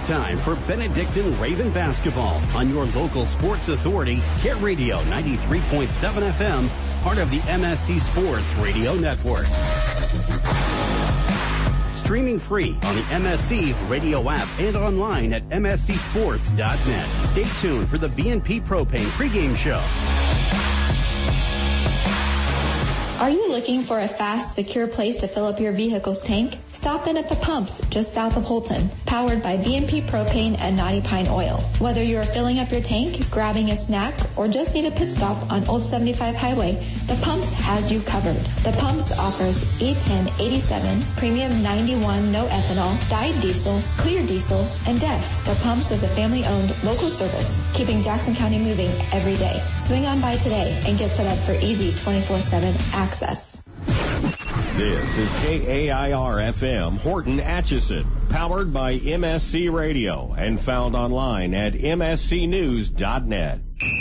time for Benedictine Raven basketball on your local sports authority, Care Radio 93.7 FM, part of the MSC Sports Radio Network. Streaming free on the MSC radio app and online at mscsports.net. Stay tuned for the B&P Propane pregame show. Are you looking for a fast, secure place to fill up your vehicle's tank? Stop in at the pumps just south of Holton, powered by B&P Propane and Knotty Pine Oil. Whether you are filling up your tank, grabbing a snack, or just need a pit stop on Old 75 Highway, the Pumps has you covered. The Pumps offers E10 87, Premium 91 no ethanol, dyed diesel, clear diesel, and DEF. The Pumps is a family-owned local service, keeping Jackson County moving every day. Swing on by today and get set up for easy 24/7 access. This is KAIR-FM Horton Atchison, powered by MSC Radio and found online at mscnews.net.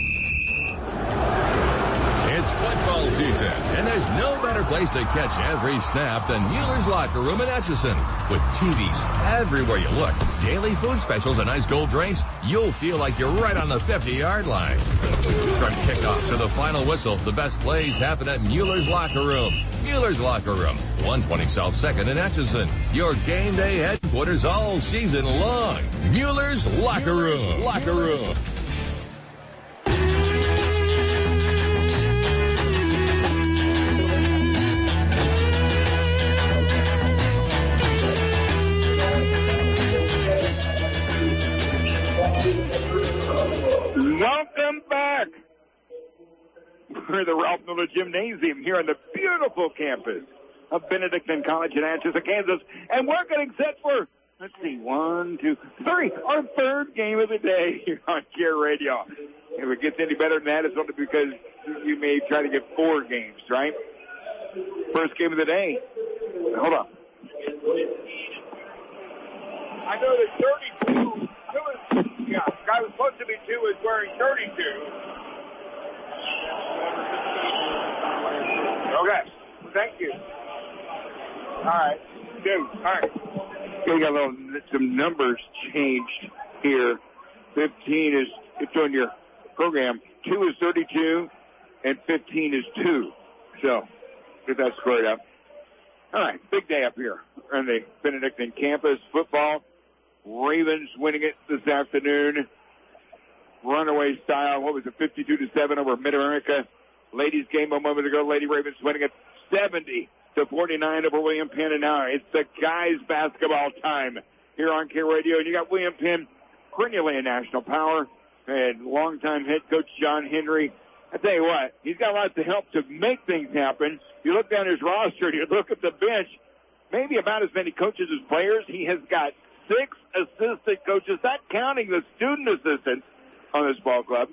It's football season, and there's no better place to catch every snap than Mueller's Locker Room in Atchison. With TVs everywhere you look, daily food specials, and ice cold drinks, you'll feel like you're right on the 50-yard line. From kickoff to the final whistle, the best plays happen at Mueller's Locker Room. Mueller's Locker Room, 120 South 2nd in Atchison. Your game day headquarters all season long. Mueller's Locker Room. Locker Room. Welcome back. We're the Ralph Miller Gymnasium here on the beautiful campus of Benedictine College in Atchison, Kansas. And we're getting set for, let's see, 1, 2, 3, our third game of the day here on Care Radio. If it gets any better than that, it's only because you may try to get 4 games, right? First game of the day. Hold on. I know that 32, the guy was supposed to be 2 is wearing 32. Okay, thank you. All right, dude. All right. We got some numbers changed here. 15 is, it's on your program. 2 is 32, and 15 is 2. So, get that squared up. All right, big day up here on the Benedictine campus. Football, Ravens winning it this afternoon. Runaway style. What was it, 52-7 over Mid-America. Ladies game a moment ago. Lady Ravens winning it 70-49 over William Penn. And now it's the guys' basketball time here on Care Radio. And you got William Penn, perennially a national power, and longtime head coach John Henry. I tell you what, he's got lots of help to make things happen. You look down his roster, you look at the bench, maybe about as many coaches as players. He has got 6 assistant coaches, not counting the student assistants on this ball club.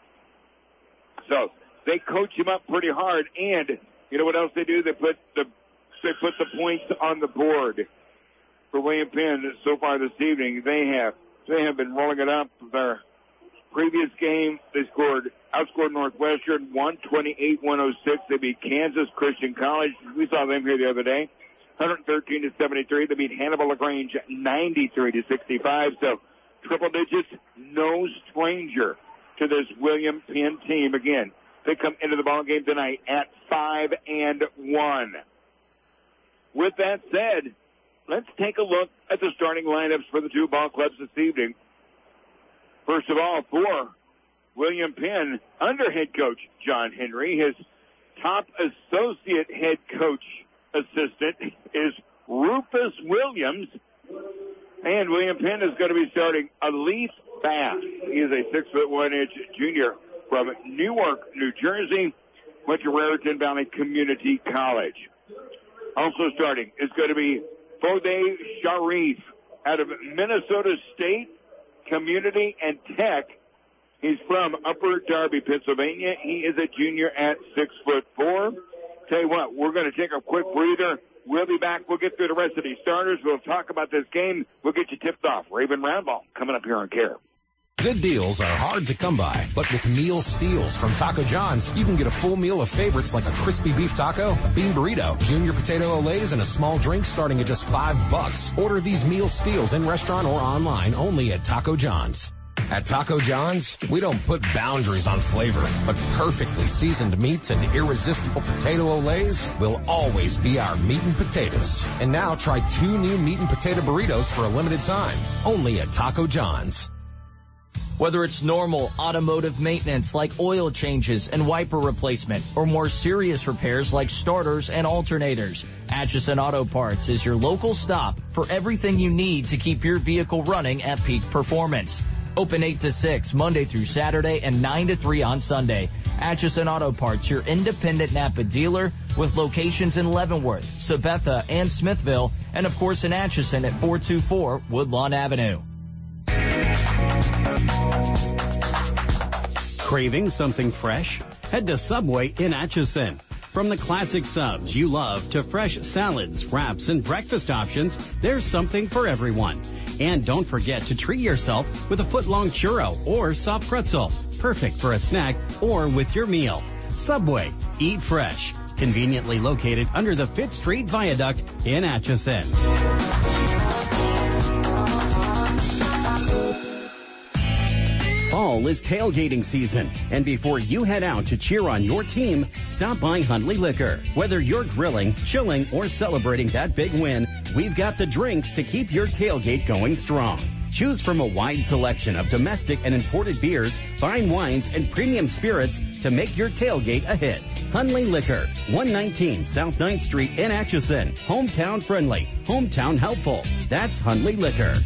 So they coach him up pretty hard, and you know what else they do? They put the points on the board for William Penn so far this evening. They have been rolling it up. Their previous game, they outscored Northwestern 128-106. They beat Kansas Christian College. We saw them here the other day, 113-73. They beat Hannibal LaGrange 93-65. So triple digits, no stranger to this William Penn team. Again, they come into the ball game tonight at 5-1. With that said, let's take a look at the starting lineups for the two ball clubs this evening. First of all, for William Penn, under head coach John Henry, his top associate head coach assistant is Rufus Williams. And William Penn is going to be starting Alif Bass. He is a 6'1" junior from Newark, New Jersey, went to Raritan Valley Community College. Also starting is going to be Fode Sharif out of Minnesota State Community and Tech. He's from Upper Darby, Pennsylvania. He is a junior at 6'4". Tell you what, we're going to take a quick breather. We'll be back. We'll get through the rest of these starters. We'll talk about this game. We'll get you tipped off. Raven Roundball coming up here on Care. Good deals are hard to come by, but with Meal Steals from Taco John's, you can get a full meal of favorites like a crispy beef taco, a bean burrito, junior potato olays, and a small drink starting at just $5. Order these Meal Steals in restaurant or online only at Taco John's. At Taco John's, we don't put boundaries on flavor, but perfectly seasoned meats and irresistible potato olays will always be our meat and potatoes. And now try 2 new meat and potato burritos for a limited time, only at Taco John's. Whether it's normal automotive maintenance like oil changes and wiper replacement, or more serious repairs like starters and alternators, Atchison Auto Parts is your local stop for everything you need to keep your vehicle running at peak performance. Open 8 to 6 Monday through Saturday and 9 to 3 on Sunday. Atchison Auto Parts, your independent Napa dealer with locations in Leavenworth, Sabetha, and Smithville, and of course in Atchison at 424 Woodlawn Avenue. Craving something fresh? Head to Subway in Atchison. From the classic subs you love to fresh salads, wraps, and breakfast options, there's something for everyone. And don't forget to treat yourself with a foot-long churro or soft pretzel. Perfect for a snack or with your meal. Subway. Eat fresh. Conveniently located under the Fifth Street Viaduct in Atchison. Fall is tailgating season, and before you head out to cheer on your team, stop by Hundley Liquor. Whether you're grilling, chilling, or celebrating that big win, we've got the drinks to keep your tailgate going strong. Choose from a wide selection of domestic and imported beers, fine wines, and premium spirits to make your tailgate a hit. Hundley Liquor, 119 South 9th Street in Atchison. Hometown friendly, hometown helpful. That's Hundley Liquor.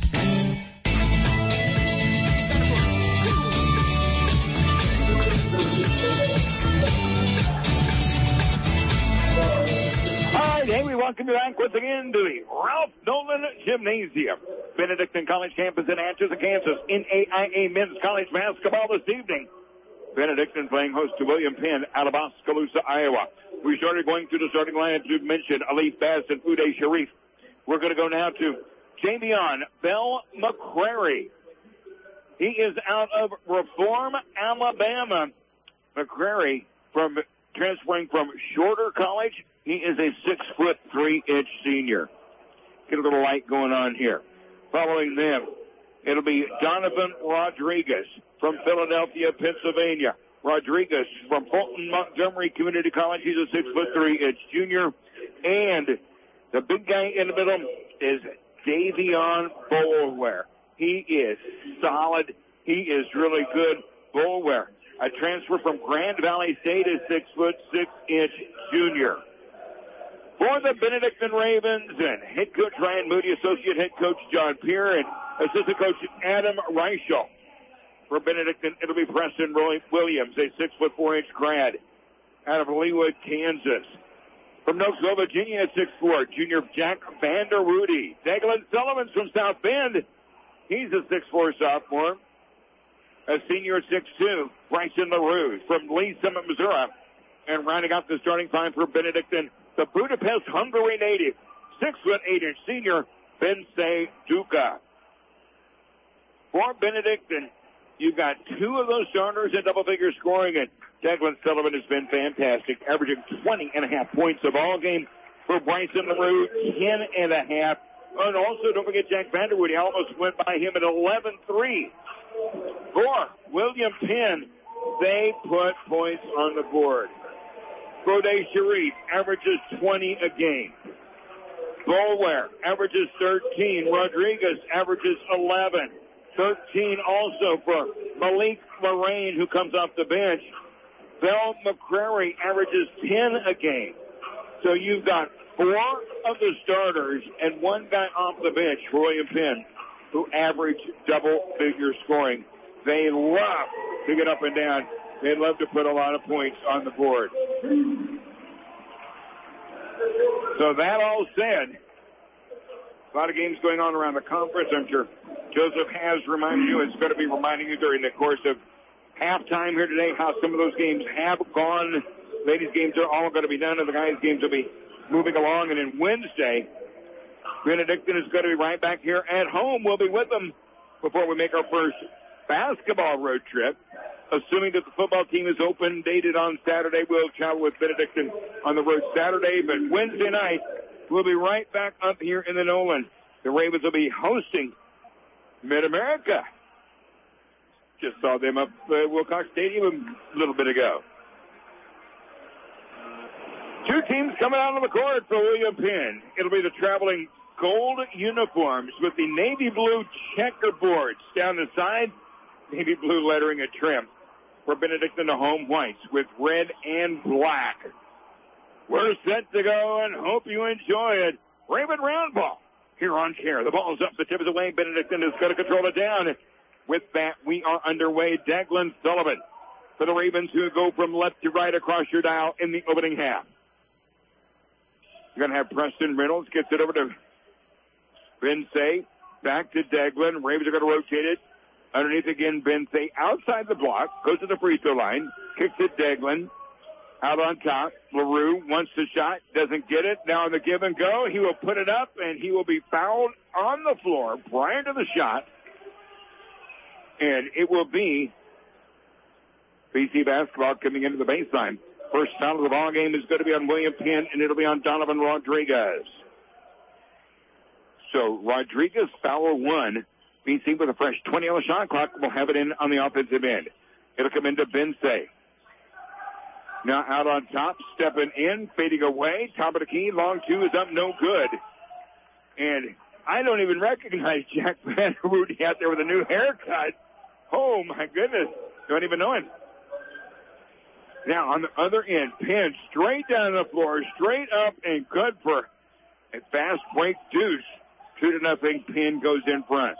Welcome you back once again to the Ralph Nolan Gymnasium, Benedictine College campus in Atchison, Kansas, in AIA men's college basketball this evening. Benedictine playing host to William Penn out of Oskaloosa, Iowa. We started going through the starting line, as you mentioned, Alif Bass and Uday Sharif. We're going to go now to Javion Bell McCrary. He is out of Reform, Alabama. McCrary transferring from Shorter College. He is a 6'3" senior. Get a little light going on here. Following them, it'll be Donovan Rodriguez from Philadelphia, Pennsylvania. Rodriguez from Fulton Montgomery Community College. He's a 6'3" junior. And the big guy in the middle is Davion Boulware. He is solid. He is really good. Boulware, a transfer from Grand Valley State, is 6'6" junior. For the Benedictine Ravens and head coach Ryan Moody, associate head coach John Peer, and assistant coach Adam Reichel. For Benedictine, it'll be Preston Williams, a 6'4" grad out of Leawood, Kansas. From Knoxville, Virginia, at 6'4", junior Jack Vanderwoody. Declan Sullivan's from South Bend. He's a 6'4" sophomore. A senior at 6'2", Bryson LaRue from Lee Summit, Missouri. And rounding out the starting five for Benedictine, the Budapest, Hungary native, 6'8" senior, Bensei Duca. For Benedictine, you've got two of those starters in double-figure scoring, and Declan Sullivan has been fantastic, averaging 20.5 points a ball game. For Bryson LaRue, 10.5. And also, don't forget Jack Vanderwood. He almost went by him at 11-3. For William Penn, they put points on the board. Uday Sharif averages 20 a game. Boulware averages 13. Rodriguez averages 11. 13 also for Malik Lorraine, who comes off the bench. Bell McCrary averages 10 a game. So you've got four of the starters and one guy off the bench for William Penn who average double-figure scoring. They love to get up and down. They love to put a lot of points on the board. So that all said, a lot of games going on around the conference. I'm sure Joseph has reminded you. It's going to be reminding you during the course of halftime here today how some of those games have gone. Ladies' games are all going to be done, and the guys' games will be moving along. And then Wednesday, Benedictine is going to be right back here at home. We'll be with them before we make our first basketball road trip. Assuming that the football team is open, dated on Saturday, we'll travel with Benedictine on the road Saturday. But Wednesday night, we'll be right back up here in the Nolan. The Ravens will be hosting Mid-America. Just saw them up at Wilcox Stadium a little bit ago. Two teams coming out on the court for William Penn. It'll be the traveling gold uniforms with the navy blue checkerboards down the side, navy blue lettering and trim. For Benedictine, the home whites with red and black. We're set to go and hope you enjoy it. Raven round ball here on Care. The ball's up, the tip is away. Benedictine is going to control it down. With that, we are underway. Declan Sullivan for the Ravens, who go from left to right across your dial in the opening half. You're going to have Preston Reynolds gets it over to Bensay. Back to Declan. Ravens are going to rotate it. Underneath again, Bensay outside the block. Goes to the free throw line. Kicks it Declan. Out on top. LaRue wants the shot. Doesn't get it. Now on the give and go, he will put it up, and he will be fouled on the floor prior to the shot. And it will be BC basketball coming into the baseline. First foul of the ball game is going to be on William Penn, and it'll be on Donovan Rodriguez. So Rodriguez, foul one. BC with a fresh 20 on the shot clock will have it in on the offensive end. It'll come into Bensay. Now out on top, stepping in, fading away. Top of the key, long two is up, no good. And I don't even recognize Jack Van Rudy out there with a new haircut. Oh, my goodness. Don't even know him. Now, on the other end, Penn straight down the floor, straight up, and good for a fast break deuce. 2-0, Penn goes in front.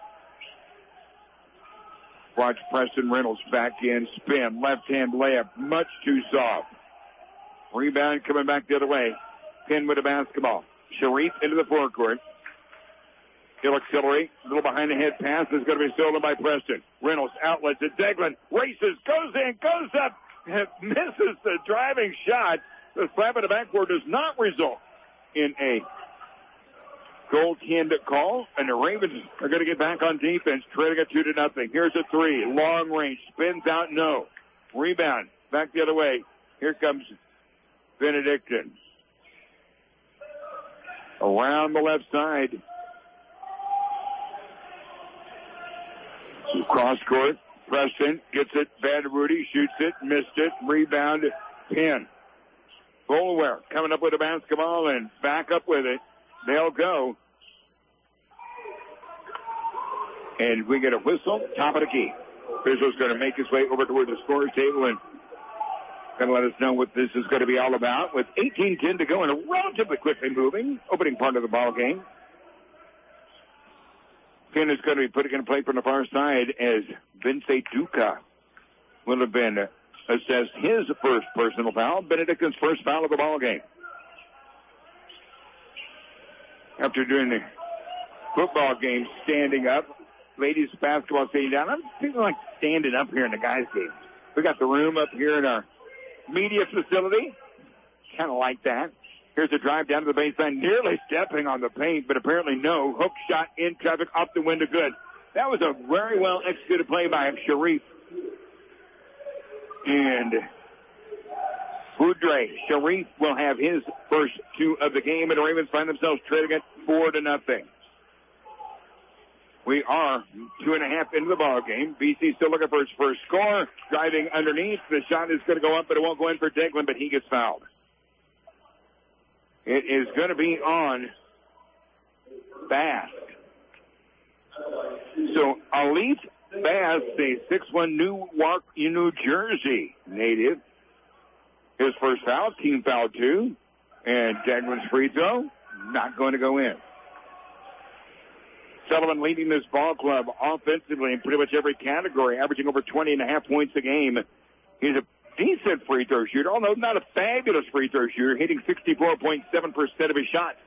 Watch Preston Reynolds back in, spin, left-hand layup, much too soft. Rebound coming back the other way. Penn with the basketball. Sharif into the forecourt. He'll accelerate. A little behind the head pass is going to be stolen by Preston. Reynolds outlets it. Declan races, goes in, goes up, misses the driving shot. The slap in the backboard does not result in a goaltend call, and the Ravens are going to get back on defense, trailing it 2-0. Here's a three, long range, spins out, no. Rebound, back the other way. Here comes Benedictine. Around the left side. Cross court, Preston gets it, Van Rudy shoots it, missed it, rebound, Penn. Boulware coming up with a basketball and back up with it. They'll go. And we get a whistle, top of the key. Official's going to make his way over toward the scorer's table and going to let us know what this is going to be all about. With 18-10 to go in a relatively quickly moving opening part of the ball game. Penn is going to be putting in play from the far side as Vince Duca will have been assessed his first personal foul. Benedictine's first foul of the ball game. After doing the football game standing up, ladies basketball sitting down, I'm feeling like standing up here in the guys' game. We got the room up here in our media facility. Kind of like that. Here's a drive down to the baseline, nearly stepping on the paint, but apparently no. Hook shot in traffic, off the window, good. That was a very well executed play by Sharif. And Boudre, Sharif will have his first two of the game, and the Ravens find themselves trailing it 4-0. We are 2.5 into the ball game. BC still looking for his first score. Driving underneath. The shot is going to go up, but it won't go in for Declan, but he gets fouled. It is going to be on Bass. So, Alif Bass, a 6'1" Newark, New Jersey native. His first foul, team foul 2. And Declan's free throw, not going to go in. Sullivan leading this ball club offensively in pretty much every category, averaging over 20.5 points a game. He's a decent free throw shooter, although not a fabulous free throw shooter, hitting 64.7% of his shots.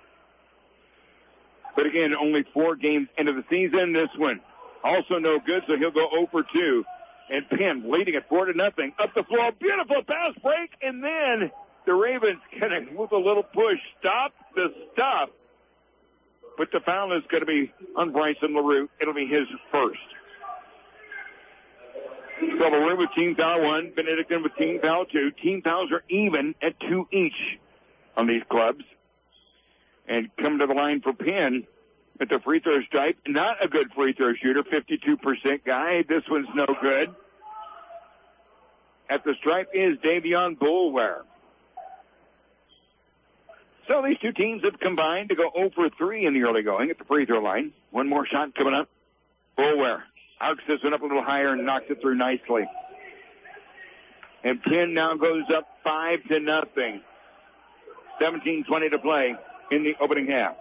But again, only 4 games into the season. This one also no good, so he'll go 0 for 2. And Penn leading at 4-0. Up the floor, beautiful pass break, and then the Ravens can with a little push stop the stuff. But the foul is going to be on Bryson LaRue. It'll be his first. So LaRue with team foul 1, Benedictine with team foul 2. Team fouls are even at 2 each on these clubs. And coming to the line for Penn at the free throw stripe, not a good free throw shooter, 52% guy. This one's no good. At the stripe is Davion Boulware. So these two teams have combined to go 0 for 3 in the early going at the free throw line. One more shot coming up. Boulware arcs this one up a little higher and knocks it through nicely. And Penn now goes up 5-0. 17:20 to play in the opening half.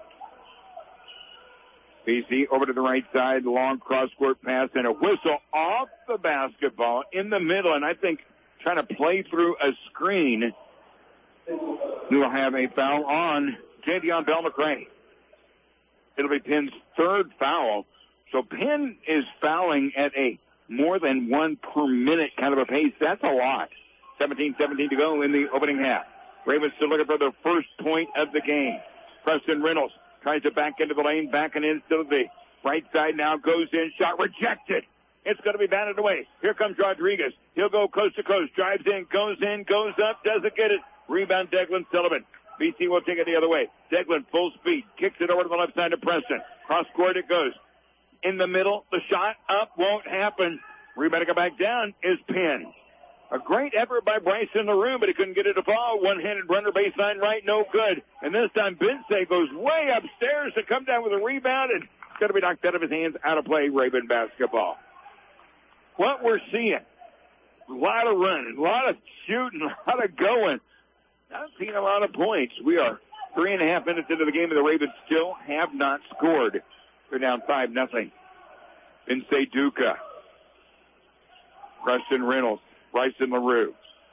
BC over to the right side, long cross-court pass and a whistle off the basketball in the middle, and I think trying to play through a screen. We'll have a foul on Javion Bell-McRae. It'll be Penn's third foul. So Penn is fouling at a more than 1 per minute kind of a pace. That's a lot. 17:17 to go in the opening half. Ravens still looking for their first point of the game. Preston Reynolds tries to back into the lane, backing in to the right side now, goes in, shot rejected. It's going to be batted away. Here comes Rodriguez. He'll go coast to coast, drives in, goes up, doesn't get it. Rebound Declan Sullivan. BC will take it the other way. Declan full speed, kicks it over to the left side of Preston. Cross court it goes. In the middle, the shot up won't happen. Rebound to go back down is Penn. A great effort by Bryson LaRue, but he couldn't get it to fall. One-handed runner baseline right, no good. And this time Bensay goes way upstairs to come down with a rebound, and it's going to be knocked out of his hands, out of play, Raven basketball. What we're seeing, a lot of running, a lot of shooting, a lot of going. Not seeing a lot of points. We are 3.5 minutes into the game, and the Ravens still have not scored. They're down 5-0. Bensay Duca. Preston Reynolds. Bryson LaRue.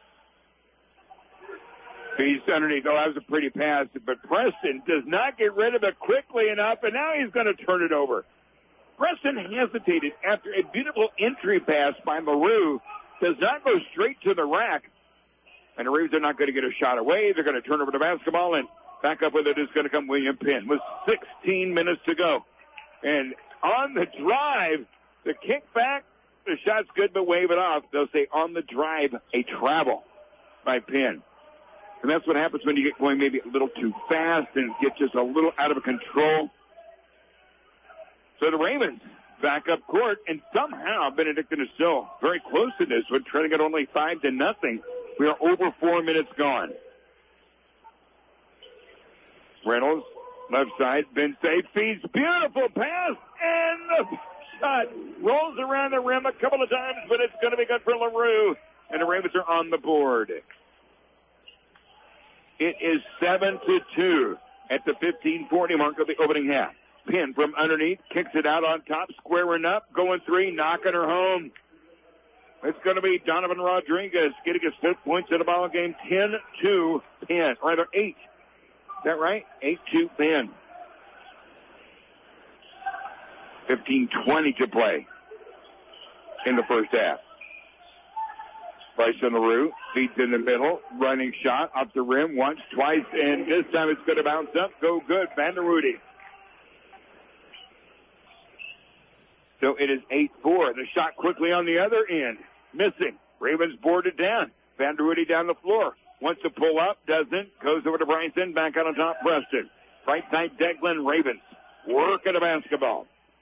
He's underneath. Oh, that was a pretty pass, but Preston does not get rid of it quickly enough, and now he's going to turn it over. Preston hesitated after a beautiful entry pass by LaRue. Does not go straight to the rack, and the Ravens are not going to get a shot away. They're going to turn over the basketball, and back up with it is going to come William Penn with 16 minutes to go. And on the drive, the kickback, the shot's good, but wave it off. They'll say on the drive, a travel by Penn. And that's what happens when you get going maybe a little too fast and get just a little out of control. So the Ravens back up court, and somehow Benedictine is still very close to this one, trailing at only 5-0. We are over 4 minutes gone. Reynolds, left side, Bensay feeds, beautiful pass, and the shot rolls around the rim a couple of times, but it's going to be good for LaRue, and the Ravens are on the board. It is 7-2 at the 15:40 mark of the opening half. Penn from underneath, kicks it out on top, squaring up, going three, knocking her home. It's going to be Donovan Rodriguez getting his 5th points in the ball game. 10-2 Penn, or rather 8. Is that right? 8-2 Penn. 15:20 to play in the first half. Bryson LaRue feeds in the middle, running shot up the rim once, twice, and this time it's going to bounce up. Go good, Vanderudy. So it is 8-4. The shot quickly on the other end. Missing. Ravens boarded down. Vanderudy down the floor. Wants to pull up, doesn't. Goes over to Bryson, back out on top, Preston. Right side, Declan, Ravens. Working the basketball.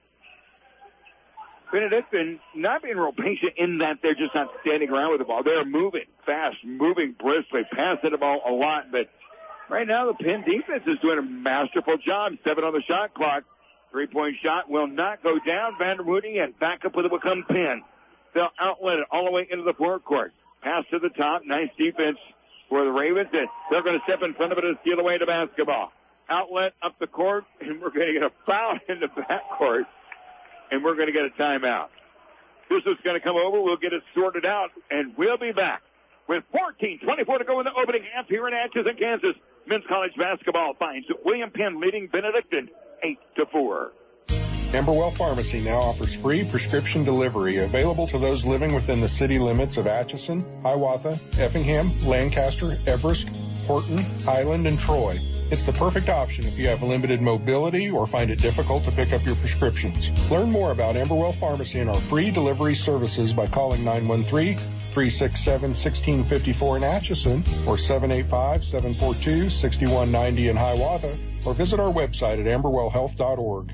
Benedictine not being real patient in that they're just not standing around with the ball. They're moving fast, moving briskly, passing the ball a lot. But right now the Penn defense is doing a masterful job. 7 on the shot clock. 3-point shot will not go down. Vanderudy and back up with it will come Penn. They'll outlet it all the way into the forecourt. Pass to the top. Nice defense for the Ravens. And they're going to step in front of it and steal away the basketball. Outlet up the court, and we're going to get a foul in the backcourt. And we're going to get a timeout. This is going to come over. We'll get it sorted out, and we'll be back with 14:24 to go in the opening half here in Atchison, Kansas. Men's college basketball finds William Penn leading Benedictine 8-4. Amberwell Pharmacy now offers free prescription delivery available to those living within the city limits of Atchison, Hiawatha, Effingham, Lancaster, Everest, Horton, Highland, and Troy. It's the perfect option if you have limited mobility or find it difficult to pick up your prescriptions. Learn more about Amberwell Pharmacy and our free delivery services by calling 913-367-1654 in Atchison or 785-742-6190 in Hiawatha, or visit our website at amberwellhealth.org.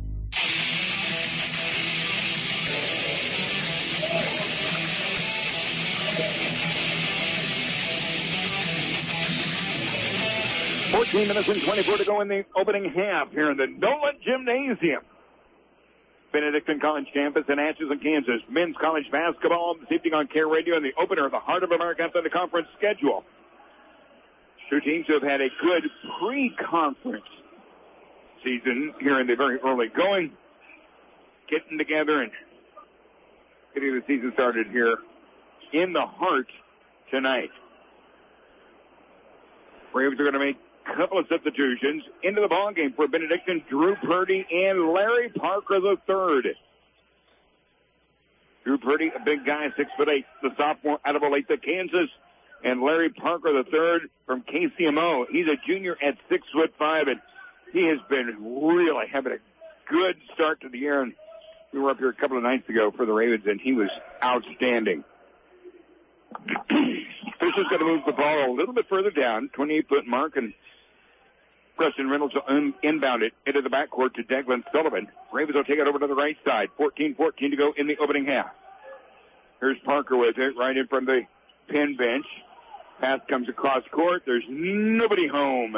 Minutes and 24 to go in the opening half here in the Nolan Gymnasium. Benedictine College campus in Atchison, Kansas. Men's college basketball this evening on Care Radio and the opener of the Heart of America Athletic Conference schedule. Two teams who have had a good pre-conference season here in the very early going, getting together and getting the season started here in the Heart tonight. Braves are going to make a couple of substitutions into the ballgame for Benedictine. Drew Purdy and Larry Parker III. Drew Purdy, a big guy, 6'8", the sophomore out of Olathe, Kansas. And Larry Parker III from KCMO. He's a junior at 6'5", and he has been really having a good start to the year. And we were up here a couple of nights ago for the Ravens, and he was outstanding. Fisher's going to move the ball a little bit further down, 28-foot mark, and Preston Reynolds will inbound it into the backcourt to Declan Sullivan. Ravens will take it over to the right side. 14-14 to go in the opening half. Here's Parker with it right in front of the pin bench. Pass comes across court. There's nobody home.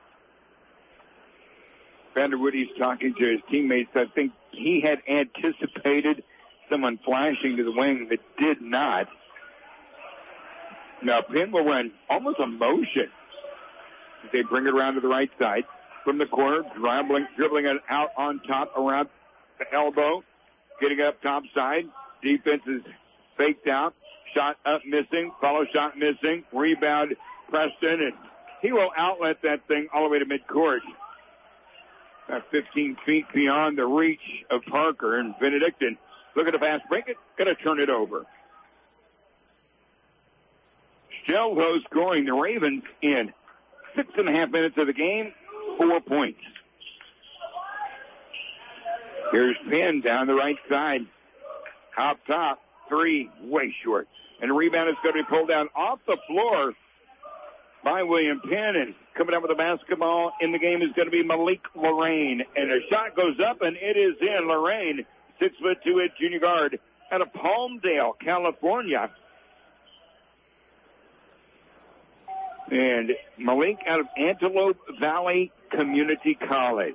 Vanderwoody's talking to his teammates. I think he had anticipated someone flashing to the wing that did not. Now, Penn will run almost a motion. They bring it around to the right side. From the corner, dribbling it out on top around the elbow. Getting up top side. Defense is faked out. Shot up missing. Follow shot missing. Rebound Preston. And he will outlet that thing all the way to midcourt. About 15 feet beyond the reach of Parker. And Benedictine, look at the fast break it. Going to turn it over. Still low scoring. The Ravens in 6.5 minutes of the game, 4 points. Here's Penn down the right side. Up top, three, way short. And the rebound is going to be pulled down off the floor by William Penn. And coming out with the basketball in the game is going to be Malik Lorraine. And a shot goes up, and it is in. Lorraine, 6'2" junior guard out of Palmdale, California. And Malik out of Antelope Valley Community College.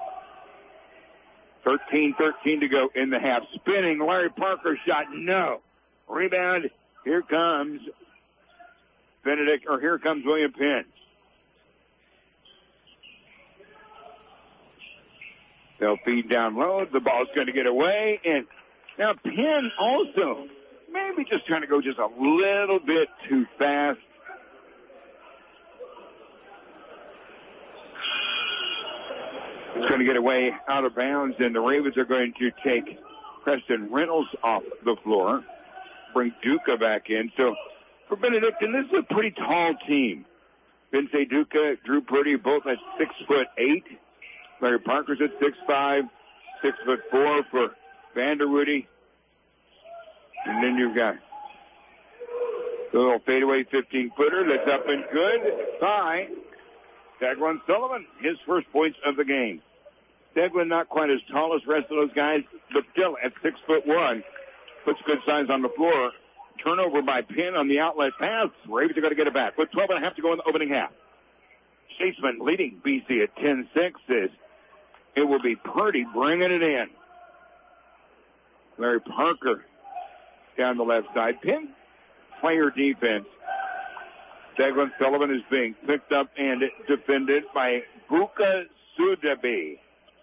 13-13 to go in the half. Spinning, Larry Parker shot, no. Rebound, here comes here comes William Penn. They'll feed down low. The ball's going to get away. And now Penn also maybe just trying to go just a little bit too fast. It's going to get away out of bounds, and the Ravens are going to take Preston Reynolds off the floor, bring Duca back in. So for Benedictine, this is a pretty tall team. Vince Duca, Drew Purdy, both at 6'8". Larry Parker's at 6'5", 6'4" for Vanderwoody. And then you've got the little fadeaway 15-footer that's up and good by Declan Sullivan, his first points of the game. Declan not quite as tall as the rest of those guys, but still at 6'1", puts good size on the floor. Turnover by Penn on the outlet pass. Ravens are going to get it back with 12.5 to go in the opening half. Chaseman leading BC at 10-6. It will be Purdy bringing it in. Larry Parker down the left side. Penn player defense. Declan Sullivan is being picked up and defended by Buka Sudabi.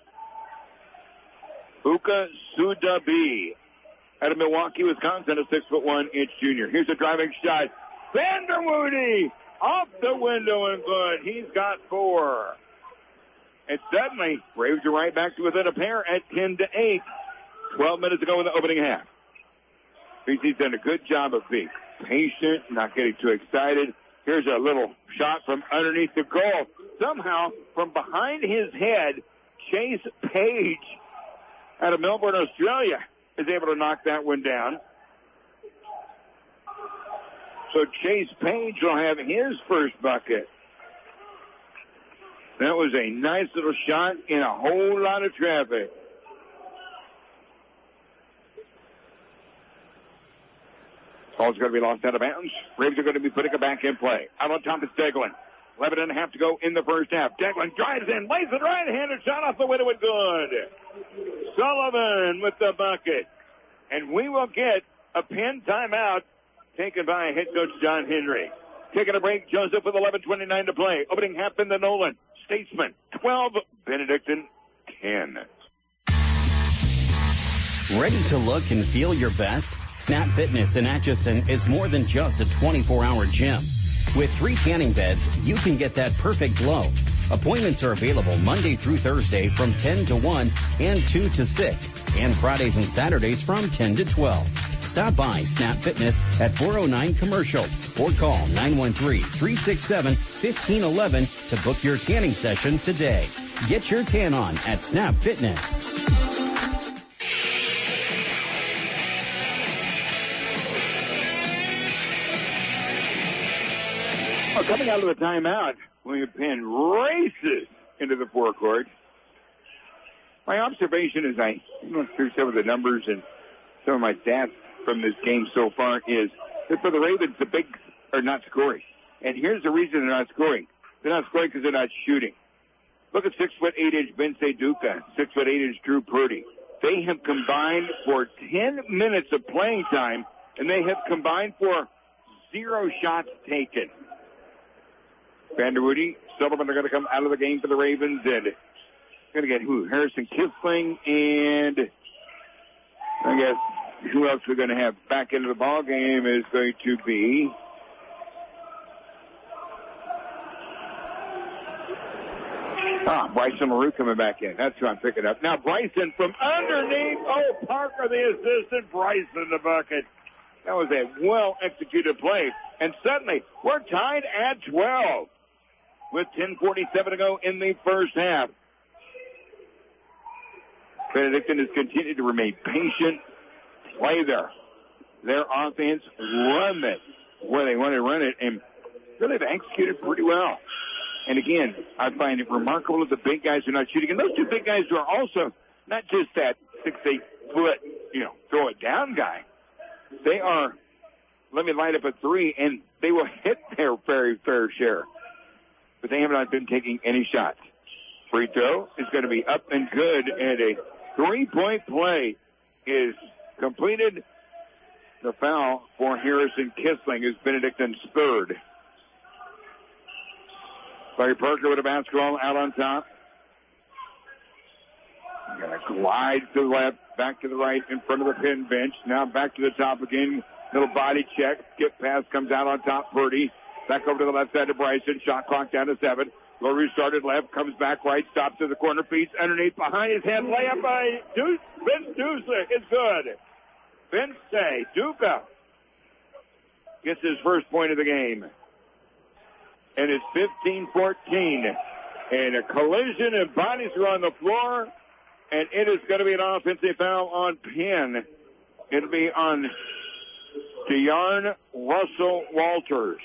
Buka Sudabi out of Milwaukee, Wisconsin, a 6'1" junior. Here's a driving shot. Vanderwoody off the window and good. He's got 4. And suddenly, Braves are right back to within a pair at 10-8. 12 minutes to go in the opening half. BC's done a good job of being patient, not getting too excited. Here's a little shot from underneath the goal. Somehow, from behind his head, Chase Page out of Melbourne, Australia, is able to knock that one down. So Chase Page will have his first bucket. That was a nice little shot in a whole lot of traffic. Ball's going to be lost out of bounds. Ravens are going to be putting it back in play. Out on top is Deglin. 11 and a half to go in the first half. Deglin drives in, lays it right-handed shot off the window and good. Sullivan with the bucket. And we will get a pin timeout taken by head coach John Henry. Taking a break, Joseph with 11:29 to play. Opening half in the Nolan. Statesman 12, Benedictine 10. Ready to look and feel your best? Snap Fitness in Atchison is more than just a 24-hour gym. With 3 tanning beds, you can get that perfect glow. Appointments are available Monday through Thursday from 10 to 1 and 2 to 6, and Fridays and Saturdays from 10 to 12. Stop by Snap Fitness at 409 Commercial or call 913-367-1511 to book your tanning session today. Get your tan on at Snap Fitness. Well, coming out of the timeout, William Penn races into the forecourt. My observation as I look through some of the numbers and some of my stats from this game so far is that for the Ravens, the bigs are not scoring. And here's the reason they're not scoring. They're not scoring because they're not shooting. Look at 6'8" Vince Duca, 6'8" Drew Purdy. They have combined for 10 minutes of playing time, and they have combined for 0 shots taken. Vanderwoody, Sullivan are going to come out of the game for the Ravens, and going to get who? Harrison Kissling, and I guess who else we're going to have back into the ball game is going to be Bryson LaRue coming back in. That's who I'm picking up. Now Bryson from underneath. Oh, Parker, the assistant. Bryson, the bucket. That was a well-executed play. And suddenly, we're tied at 12 with 10:47 to go in the first half. Benedictine has continued to remain patient, play their offense, run it where they want to run it, and really they've executed pretty well. And again, I find it remarkable that the big guys are not shooting. And those 2 big guys are also not just that 6'8" foot, throw it down guy. They are, let me light up a 3, and they will hit their very fair share. But they have not been taking any shots. Free throw is going to be up and good, and a 3-point play is completed. The foul for Harrison Kissling is Benedictine's 3rd. Larry Parker with a basketball out on top. Going to glide to the left, back to the right in front of the pin bench. Now back to the top again. Little body check. Skip pass comes out on top. Purdy. Back over to the left side to Bryson. Shot clock down to 7. LaRue started left. Comes back right. Stops to the corner. Feeds underneath. Behind his head. Layup by Vince Duca. It's good. Vince Duca gets his first point of the game. And it's 15-14. And a collision and bodies are on the floor. And it is going to be an offensive foul on Penn. It'll be on DeYarn Russell Walters.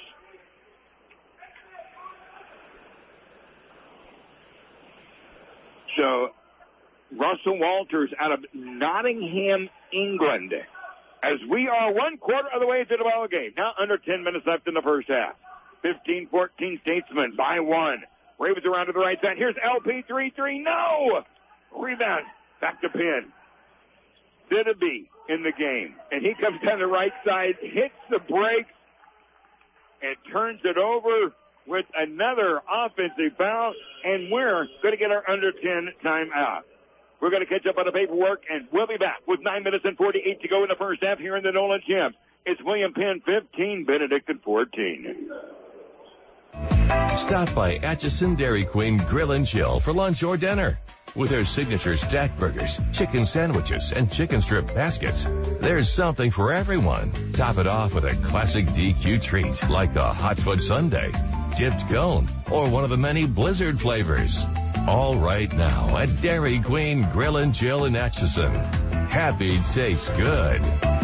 So, Russell Walters out of Nottingham, England. As we are 1/4 of the way through the ball game. Now under 10 minutes left in the first half. 15-14 Statesman by 1. Ravens around to the right side. Here's LP 3-3. No! Rebound. Back to Penn. Sidibe in the game. And he comes down the right side, hits the brakes, and turns it over with another offensive foul. And we're going to get our under 10 timeout. We're going to catch up on the paperwork, and we'll be back with 9 minutes and 48 to go in the first half here in the Nolan Gym. It's William Penn 15, Benedictine 14. Stop by Atchison Dairy Queen Grill and Chill for lunch or dinner. With their signature stack burgers, chicken sandwiches, and chicken strip baskets, there's something for everyone. Top it off with a classic DQ treat like the Hot Foot Sundae, dipped cone, or one of the many Blizzard flavors. All right now at Dairy Queen Grill and Chill in Atchison. Happy tastes good.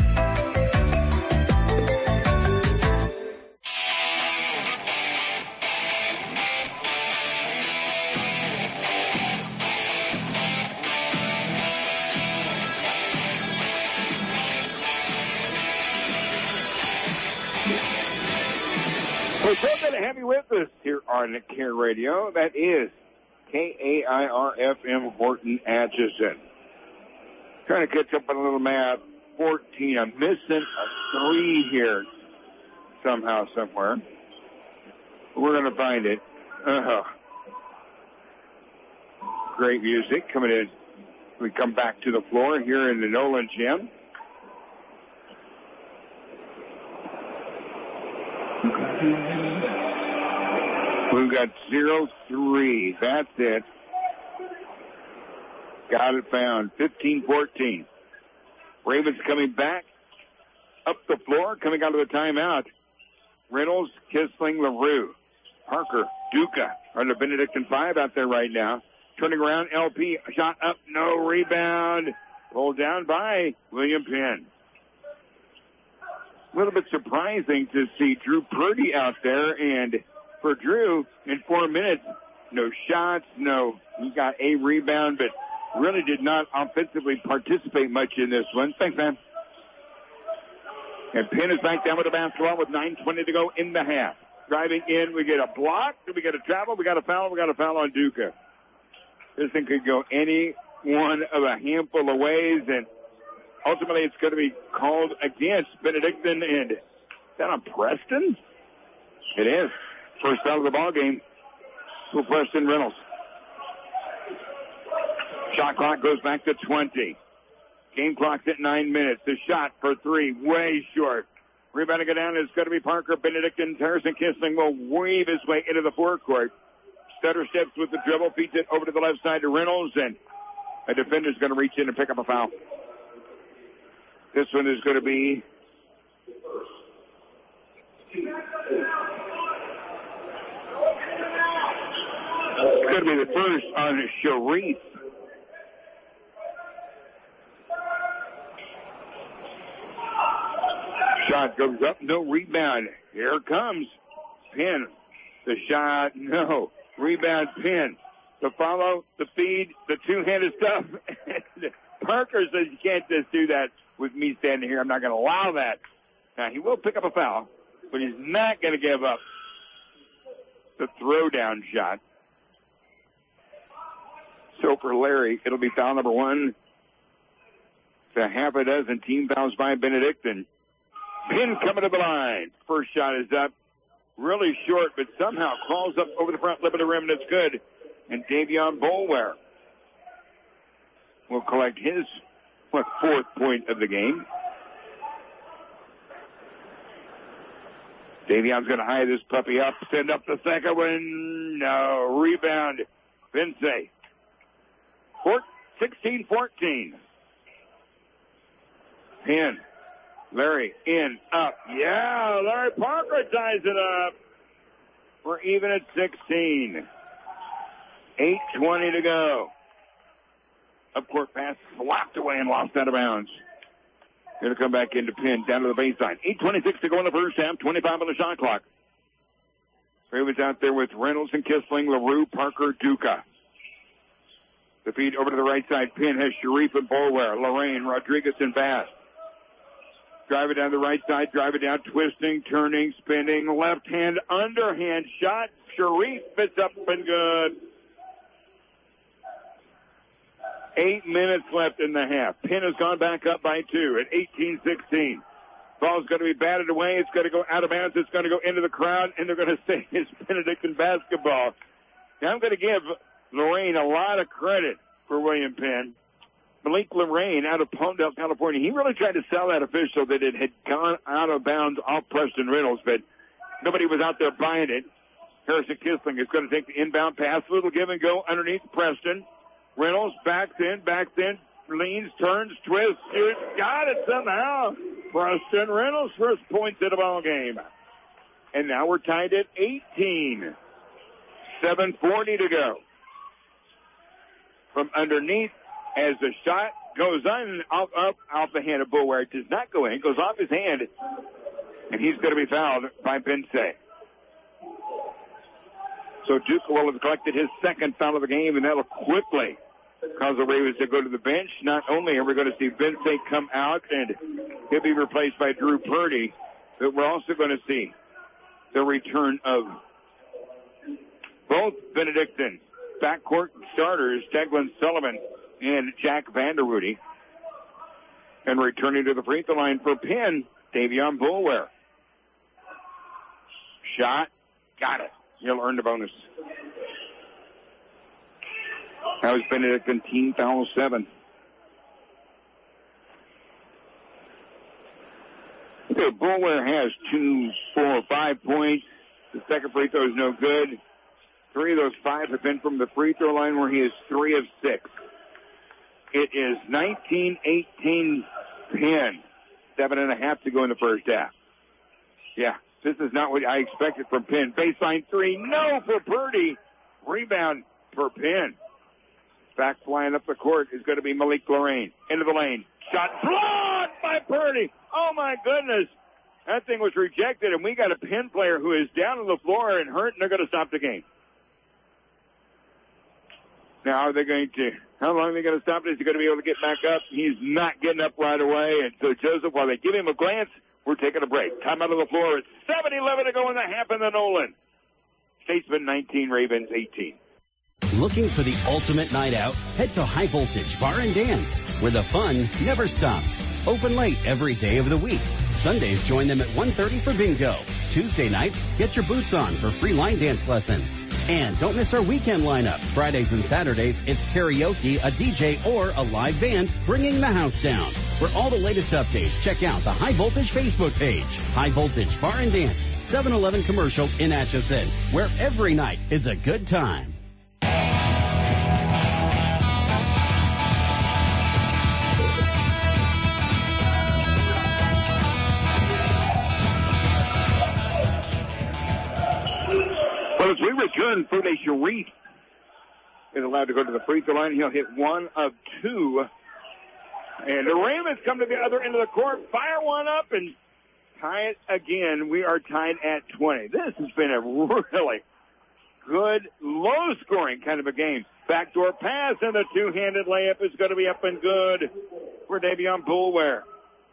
We're so good to have you with us here on Care Radio. That is KAIR-FM Horton Atchison. Trying to catch up on a little math. 14. I'm missing a 3 here somehow, somewhere. We're going to find it. Great music coming in. We come back to the floor here in the Nolan Gym. We've got 0-3. That's it. Got it found. 15-14. Ravens coming back up the floor, coming out of the timeout. Reynolds, Kissling, LaRue, Parker, Duca are the Benedictine 5 out there right now. Turning around, LP, shot up, no rebound. Pulled down by William Penn. A little bit surprising to see Drew Purdy out there, and for Drew, in 4 minutes, no shots, he got a rebound, but really did not offensively participate much in this one. Thanks, man. And Penn is back down with the basketball with 9:20 to go in the half. Driving in, we get a block, we get a travel, we got a foul on Duca. This thing could go any one of a handful of ways, and ultimately it's going to be called against Benedictine. And is that on Preston? It is. First out of the ball game for Preston Reynolds. Shot clock goes back to 20. Game clock's at 9 minutes. The shot for 3, way short. Rebound to go down is going to be Parker. Benedictine. Harrison Kissling will weave his way into the forecourt. Stutter steps with the dribble, feeds it over to the left side to Reynolds, and a defender's going to reach in and pick up a foul. This one is going to be the first on Sharif. Shot goes up, no rebound. Here comes Penn. The shot, no. Rebound, Penn. The follow, the feed, the two-handed stuff. Parker says you can't just do that with me standing here. I'm not going to allow that. Now, he will pick up a foul, but he's not going to give up the throwdown shot. So for Larry, it'll be foul number 1. To half a dozen team fouls by Benedictine. Penn coming to the line. First shot is up. Really short, but somehow crawls up over the front lip of the rim, and it's good. And Davion Boulware will collect his 4th point of the game. Davion's going to high this puppy up, send up the second one. No. Rebound. Vince. 16-14. Penn. Larry in, up. Yeah, Larry Parker ties it up. We're even at 16. 8:20 to go. Up-court pass slapped away and lost out of bounds. Going to come back into Penn, down to the baseline. 8:26 to go in the first half, 25 on the shot clock. Ravens out there with Reynolds and Kissling, LaRue, Parker, Duca. The feed over to the right side. Penn has Sharif and Boulware, Lorraine, Rodriguez, and Bass. Drive it down the right side, drive it down, twisting, turning, spinning, left hand, underhand shot. Sharif fits up and good. 8 minutes left in the half. Penn has gone back up by 2 at 18-16. Ball's going to be batted away. It's going to go out of bounds. It's going to go into the crowd, and they're going to say it's Benedictine basketball. Now I'm going to give Lorraine a lot of credit for William Penn. Malik Lorraine out of Palmdale, California. He really tried to sell that official that it had gone out of bounds off Preston Reynolds, but nobody was out there buying it. Harrison Kissling is going to take the inbound pass. Little give and go underneath Preston. Reynolds backs in, leans, turns, twists, shoots, got it somehow. Preston Reynolds first points in the ball game. And now we're tied at 18. 7:40 to go. From underneath, as the shot goes on, off the hand of Boulware. It does not go in. It goes off his hand. And he's going to be fouled by Bensay. So Duke will have collected his second foul of the game, and that'll quickly cause the Ravens to go to the bench. Not only are we going to see Bensay come out, and he'll be replaced by Drew Purdy, but we're also going to see the return of both Benedictine backcourt starters, Teglin Sullivan and Jack Vanderwoody. And returning to the free throw line for Penn, Davion Boulware. Shot, got it. He'll earn the bonus. That was Benedictine, team foul 7. Okay, Boulware has 2, 4, 5 points. The second free throw is no good. 3 of those 5 have been from the free throw line, where he is 3 of 6. It is 19-18 Penn. 7.5 to go in the first half. Yeah, this is not what I expected from Penn. Baseline 3, no for Purdy. Rebound for Penn. Back flying up the court is going to be Malik Lorraine. Into the lane. Shot blocked by Purdy. Oh, my goodness. That thing was rejected, and we got a Penn player who is down on the floor and hurt, and they're going to stop the game. Now, are they going to, how long are they going to stop it? Is he going to be able to get back up? He's not getting up right away. And so, Joseph, while they give him a glance, we're taking a break. Time out on the floor. It's 7-11 to go in the half in the Nolan. Statesman 19, Ravens 18. Looking for the ultimate night out? Head to High Voltage Bar and Dance, where the fun never stops. Open late every day of the week. Sundays, join them at 1:30 for bingo. Tuesday nights, get your boots on for free line dance lessons. And don't miss our weekend lineup. Fridays and Saturdays, it's karaoke, a DJ, or a live band bringing the house down. For all the latest updates, check out the High Voltage Facebook page. High Voltage Bar and Dance, 7-Eleven commercial in Atchison, where every night is a good time. Well, as we return, Fude Sharif is allowed to go to the free throw line. He'll hit 1 of 2. And the Ravens come to the other end of the court, fire one up, and tie it again. We are tied at 20. This has been a really good, low-scoring kind of a game. Backdoor pass, and the two-handed layup is going to be up and good for Davion Boulware.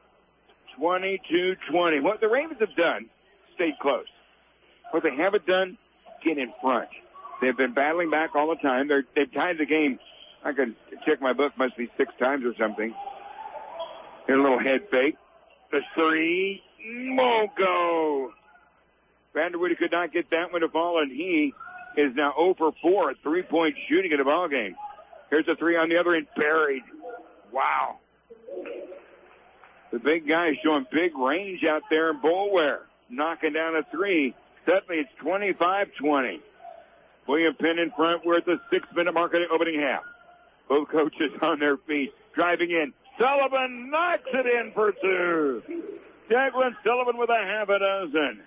22-20. What the Ravens have done, stayed close. What they haven't done, get in front. They've been battling back all the time. They've tied the game. I could check my book, must be 6 times or something. Here's a little head fake. The 3 won't go. Vanderwoody could not get that one to fall, and he is now 0 for 4, 3-point shooting in the ball game. Here's a 3 on the other end, buried. Wow. The big guy is showing big range out there in Boulware, knocking down a 3. Suddenly it's 25-20. William Penn in front. We're at the 6-minute mark of the opening half. Both coaches on their feet. Driving in. Sullivan knocks it in for 2. Teglin Sullivan with a half a dozen.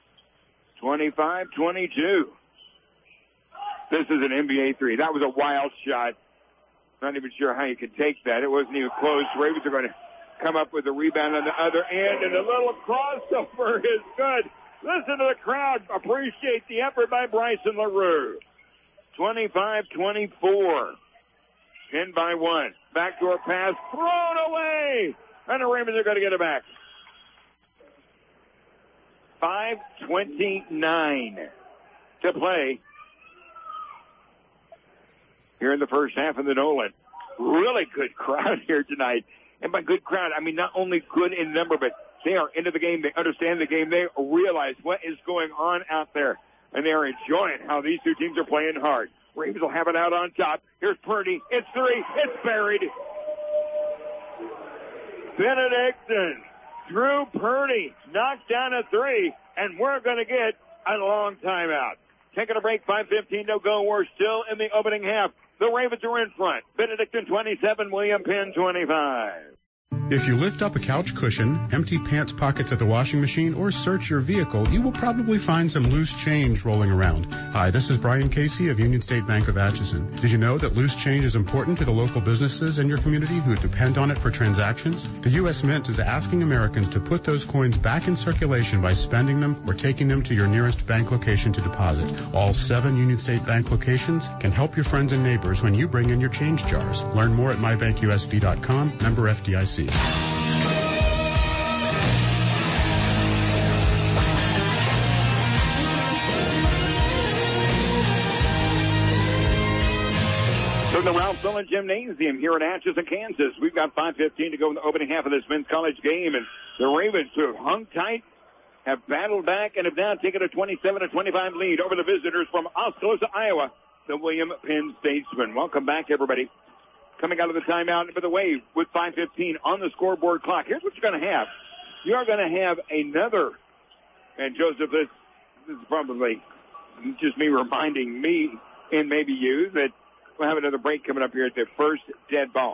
25-22. This is an NBA 3. That was a wild shot. Not even sure how you could take that. It wasn't even close. Ravens are going to come up with a rebound on the other end, and a little crossover is good. Listen to the crowd. Appreciate the effort by Bryson LaRue. 25-24. Pinned by 1. Backdoor pass thrown away. And the Ravens are going to get it back. 5:29 to play here in the first half of the Nolan. Really good crowd here tonight. And by good crowd, I mean not only good in number, but they are into the game. They understand the game. They realize what is going on out there. And they are enjoying how these two teams are playing hard. Ravens will have it out on top. Here's Purdy. It's 3. It's buried. Benedictine. Drew Purdy knocked down a 3. And we're going to get a long timeout. Taking a break. 5:15 to go. We're still in the opening half. The Ravens are in front. Benedictine 27, William Penn 25. If you lift up a couch cushion, empty pants pockets at the washing machine, or search your vehicle, you will probably find some loose change rolling around. Hi, this is Brian Casey of Union State Bank of Atchison. Did you know that loose change is important to the local businesses in your community who depend on it for transactions? The U.S. Mint is asking Americans to put those coins back in circulation by spending them or taking them to your nearest bank location to deposit. All 7 Union State Bank locations can help your friends and neighbors when you bring in your change jars. Learn more at mybankusb.com, member FDIC. So the Ralph Dillon Gymnasium here in Atchison, Kansas. We've got 5:15 to go in the opening half of this men's college game, and the Ravens, who have hung tight, have battled back and have now taken a 27-25 lead over the visitors from Oskaloosa, Iowa, the William Penn Statesmen. Welcome back, everybody. Coming out of the timeout, by the way, with 5:15 on the scoreboard clock. Here's what you're going to have. You are going to have another, and Joseph, this is probably just me reminding me and maybe you that we'll have another break coming up here at the first dead ball.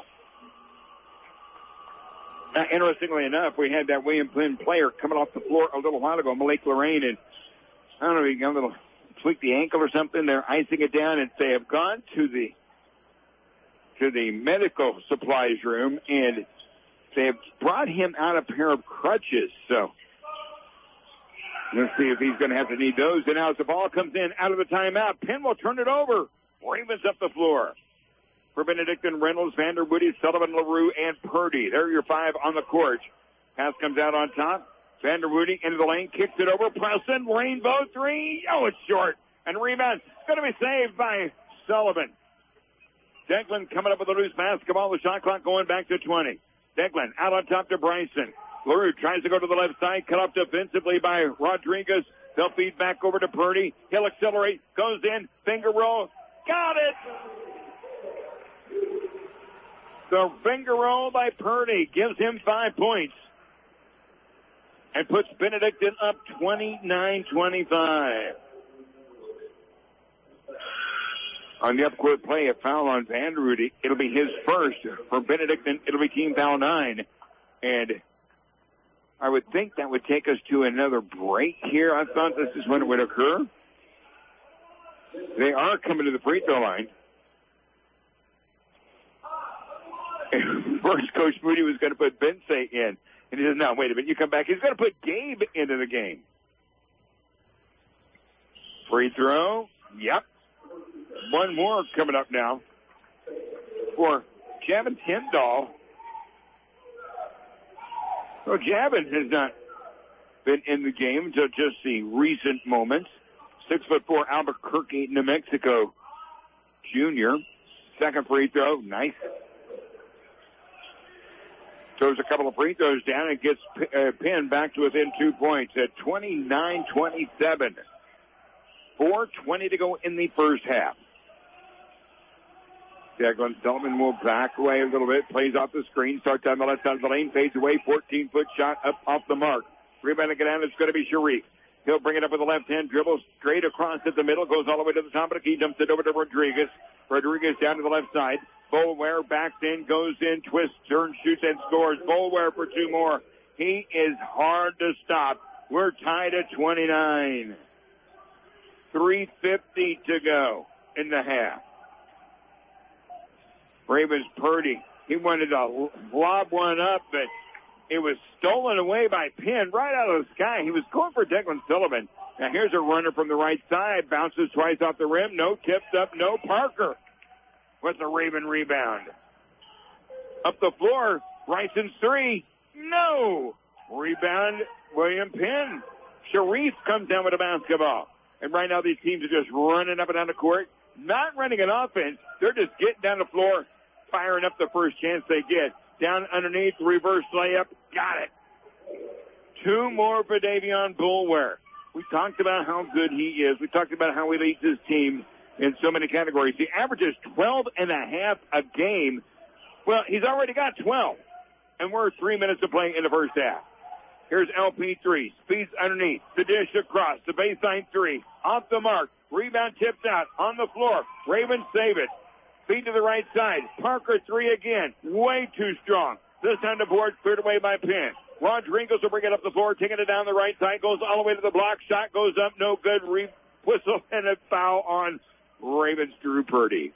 Now, interestingly enough, we had that William Penn player coming off the floor a little while ago, Malik Lorraine, and I don't know if he got a little tweak the ankle or something. They're icing it down, and they have gone to the medical supplies room, and they have brought him out a pair of crutches. So let's see if he's going to have to need those. And now as the ball comes in out of the timeout, Penn will turn it over. Ravens up the floor. For Benedictine, Reynolds, Vanderwoody, Sullivan, LaRue, and Purdy. There are your 5 on the court. Pass comes out on top. Vanderwoody into the lane, kicks it over. Preston, rainbow 3. Oh, it's short. And rebound. Going to be saved by Sullivan. Declan coming up with a loose basketball. The shot clock going back to 20. Declan out on top to Bryson. LaRue tries to go to the left side. Cut off defensively by Rodriguez. They'll feed back over to Purdy. He'll accelerate. Goes in. Finger roll. Got it! The finger roll by Purdy gives him 5 points. And puts Benedictine up 29-25. On the upcourt play, a foul on Vanderwoody. It'll be his first. For Benedictine, it'll be team foul 9. And I would think that would take us to another break here. I thought this is when it would occur. They are coming to the free throw line. First, Coach Moody was going to put Bensay in. And he says, no, wait a minute, you come back. He's going to put Gabe into the game. Free throw. Yep. One more coming up now for Javin Tyndall. Well, Javin has not been in the game until just the recent moments. 6'4", Albuquerque, New Mexico junior. Second free throw. Nice. Throws a couple of free throws down and gets Penn back to within 2 points at 29-27. 4:20 to go in the first half. Declan Sullivan will back away a little bit, plays off the screen, starts on the left side of the lane, fades away, 14-foot shot up off the mark. Rebounding it down, it's going to be Sharif. He'll bring it up with the left hand, dribbles straight across at the middle, goes all the way to the top of the key, dumps it over to Rodriguez. Rodriguez down to the left side. Boulware backs in, goes in, twists, turns, shoots, and scores. Boulware for 2 more. He is hard to stop. We're tied at 29. 3:50 to go in the half. Ravens Purdy, he wanted to lob one up, but it was stolen away by Penn right out of the sky. He was going for Declan Sullivan. Now here's a runner from the right side. Bounces twice off the rim. No tips up. No Parker with the Raven rebound. Up the floor. Bryson's 3. No. Rebound William Penn. Sharif comes down with a basketball. And right now these teams are just running up and down the court. Not running an offense. They're just getting down the floor, firing up the first chance they get. Down underneath, reverse layup. Got it. 2 more for Davion Boulware. We talked about how good he is. We talked about how he leads his team in so many categories. He averages 12.5 a game. Well, he's already got 12. And we're 3 minutes to play in the first half. Here's LP3. Speeds underneath. The dish across. The baseline 3. Off the mark. Rebound tipped out. On the floor. Ravens save it. Feed to the right side. Parker 3 again. Way too strong. This time the board cleared away by Penn. Rodriguez will bring it up the floor, taking it down the right side. Goes all the way to the block. Shot goes up. No good. Whistle and a foul on Ravens' Drew Purdy.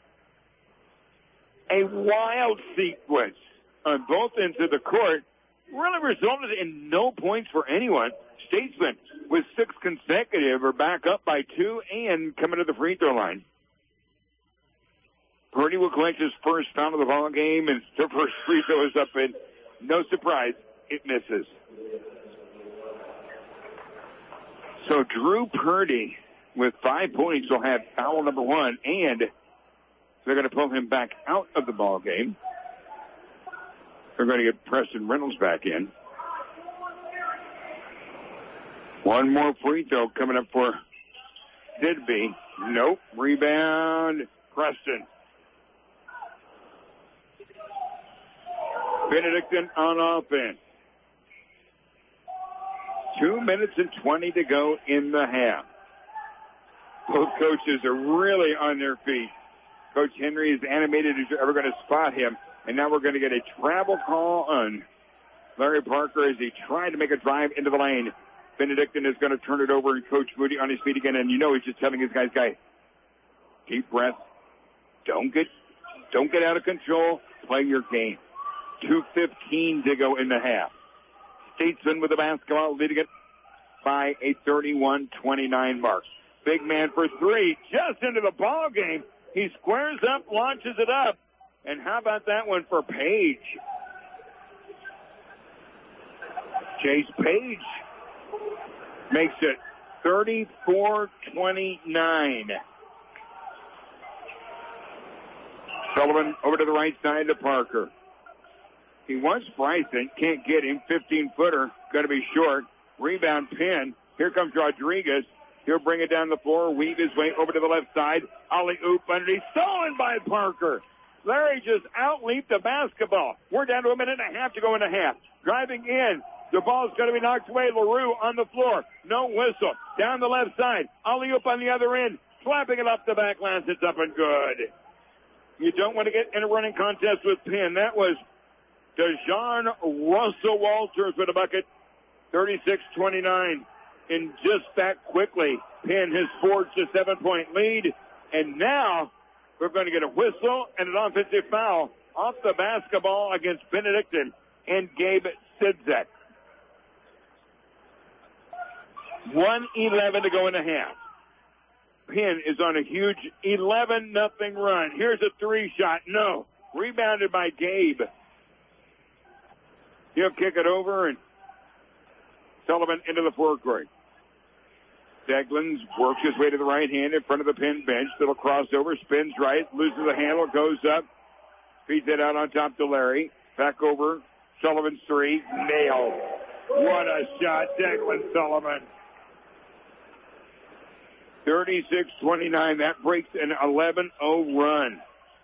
A wild sequence on both ends of the court really resulted in no points for anyone. Statesman with 6 consecutive are back up by 2 and coming to the free throw line. Purdy will collect his first foul of the ball game, and the first free throw is up, and no surprise, it misses. So Drew Purdy with 5 points will have foul number 1, and they're going to pull him back out of the ball game. They're going to get Preston Reynolds back in. One more free throw coming up for Digby. Nope. Rebound, Preston. Benedictine on offense. 2 minutes and 20 to go in the half. Both coaches are really on their feet. Coach Henry is animated as you're ever going to spot him. And now we're going to get a travel call on Larry Parker as he tried to make a drive into the lane. Benedictine is going to turn it over, and Coach Moody on his feet again. And you know he's just telling his guys, deep breath. Don't get out of control. Play your game. 2:15 to go in the half. Statesman with the basketball, leading it by a 31-29 mark. Big man for 3, just into the ball game. He squares up, launches it up. And how about that one for Page? Chase Page makes it 34-29. Sullivan over to the right side to Parker. He wants Bryson, can't get him. 15-footer, going to be short. Rebound Penn. Here comes Rodriguez. He'll bring it down the floor, weave his way over to the left side. Alley-oop underneath, stolen by Parker. Larry just out-leaped the basketball. We're down to a minute and a half to go in the half. Driving in. The ball's going to be knocked away. LaRue on the floor. No whistle. Down the left side. Alley-oop on the other end. Slapping it up the back glass. It's up and good. You don't want to get in a running contest with Penn. That was Dejon Russell Walters with a bucket. 36-29. And just that quickly, Penn has forged a 7-point lead. And now we're going to get a whistle and an offensive foul off the basketball against Benedictine and Gabe Sidzek. 1:11 to go in the half. Penn is on a huge 11-0 run. Here's a 3-shot. No. Rebounded by Gabe. He'll kick it over, and Sullivan into the forecourt. Deglins works his way to the right hand in front of the Penn bench. Little crossover, spins right, loses the handle, goes up, feeds it out on top to Larry. Back over, Sullivan's 3, nailed. What a shot, Declan Sullivan. 36-29, that breaks an 11-0 run.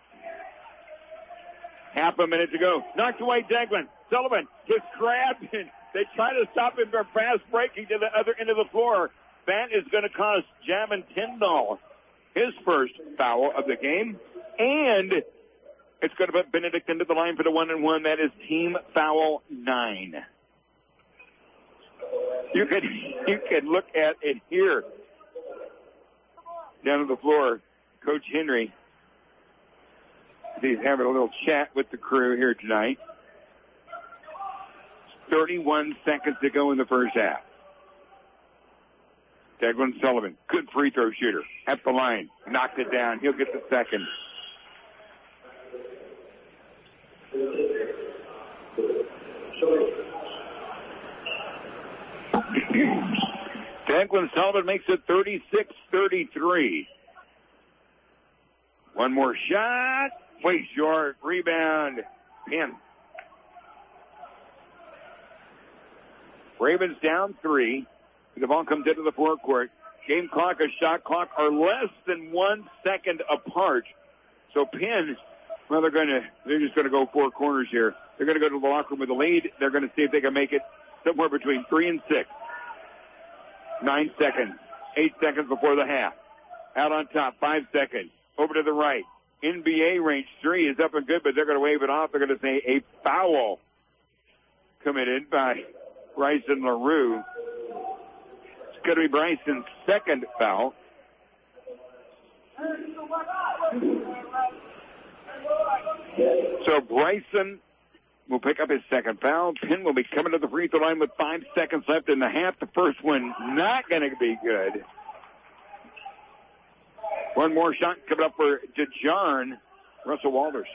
Half a minute to go. Knocked away Declan. Sullivan gets grabbed, and they try to stop him from fast breaking to the other end of the floor. That is going to cost Jamin Tyndall his first foul of the game. And it's going to put Benedictine to the line for the 1-and-1. That is team foul 9. You can look at it here. Down on the floor, Coach Henry. He's having a little chat with the crew here tonight. 31 seconds to go in the first half. Declan Sullivan, good free throw shooter. At the line, knocked it down. He'll get the second. Declan Sullivan makes it 36-33. One more shot. Way short. Rebound. Penn. Ravens down 3. The ball comes into the forecourt. Game clock, a shot clock are less than 1 second apart. So Penn, well, they're just going to go 4 corners here. They're going to go to the locker room with a lead. They're going to see if they can make it somewhere between 3 and 6. 9 seconds. 8 seconds before the half. Out on top. 5 seconds. Over to the right. NBA range three is up and good, but they're going to wave it off. They're going to say a foul committed by Bryson LaRue. It's going to be Bryson's second foul. So Bryson will pick up his second foul. Penn will be coming to the free throw line with 5 seconds left in the half. The first one not going to be good. One more shot coming up for DeJarn, Russell Walters.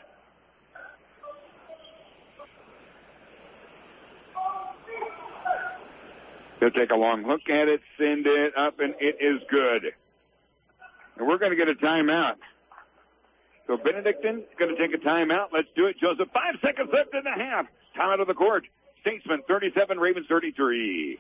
He'll take a long look at it, send it up, and it is good. And we're going to get a timeout. So Benedictine is going to take a timeout. Let's do it, Joseph. 5 seconds left in the half. Time out of the court. Statesman 37, Ravens 33.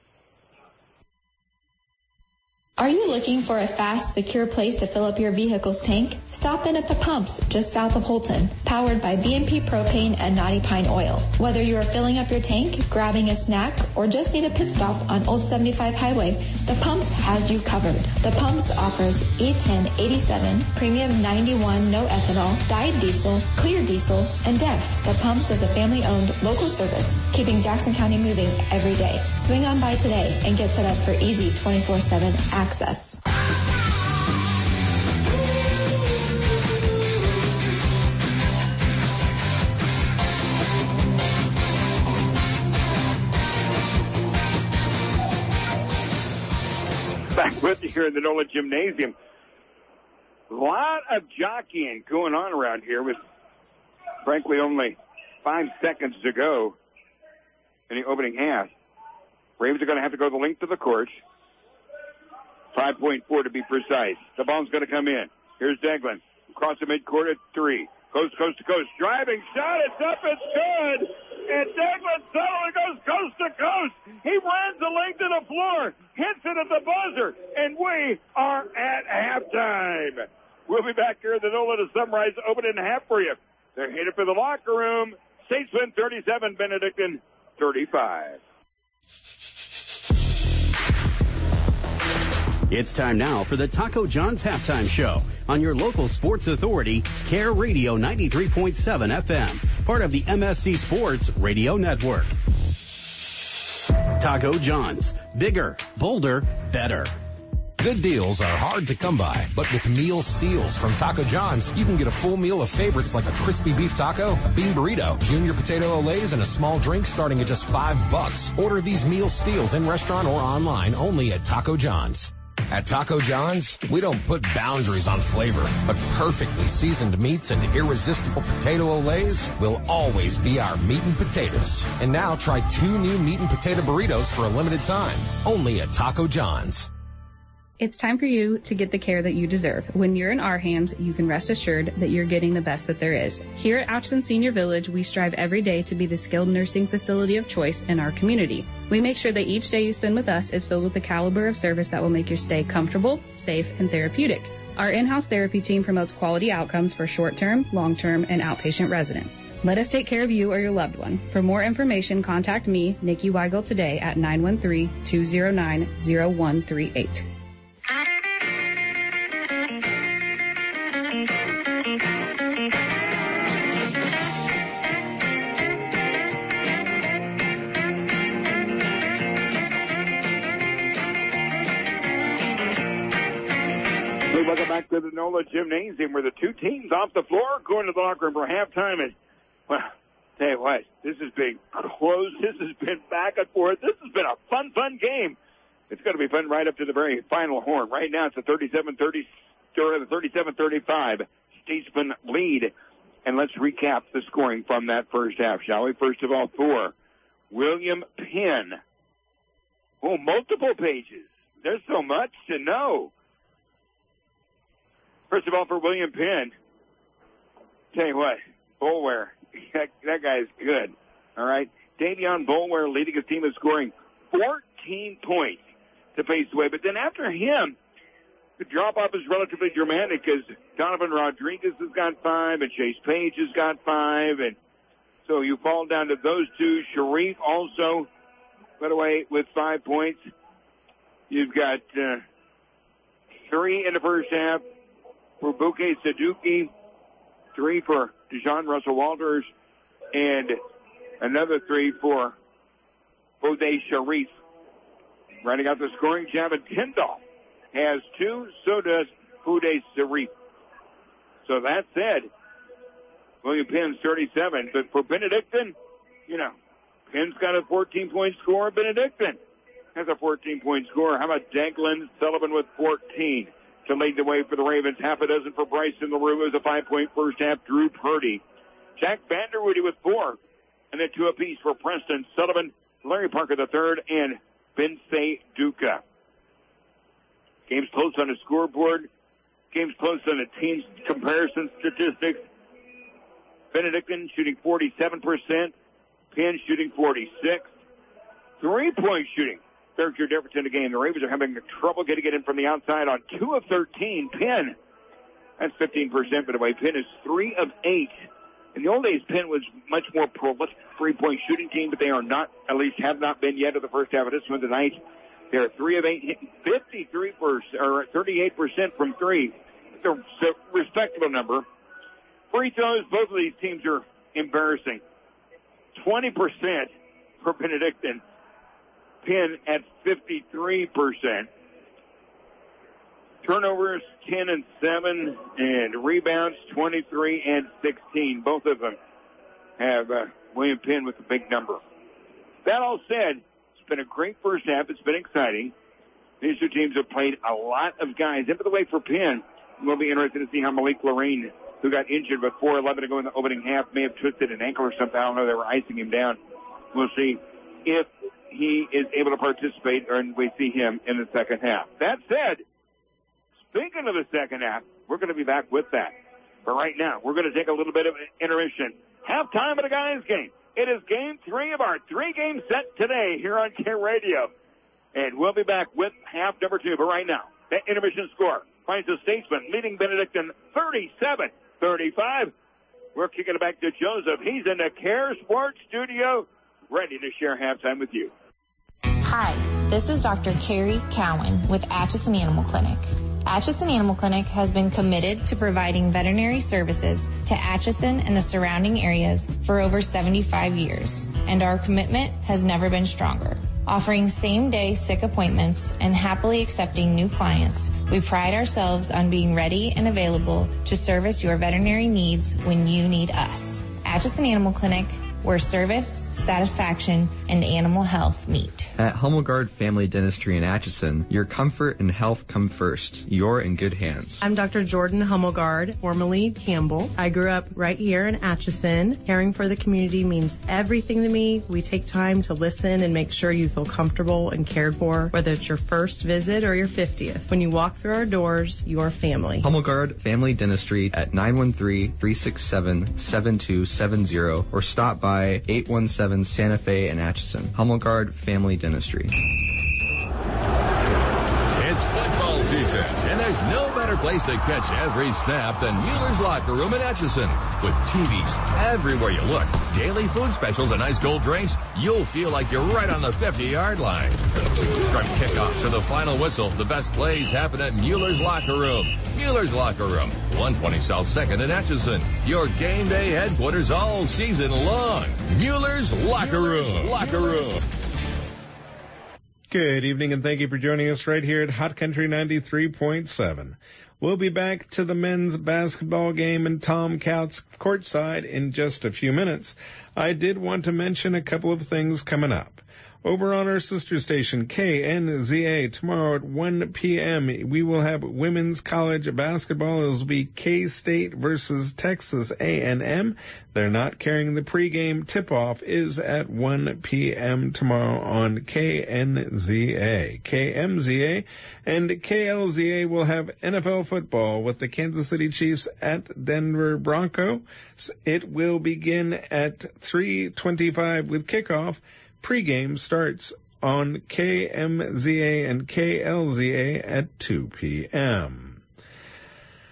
Are you looking for a fast, secure place to fill up your vehicle's tank? Stop in at the pumps just south of Holton, powered by BMP Propane and Knotty Pine Oil. Whether you are filling up your tank, grabbing a snack, or just need a pit stop on Old 75 Highway, the Pumps has you covered. The Pumps offers E10 87, Premium 91 no ethanol, dyed diesel, clear diesel, and DEF. The Pumps is a family-owned local service, keeping Jackson County moving every day. Swing on by today and get set up for easy 24/7 access. Back with you here in the NOLA Gymnasium. A lot of jockeying going on around here with, frankly, only 5 seconds to go in the opening half. Ravens are going to have to go the length of the court. 5.4 to be precise. The ball's going to come in. Here's Deglin. Across the midcourt at 3. Coast to coast. Driving shot. It's up. It's good. And Deglin suddenly goes coast to coast. He runs the length of the floor. Hits it at the buzzer. And we are at halftime. We'll be back here in the NOLA to summarize the opening half for you. They're headed for the locker room. Statesman 37, Benedictine 35. It's time now for the Taco John's Halftime Show on your local sports authority, Care Radio 93.7 FM, part of the MSC Sports Radio Network. Taco John's, bigger, bolder, better. Good deals are hard to come by, but with meal steals from Taco John's, you can get a full meal of favorites like a crispy beef taco, a bean burrito, junior potato olays, and a small drink starting at just $5. Order these meal steals in restaurant or online only at Taco John's. At Taco John's, we don't put boundaries on flavor, but perfectly seasoned meats and irresistible potato olays will always be our meat and potatoes. And now try 2 new meat and potato burritos for a limited time, only at Taco John's. It's time for you to get the care that you deserve. When you're in our hands, you can rest assured that you're getting the best that there is. Here at Atchison Senior Village, we strive every day to be the skilled nursing facility of choice in our community. We make sure that each day you spend with us is filled with the caliber of service that will make your stay comfortable, safe, and therapeutic. Our in-house therapy team promotes quality outcomes for short-term, long-term, and outpatient residents. Let us take care of you or your loved one. For more information, contact me, Nikki Weigel, today at 913-209-0138. Welcome back to the NOLA Gymnasium, where the two teams off the floor going to the locker room for halftime. And, well, tell you what, this has been close. This has been back and forth. This has been a fun game. It's going to be fun right up to the very final horn. Right now, it's a 37-35 Statesman lead. And let's recap the scoring from that first half, shall we? First of all, for William Penn. Oh, multiple pages. There's so much to know. First of all, for William Penn, tell you what, Boulware, that guy's good. All right? Davion Boulware leading his team in scoring 14 points to pace the way. But then after him, the drop-off is relatively dramatic because Donovan Rodriguez has got 5 and Chase Page has got 5. And so you fall down to those two. Sharif also, by the way, with 5 points. You've got 3 in the first half for Buke Saduki 3 for Deshaun Russell Walters, and another 3 for Bode Sharif. Writing out the scoring, Javin Tyndall has 2, so does Bode Sharif. So that said, William Penn's 37, but for Benedictine, Penn's got a 14-point score. Benedictine has a 14-point score. How about Declan Sullivan with 14 to lead the way for the Ravens? Half a dozen for Bryson LaRue. It was a 5-point first half. Drew Purdy. Jack Vanderwoody with 4. And then 2 apiece for Preston Sullivan, Larry Parker III, and Bensei Duca. Game's close on the scoreboard. Game's close on the team's comparison statistics. Benedictine shooting 47%. Penn shooting 46. 3-point shooting. There's your difference in the game. The Ravens are having trouble getting it in from the outside on 2 of 13. Penn, that's 15%, by the way. Penn is 3 of 8. In the old days, Penn was much more prolific 3-point shooting team, but they are not, at least have not been yet in the first half of this one tonight. They're 3 of 8, hitting 38% from 3. It's a respectable number. Free throws, both of these teams are embarrassing. 20% for Benedictine. Penn at 53%. Turnovers 10 and 7, and rebounds 23 and 16. Both of them have William Penn with a big number. That all said, it's been a great first half. It's been exciting. These two teams have played a lot of guys. And by the way, for Penn, we'll be interested to see how Malik Lorraine, who got injured with 4:11 to go in the opening half, may have twisted an ankle or something. I don't know. They were icing him down. We'll see if he is able to participate, and we see him in the second half. That said, speaking of the second half, we're going to be back with that. But right now, we're going to take a little bit of an intermission. Halftime of the guys' game. It is game 3 of our 3-game set today here on K Radio. And we'll be back with half number 2. But right now, that intermission score finds the Statesman leading Benedictine 37-35. We're kicking it back to Joseph. He's in the Care Sports Studio, ready to share halftime with you. Hi, this is Dr. Carrie Cowan with Atchison Animal Clinic. Atchison Animal Clinic has been committed to providing veterinary services to Atchison and the surrounding areas for over 75 years, and our commitment has never been stronger. Offering same-day sick appointments and happily accepting new clients, we pride ourselves on being ready and available to service your veterinary needs when you need us. Atchison Animal Clinic, where service, satisfaction, and animal health meet. At Hummelgard Family Dentistry in Atchison, your comfort and health come first. You're in good hands. I'm Dr. Jordan Hummelgard, formerly Campbell. I grew up right here in Atchison. Caring for the community means everything to me. We take time to listen and make sure you feel comfortable and cared for, whether it's your first visit or your 50th. When you walk through our doors, you're family. Hummelgard Family Dentistry at 913-367-7270 or stop by 817 Santa Fe in Atchison. Hummelgard Family Dentistry. It's football season, and there's no better place to catch every snap than Mueller's Locker Room in Atchison. With TVs everywhere you look, daily food specials, and ice cold drinks, you'll feel like you're right on the 50-yard line. From kickoff to the final whistle, the best plays happen at Mueller's Locker Room. Mueller's Locker Room, 120 South 2nd in Atchison. Your game day headquarters all season long. Mueller's Locker Room. Locker Room. Good evening, and thank you for joining us right here at Hot Country 93.7. We'll be back to the men's basketball game and Tom Couts courtside in just a few minutes. I did want to mention a couple of things coming up. Over on our sister station, KNZA, tomorrow at 1 p.m., we will have women's college basketball. It will be K-State versus Texas A&M. They're not carrying the pregame. Tip-off is at 1 p.m. tomorrow on KNZA. KMZA and KLZA will have NFL football with the Kansas City Chiefs at Denver Broncos. It will begin at 3:25 with kickoff. Pre-game starts on KMZA and KLZA at 2 p.m.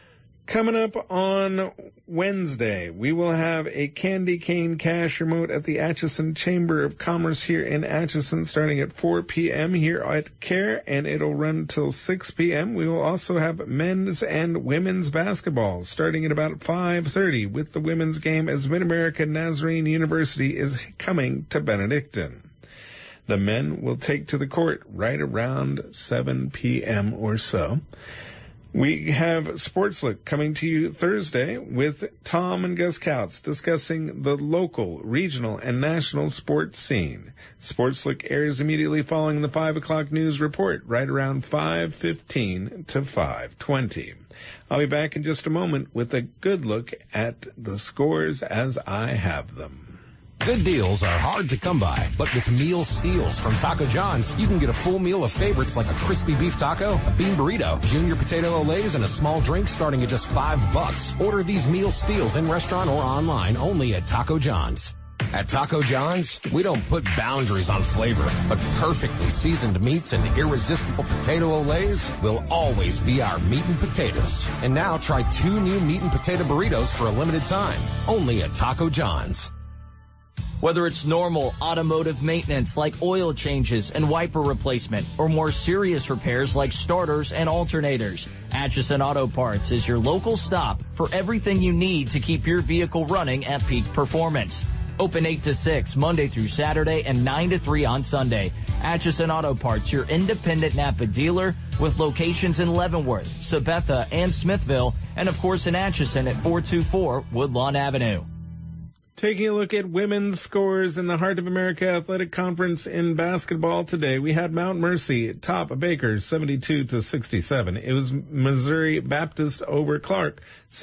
Coming up on Wednesday, we will have a candy cane cash remote at the Atchison Chamber of Commerce here in Atchison starting at 4 p.m. here at CARE, and it'll run till 6 p.m. We will also have men's and women's basketball starting at about 5:30 with the women's game as Mid-America Nazarene University is coming to Benedictine. The men will take to the court right around 7 p.m. or so. We have Sports Look coming to you Thursday with Tom and Gus Kautz discussing the local, regional, and national sports scene. Sports Look airs immediately following the 5 o'clock news report, right around 5:15 to 5:20. I'll be back in just a moment with a good look at the scores as I have them. Good deals are hard to come by, but with meal steals from Taco John's, you can get a full meal of favorites like a crispy beef taco, a bean burrito, junior potato olays, and a small drink starting at just $5. Order these meal steals in restaurant or online only at Taco John's. At Taco John's, we don't put boundaries on flavor, but perfectly seasoned meats and irresistible potato olays will always be our meat and potatoes. And now try 2 new meat and potato burritos for a limited time, only at Taco John's. Whether it's normal automotive maintenance like oil changes and wiper replacement, or more serious repairs like starters and alternators, Atchison Auto Parts is your local stop for everything you need to keep your vehicle running at peak performance. Open 8 to 6 Monday through Saturday and 9 to 3 on Sunday. Atchison Auto Parts, your independent Napa dealer with locations in Leavenworth, Sabetha, and Smithville, and of course in Atchison at 424 Woodlawn Avenue. Taking a look at women's scores in the Heart of America Athletic Conference in basketball today, we had Mount Mercy top Baker 72-67. It was Missouri Baptist over Clark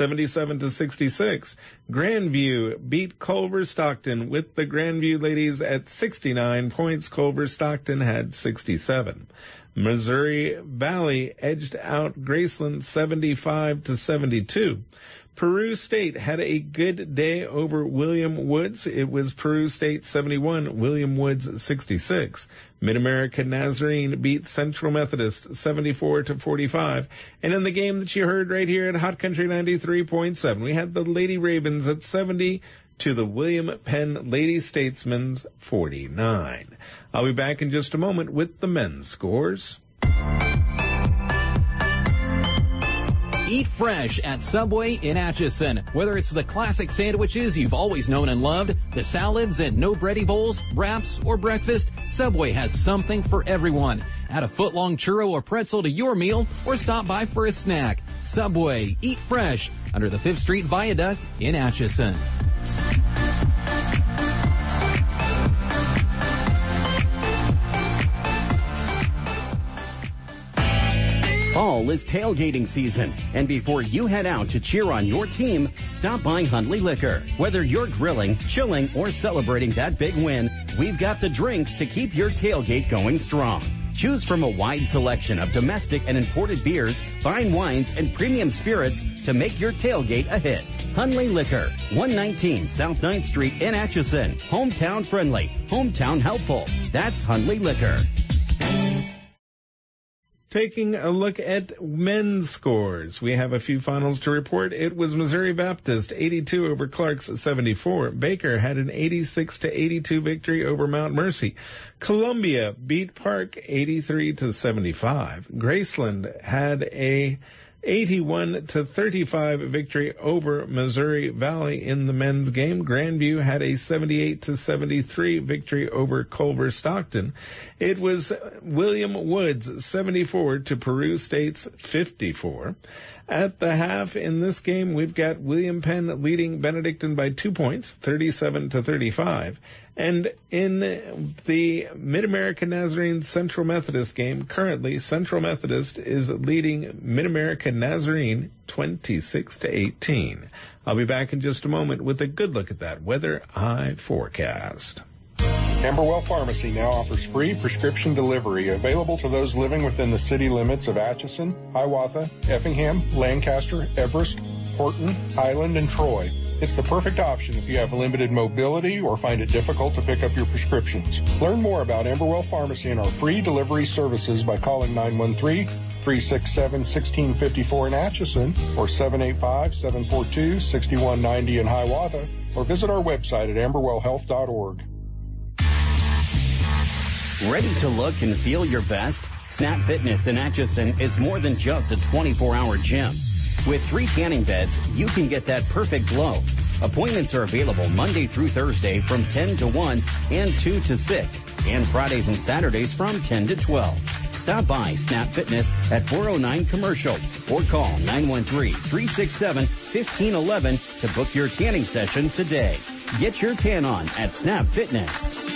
77-66. Grandview beat Culver Stockton with the Grandview ladies at 69 points. Culver Stockton had 67. Missouri Valley edged out Graceland 75-72. Peru State had a good day over William Woods. It was Peru State 71, William Woods 66. Mid-America Nazarene beat Central Methodist 74-45. And in the game that you heard right here at Hot Country 93.7, we had the Lady Ravens at 70 to the William Penn Lady Statesmen's 49. I'll be back in just a moment with the men's scores. Eat fresh at Subway in Atchison. Whether it's the classic sandwiches you've always known and loved, the salads and no bready bowls, wraps, or breakfast, Subway has something for everyone. Add a foot-long churro or pretzel to your meal or stop by for a snack. Subway, eat fresh, under the 5th Street Viaduct in Atchison. Fall is tailgating season, and before you head out to cheer on your team, stop by Hundley Liquor. Whether you're grilling, chilling, or celebrating that big win, we've got the drinks to keep your tailgate going strong. Choose from a wide selection of domestic and imported beers, fine wines, and premium spirits to make your tailgate a hit. Hundley Liquor, 119 South 9th Street in Atchison. Hometown friendly, hometown helpful. That's Hundley Liquor. Taking a look at men's scores, we have a few finals to report. It was Missouri Baptist 82 over Clark's 74. Baker had an 86-82 victory over Mount Mercy. Columbia beat Park 83-75. Graceland had a 81-35 victory over Missouri Valley in the men's game. Grandview had a 78-73 victory over Culver Stockton. It was William Woods 74 to Peru State's 54. At the half in this game, we've got William Penn leading Benedictine by 2 points, 37-35. And in the Mid-America Nazarene Central Methodist game, currently Central Methodist is leading Mid-America Nazarene 26-18. I'll be back in just a moment with a good look at that weather eye forecast. Amberwell Pharmacy now offers free prescription delivery available to those living within the city limits of Atchison, Hiawatha, Effingham, Lancaster, Everest, Horton, Highland, and Troy. It's the perfect option if you have limited mobility or find it difficult to pick up your prescriptions. Learn more about Amberwell Pharmacy and our free delivery services by calling 367-1654 in Atchison, or 785-742-6190 in Hiawatha, or visit our website at amberwellhealth.org. Ready to look and feel your best? Snap Fitness in Atchison is more than just a 24-hour gym. With 3 tanning beds, you can get that perfect glow. Appointments are available Monday through Thursday from 10 to 1 and 2 to 6, and Fridays and Saturdays from 10 to 12. Stop by Snap Fitness at 409 Commercial or call 913-367-1511 to book your tanning session today. Get your tan on at Snap Fitness.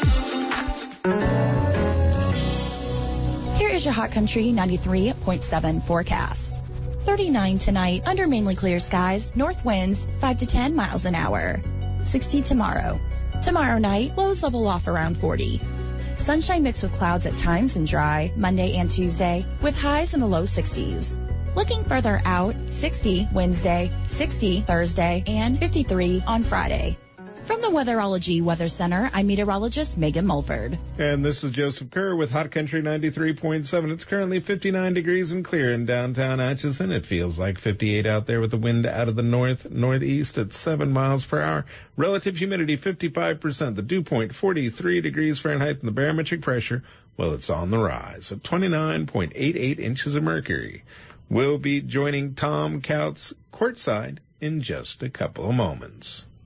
Here is your Hot Country 93.7 forecast. 39 tonight, under mainly clear skies, north winds 5 to 10 miles an hour. 60 tomorrow. Tomorrow night, lows level off around 40. Sunshine mixed with clouds at times and dry Monday and Tuesday, with highs in the low 60s. Looking further out, 60 Wednesday, 60 Thursday, and 53 on Friday. From the Weatherology Weather Center, I'm meteorologist Megan Mulford. And this is Joseph Kerr with Hot Country 93.7. It's currently 59 degrees and clear in downtown Atchison. It feels like 58 out there with the wind out of the northeast at 7 miles per hour. Relative humidity 55%. The dew point 43 degrees Fahrenheit, and the barometric pressure, well, it's on the rise at 29.88 inches of mercury. We'll be joining Tom Couts courtside in just a couple of moments.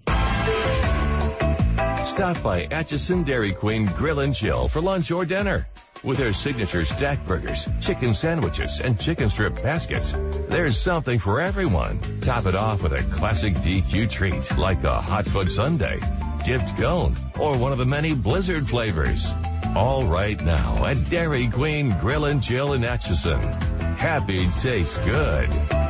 Stop by Atchison Dairy Queen Grill and Chill for lunch or dinner. With their signature stack burgers, chicken sandwiches, and chicken strip baskets, there's something for everyone. Top it off with a classic DQ treat like a hot foot sundae, dipped cone, or one of the many blizzard flavors. All right now at Dairy Queen Grill and Chill in Atchison. Happy tastes good.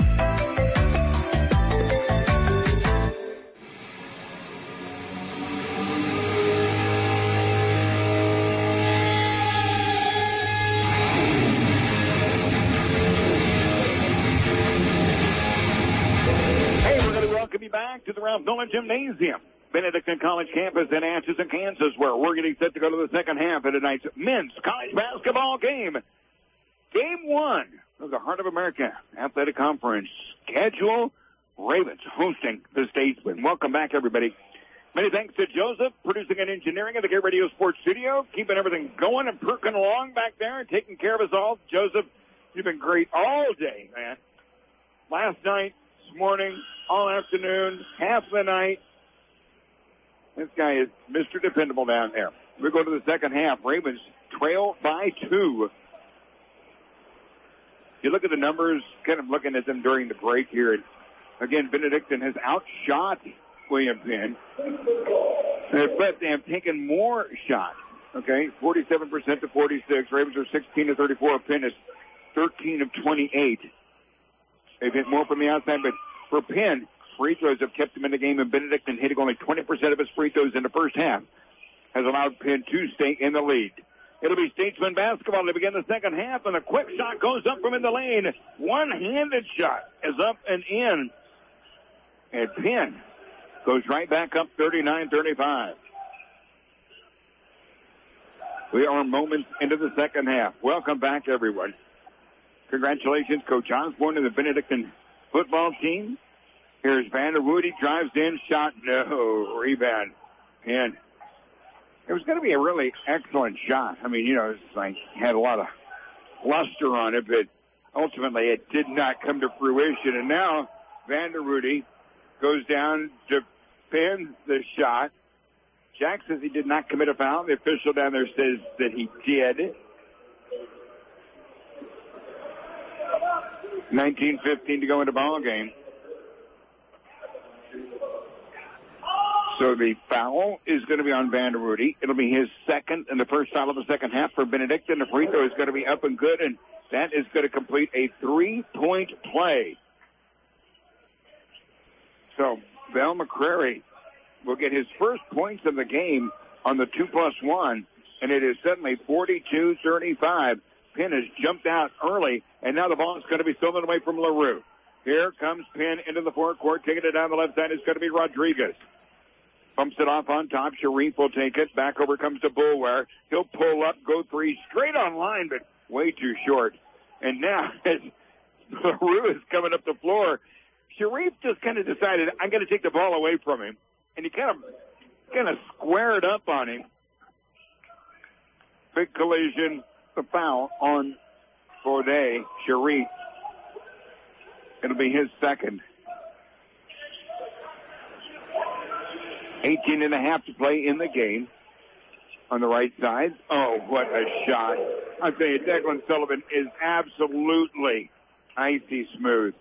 To the Ralph Nolan Gymnasium, Benedictine College campus in Atchison, Kansas, where we're getting set to go to the second half of tonight's men's college basketball game. Game 1 of the Heart of America Athletic Conference schedule. Ravens hosting the Statesmen. Welcome back, everybody. Many thanks to Joseph, producing and engineering at the Gate Radio Sports Studio, keeping everything going and perking along back there and taking care of us all. Joseph, you've been great all day, man. Last night, this morning, all afternoon, half the night. This guy is Mr. Dependable down there. We go to the second half. Ravens trail by 2. You look at the numbers, kind of looking at them during the break here. And again, Benedictine has outshot William Penn, but they have taken more shots. Okay, 47% to 46. Ravens are 16 to 34. Penn is 13 of 28. They've hit more from the outside, but for Penn, free throws have kept him in the game, and Benedictine hitting only 20% of his free throws in the first half has allowed Penn to stay in the lead. It'll be Statesman basketball to begin the second half, and a quick shot goes up from in the lane. One-handed shot is up and in, and Penn goes right back up 39-35. We are moments into the second half. Welcome back, everyone. Congratulations, Coach Osborne and the Benedictine football team. Here's Vanderwood. He drives in, shot, no, rebound. And it was going to be a really excellent shot. I mean, it's like had a lot of luster on it, but ultimately it did not come to fruition. And now Vanderwood goes down to pin the shot. Jack says he did not commit a foul. The official down there says that he did. 19:15 to go into ball game. So the foul is going to be on Vanderwood. It'll be his second and the first foul of the second half for Benedictine. The free throw is going to be up and good, and that is going to complete a 3-point play. So Val McCrary will get his first points of the game on the 2+1, and it is suddenly 42-35. Penn has jumped out early, and now the ball is going to be stolen away from LaRue. Here comes Penn into the forecourt, taking it down the left side. It's going to be Rodriguez. Pumps it off on top. Sharif will take it. Back over comes to Boulware. He'll pull up, go three, straight on line, but way too short. And now as LaRue is coming up the floor, Sharif just kind of decided, I'm going to take the ball away from him. And he kind of squared up on him. Big collision, the foul on Bode Sharif. It'll be his second. 18.5 to play in the game. On the right side. Oh, what a shot. I'll tell you, Declan Sullivan is absolutely icy smooth.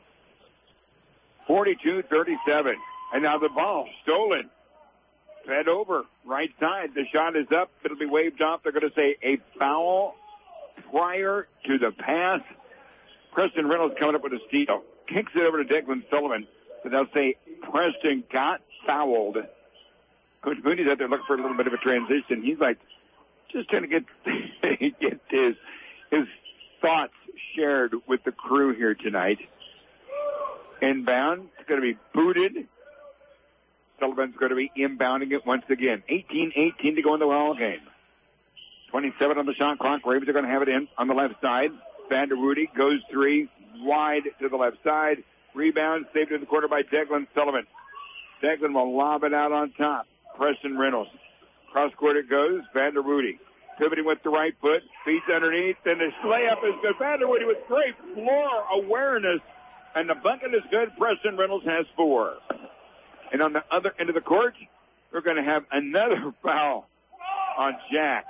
42-37. And now the ball stolen. Fed over. Right side. The shot is up. It'll be waved off. They're going to say a foul prior to the pass. Preston Reynolds coming up with a steal. Kicks it over to Declan Sullivan. But they'll say Preston got fouled. Coach Mooney's out there looking for a little bit of a transition. He's like, just trying to get his thoughts shared with the crew here tonight. Inbound. It's going to be booted. Sullivan's going to be inbounding it once again. 18-18 to go in the ball game. 27 on the shot clock. Ravens are going to have it in on the left side. Vanderwoody goes three wide to the left side. Rebound saved in the corner by Declan Sullivan. Declan will lob it out on top. Preston Reynolds. Cross court it goes. Vanderwoody pivoting with the right foot. Feet underneath. And the layup is good. Vanderwoody with great floor awareness. And the bucket is good. Preston Reynolds has 4. And on the other end of the court, we're going to have another foul on Jack.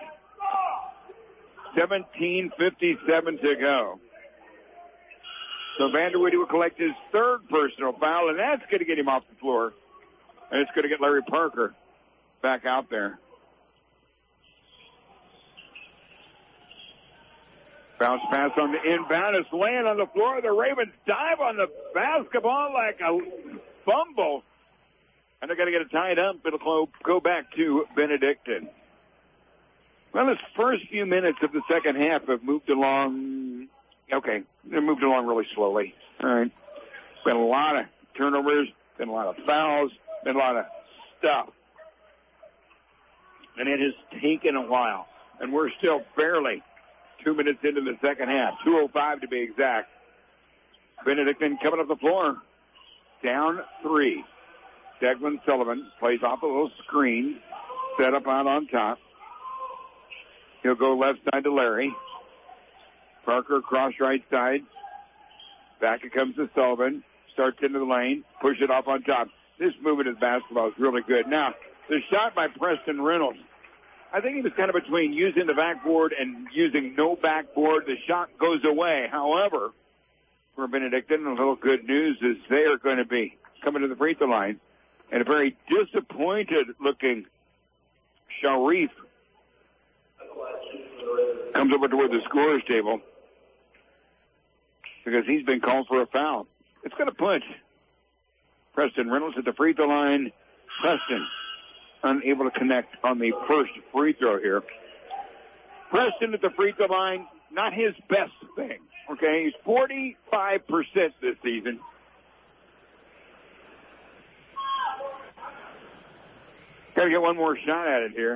17:57 to go. So Vanderwoody will collect his third personal foul, and that's going to get him off the floor. And it's going to get Larry Parker back out there. Bounce pass on the inbound. It's laying on the floor. The Ravens dive on the basketball like a fumble. And they're going to get it tied up. It'll go back to Benedictine. Well, this first few minutes of the second half have moved along. Okay, they moved along really slowly. All right. Been a lot of turnovers, been a lot of fouls, been a lot of stuff. And it has taken a while. And we're still barely 2 minutes into the second half. 2:05 to be exact. Benedictine coming up the floor. Down 3. Declan Sullivan plays off a little screen. Set up out on top. He'll go left side to Larry. Parker across right side. Back it comes to Sullivan. Starts into the lane. Push it off on top. This movement of basketball is really good. Now, the shot by Preston Reynolds. I think he was kind of between using the backboard and using no backboard. The shot goes away. However, for Benedictine, a little good news is they are going to be coming to the free throw line. And a very disappointed-looking Sharif comes over toward the scorer's table because he's been called for a foul. It's going to put Preston Reynolds at the free throw line. Preston unable to connect on the first free throw here. Preston at the free throw line, not his best thing. Okay, he's 45% this season. Got to get one more shot at it here.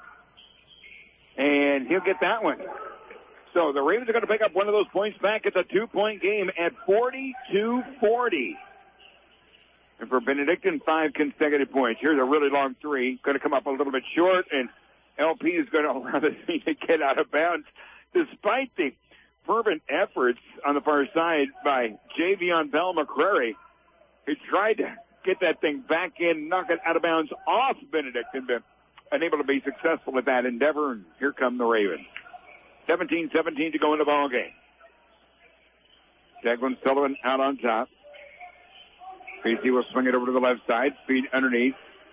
And he'll get that one. So the Ravens are going to pick up one of those points back. It's a 2-point game at 42-40. And for Benedictine, 5 consecutive points. Here's a really long three. Going to come up a little bit short, and LP is going to allow the thing to get out of bounds. Despite the fervent efforts on the far side by Javion Bell McCrary, he tried to get that thing back in, knock it out of bounds off Benedictine, but unable to be successful with that endeavor. And here come the Ravens. 17-17 to go in the ball game. Declan Sullivan out on top. Casey will swing it over to the left side. Feet underneath.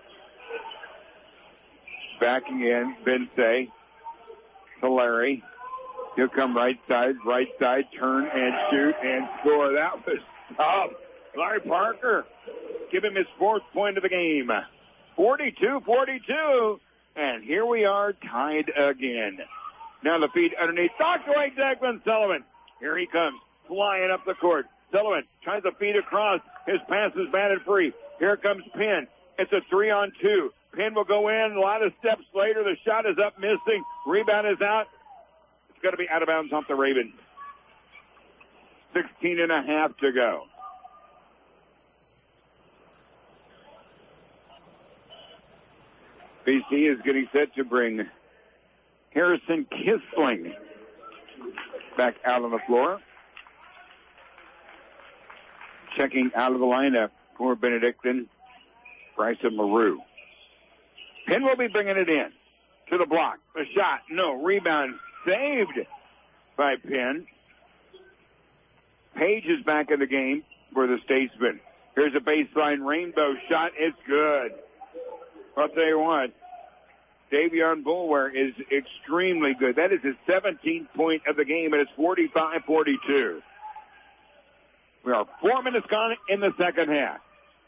Backing in. Bensay to Larry. He'll come right side, turn and shoot and score. That was tough. Larry Parker, give him his 4th point of the game. 42-42. And here we are tied again. Now the feed underneath. Knocked away Declan Sullivan. Here he comes, flying up the court. Sullivan tries to feed across. His pass is batted free. Here comes Penn. It's a 3-on-2. Penn will go in. A lot of steps later. The shot is up, missing. Rebound is out. It's going to be out of bounds off the Ravens. 16.5 to go. BC is getting set to bring Harrison Kissling back out on the floor. Checking out of the lineup for Benedictine, Bryson LaRue. Penn will be bringing it in to the block. A shot, no. Rebound saved by Penn. Page is back in the game for the Statesman. Here's a baseline rainbow shot. It's good. I'll tell you what, Davion Boulware is extremely good. That is his 17th point of the game, and it's 45-42. We are 4 minutes gone in the second half.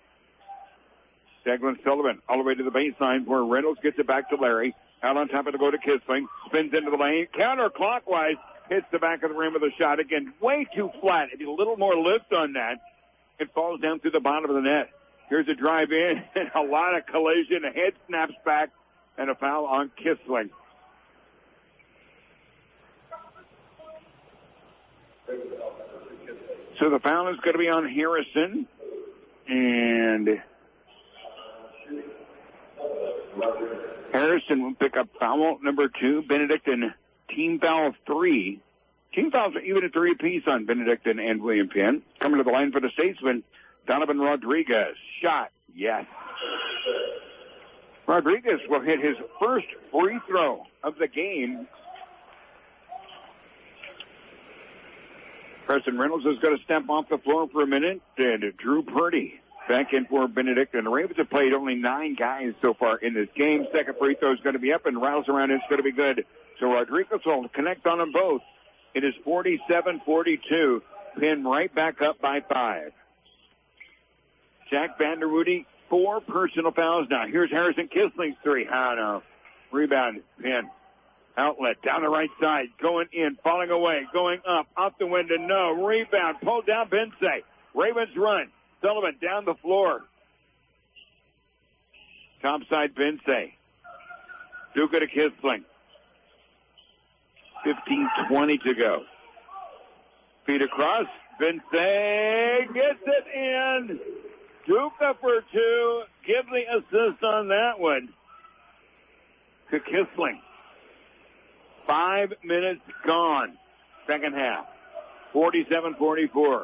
Declan Sullivan all the way to the baseline where Reynolds gets it back to Larry. Out on top of it, go to Kissling. Spins into the lane. Counterclockwise. Hits the back of the rim with a shot. Again, way too flat. If you need a little more lift on that, it falls down through the bottom of the net. Here's a drive in and a lot of collision. A head snaps back and a foul on Kissling. So the foul is going to be on Harrison. And Harrison will pick up foul number 2. Benedictine, team foul 3. Team fouls are even at 3 apiece on Benedictine and William Penn. Coming to the line for the Statesman, Donovan Rodriguez. Shot, yes. Rodriguez will hit his first free throw of the game. Preston Reynolds is going to step off the floor for a minute. And Drew Purdy back in for Benedictine. The Ravens have played only 9 guys so far in this game. Second free throw is going to be up and rattles around. It's going to be good. So Rodriguez will connect on them both. It is 47-42. Penn right back up by 5. Jack Vanderwoody, 4 personal fouls now. Here's Harrison Kissling's 3. Oh, no. Rebound, Penn. Outlet, down the right side, going in, falling away, going up, off the window, no. Rebound, pulled down Bensay. Ravens run. Sullivan down the floor. Topside Bensay. Duca to Kissling. 15-20 to go. Feet across. Bensay gets it in. Duca for 2. Give the assist on that one to Kissling. 5 minutes gone. Second half. 47-44.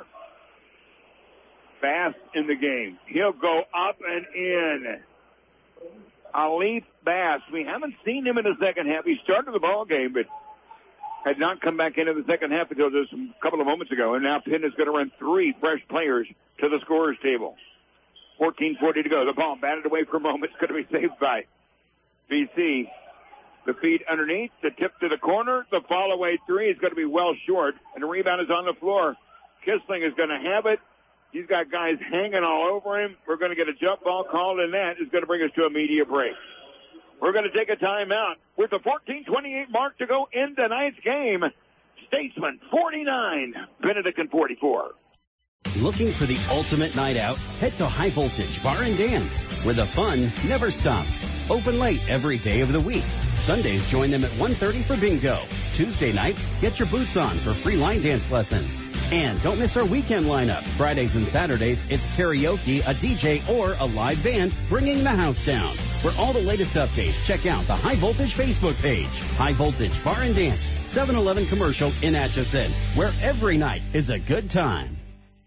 Bass in the game. He'll go up and in. Alif Bass. We haven't seen him in the second half. He started the ball game, but had not come back into the second half until just a couple of moments ago. And now Penn is going to run 3 fresh players to the scorer's table. 14:40 to go. The ball batted away for a moment. It's going to be saved by BC. The feed underneath, the tip to the corner, the fall away 3 is going to be well short, and the rebound is on the floor. Kissling is going to have it. He's got guys hanging all over him. We're going to get a jump ball called, and that is going to bring us to a media break. We're going to take a timeout with the 14:28 mark to go in tonight's game. Statesman 49, Benedictine 44. Looking for the ultimate night out? Head to High Voltage Bar and Dance, where the fun never stops. Open late every day of the week. Sundays, join them at 1:30 for bingo. Tuesday nights, get your boots on for free line dance lessons. And don't miss our weekend lineup. Fridays and Saturdays, it's karaoke, a DJ, or a live band bringing the house down. For all the latest updates, check out the High Voltage Facebook page. High Voltage Bar and Dance, 7-Eleven commercial in Atchison, where every night is a good time.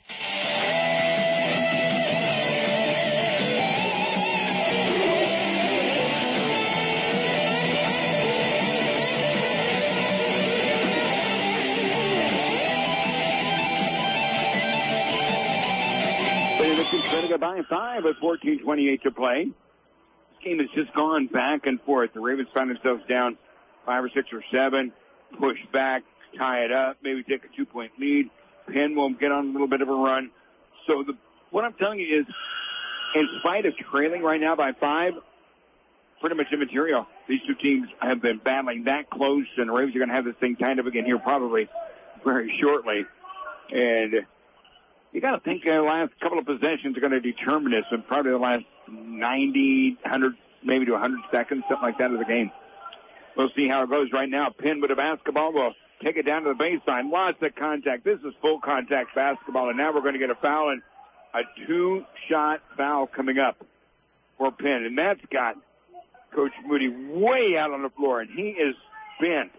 By 5 with 14:28 to play. This game has just gone back and forth. The Ravens find themselves down 5 or 6 or 7, push back, tie it up, maybe take a 2-point lead. Penn will get on a little bit of a run. So what I'm telling you is, in spite of trailing right now by 5, pretty much immaterial. These two teams have been battling that close, and the Ravens are going to have this thing tied up again here probably very shortly. And you got to think the last couple of possessions are going to determine this, and probably the last 90, 100, maybe to 100 seconds, something like that of the game. We'll see how it goes right now. Penn with a basketball will take it down to the baseline. Lots of contact. This is full contact basketball, and now we're going to get a foul and a 2-shot foul coming up for Penn. And that's got Coach Moody way out on the floor, and he is bent.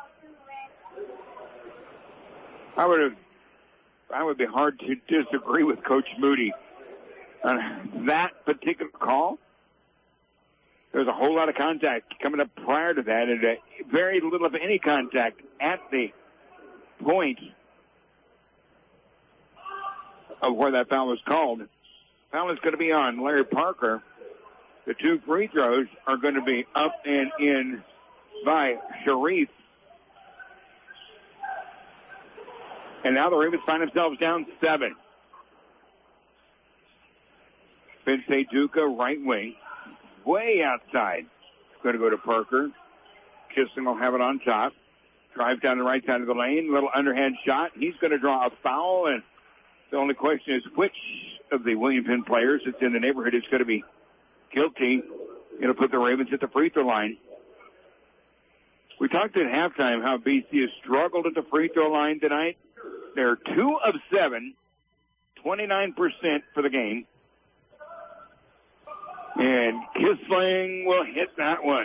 I would be hard to disagree with Coach Moody on that particular call. There's a whole lot of contact coming up prior to that, and very little of any contact at the point of where that foul was called. Foul is going to be on Larry Parker. The 2 free throws are going to be up and in by Sharif. And now the Ravens find themselves down 7. Vincent Duca, right wing. Way outside. Going to go to Parker. Kissling will have it on top. Drive down the right side of the lane. Little underhand shot. He's going to draw a foul. And the only question is which of the William Penn players that's in the neighborhood is going to be guilty. Going to put the Ravens at the free throw line. We talked at halftime how BC has struggled at the free throw line tonight. They're 2 of 7, 29% for the game. And Kissling will hit that one.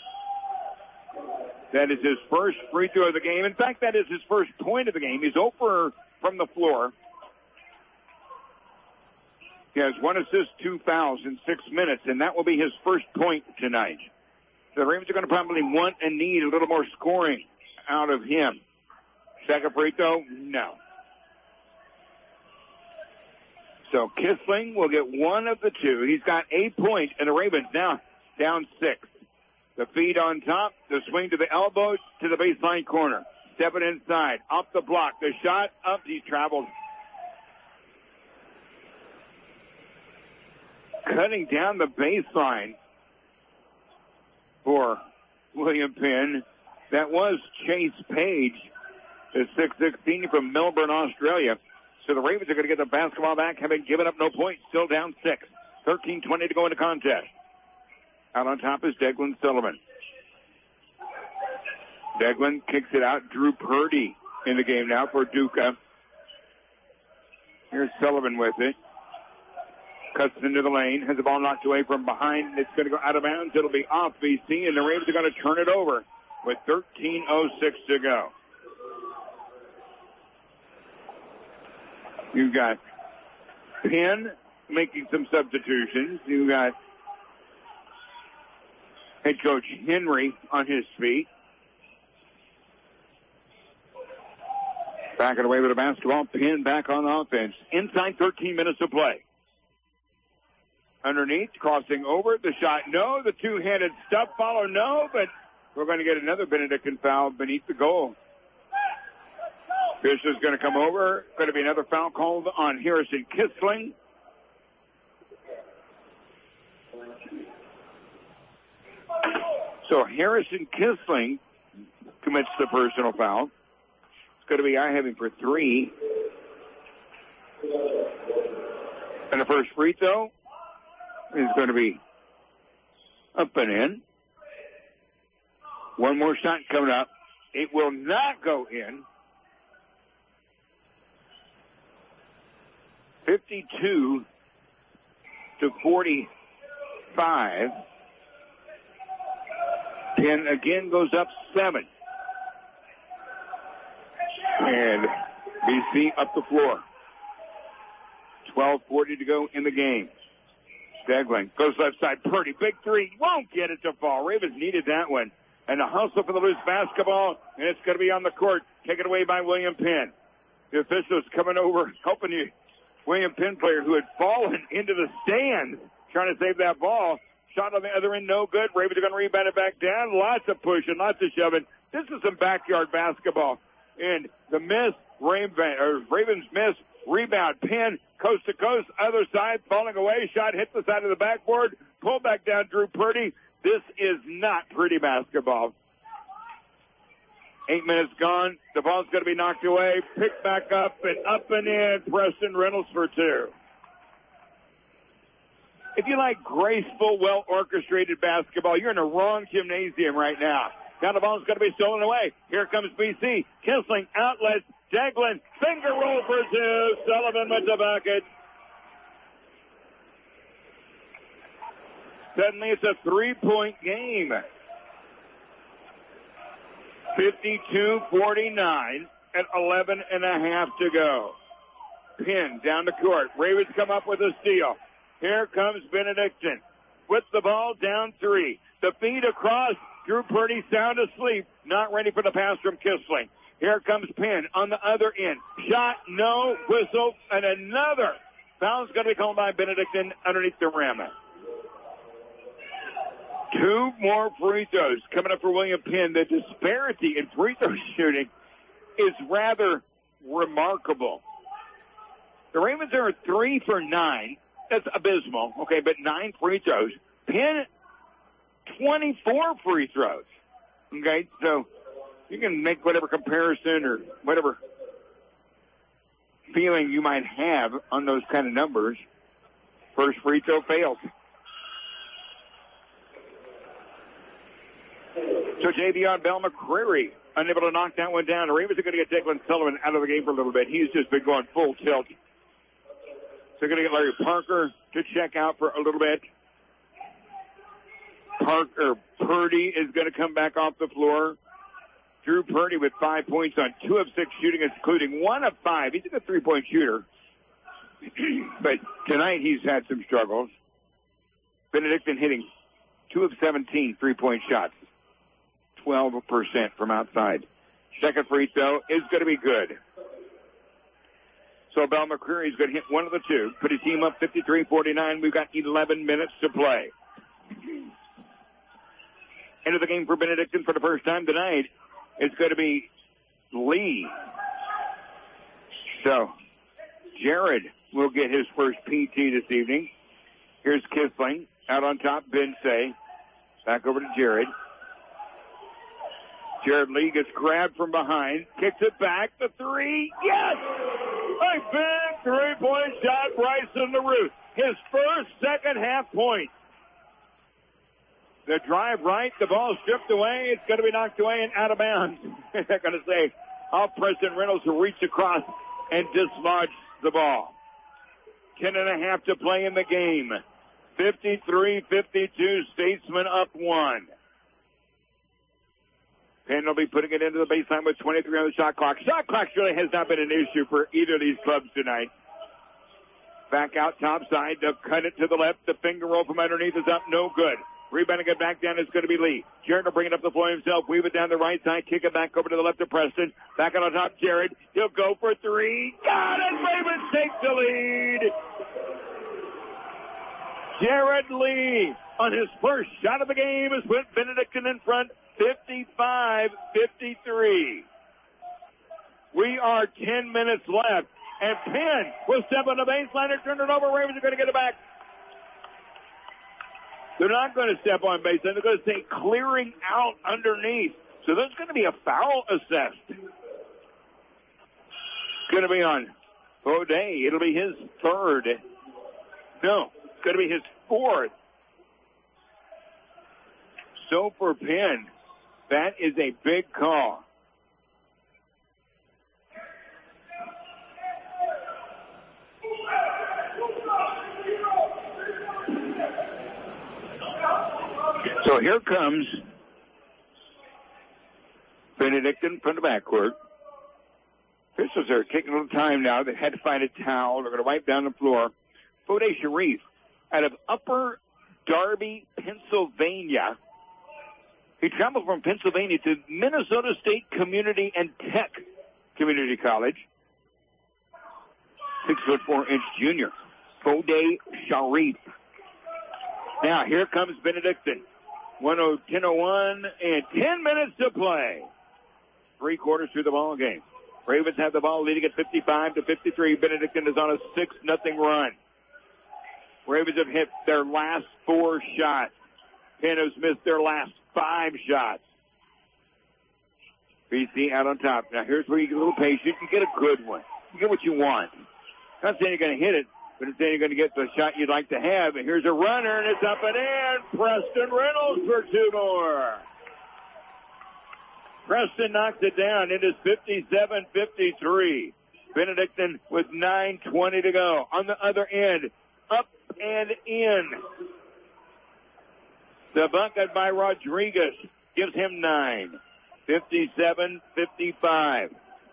That is his first free throw of the game. In fact, that is his first point of the game. He's over from the floor. He has 1 assist, 2 fouls in 6 minutes, and that will be his first point tonight. So the Ravens are going to probably want and need a little more scoring out of him. Second free throw, no. So Kissling will get 1 of the 2. He's got a point, and the Ravens now down 6. The feed on top, the swing to the elbow, to the baseline corner. Stepping inside, off the block. The shot up, he traveled. Cutting down the baseline for William Penn. That was Chase Page, the 6'16" from Melbourne, Australia. So the Ravens are going to get the basketball back, having given up no points, still down 6. 13:20 to go in the contest. Out on top is Declan Sullivan. Declan kicks it out. Drew Purdy in the game now for Duca. Here's Sullivan with it. Cuts into the lane. Has the ball knocked away from behind. It's going to go out of bounds. It'll be off BC, and the Ravens are going to turn it over with 13:06 to go. You've got Penn making some substitutions. You've got head coach Henry on his feet. Back it away with the basketball. Penn back on offense. Inside 13 minutes of play. Underneath, crossing over. The shot, no. The two-handed stub follow, no. But we're going to get another Benedictine foul beneath the goal. Fisher's going to come over. Going to be another foul called on Harrison Kissling. So Harrison Kissling commits the personal foul. It's going to be having for 3. And the first free throw is going to be up and in. One more shot coming up. It will not go in. 52-45. Penn again goes up 7. And BC up the floor. 12:40 to go in the game. Degling goes left side. Purdy, big 3. Won't get it to fall. Ravens needed that one. And the hustle for the loose basketball. And it's going to be on the court. Taken away by William Penn. The officials coming over, helping you. William Penn player who had fallen into the stands trying to save that ball. Shot on the other end, no good. Ravens are going to rebound it back down. Lots of pushing, lots of shoving. This is some backyard basketball. And the miss, Ravens miss, rebound. Penn, coast to coast, other side, falling away. Shot hit the side of the backboard. Pull back down, Drew Purdy. This is not pretty basketball. 8 minutes gone. The ball's going to be knocked away. Picked back up and in. Preston Reynolds for 2. If you like graceful, well-orchestrated basketball, you're in the wrong gymnasium right now. Now the ball's going to be stolen away. Here comes BC. Kissling, outlet, Deglin, finger roll for two. Sullivan with the bucket. Suddenly it's a 3-point game. 52-49 at 11 and a half to go. Penn down the court. Ravens come up with a steal. Here comes Benedictine with the ball down 3. The feed across. Drew Purdy sound asleep. Not ready for the pass from Kissling. Here comes Penn on the other end. Shot, no, whistle, and another. Foul's going to be called by Benedictine underneath the rim. 2 more free throws coming up for William Penn. The disparity in free throw shooting is rather remarkable. The Ravens are 3 for 9. That's abysmal, okay, but 9 free throws. Penn, 24 free throws. Okay, so you can make whatever comparison or whatever feeling you might have on those kind of numbers. First free throw failed. So Javion Bell McCreary unable to knock that one down. The Ravens are going to get Declan Sullivan out of the game for a little bit. He's just been going full tilt. So they're going to get Larry Parker to check out for a little bit. Purdy is going to come back off the floor. Drew Purdy with 5 points on 2 of 6 shooting, including 1 of 5. He's a good 3-point shooter. But tonight he's had some struggles. Benedictine hitting 2 of 17 3-point shots. 12% from outside. Second free throw is going to be good. So Bell McCreary is going to hit one of the 2. Put his team up 53-49. We've got 11 minutes to play. Into the game for Benedictine for the first time tonight. It's going to be Lee. So Jared will get his first PT this evening. Here's Kissling. Out on top, Bensay. Back over to Jared. Jared Lee gets grabbed from behind, kicks it back, the 3, yes! A big 3-point shot, Bryson LaRue. His first second-half point. The drive right, the ball stripped away, it's going to be knocked away and out of bounds. They're going to say, off Preston Reynolds, who reached across and dislodged the ball. 10.5 to play in the game. 53-52, Statesman up 1. Penn will be putting it into the baseline with 23 on the shot clock. Shot clock really has not been an issue for either of these clubs tonight. Back out top side. They'll cut it to the left. The finger roll from underneath is up. No good. Rebounding it back down is going to be Lee. Jared will bring it up the floor himself. Weave it down the right side. Kick it back over to the left of Preston. Back on top, Jared. He'll go for 3. Got it! Ravens take the lead. Jared Lee on his first shot of the game has put Benedictine in front. 55-53. We are 10 minutes left. And Penn will step on the baseline and turn it over. Ravens are going to get it back. They're not going to step on baseline. They're going to stay clearing out underneath. So there's going to be a foul assessed. It's going to be on O'Day. It'll be his 3rd. No, it's going to be his 4th. So for Penn, that is a big call. So here comes Benedictine from the backcourt. Pistols are taking a little time now. They had to find a towel. They're going to wipe down the floor. Fode Sharif out of Upper Darby, Pennsylvania. He traveled from Pennsylvania to Minnesota State Community and Tech Community College. 6'4" junior. Fode Sharif. Now here comes Benedictine. 10:01 and 10 minutes to play. 3 quarters through the ball game. Ravens have the ball leading at 55-53. Benedictine is on a 6-0 run. Ravens have hit their last 4 shots. Penn has missed their last 5 shots. BC out on top. Now here's where you get a little patient. You get a good one. You get what you want. Not saying you're going to hit it, but it's saying you're going to get the shot you'd like to have. And here's a runner, and it's up and in. Preston Reynolds for 2 more. Preston knocks it down. It is 57-53. Benedictine with 9:20 to go. On the other end, up and in. The bucket by Rodriguez gives him 9. 57-55.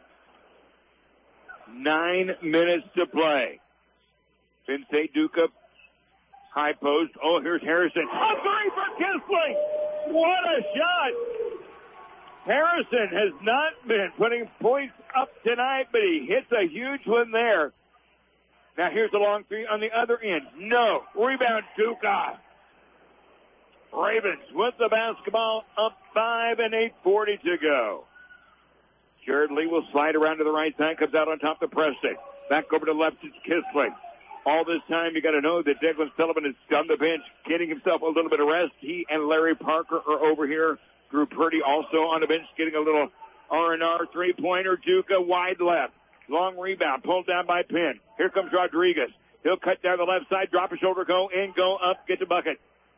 9 minutes to play. Vince Duca, high post. Oh, here's Harrison. A three for Kissling. What a shot. Harrison has not been putting points up tonight, but he hits a huge one there. Now here's the long three on the other end. No. Rebound, Duca. Ravens with the basketball, up 5 and 8:40 to go. Jared Lee will slide around to the right side, comes out on top to Preston. Back over to the left, it's Kissling. All this time, you got to know that Declan Sullivan is on the bench, getting himself a little bit of rest. He and Larry Parker are over here. Drew Purdy also on the bench, getting a little R&R three-pointer. Duca wide left. Long rebound, pulled down by Penn. Here comes Rodriguez. He'll cut down the left side, drop a shoulder, go in, go up, get the bucket.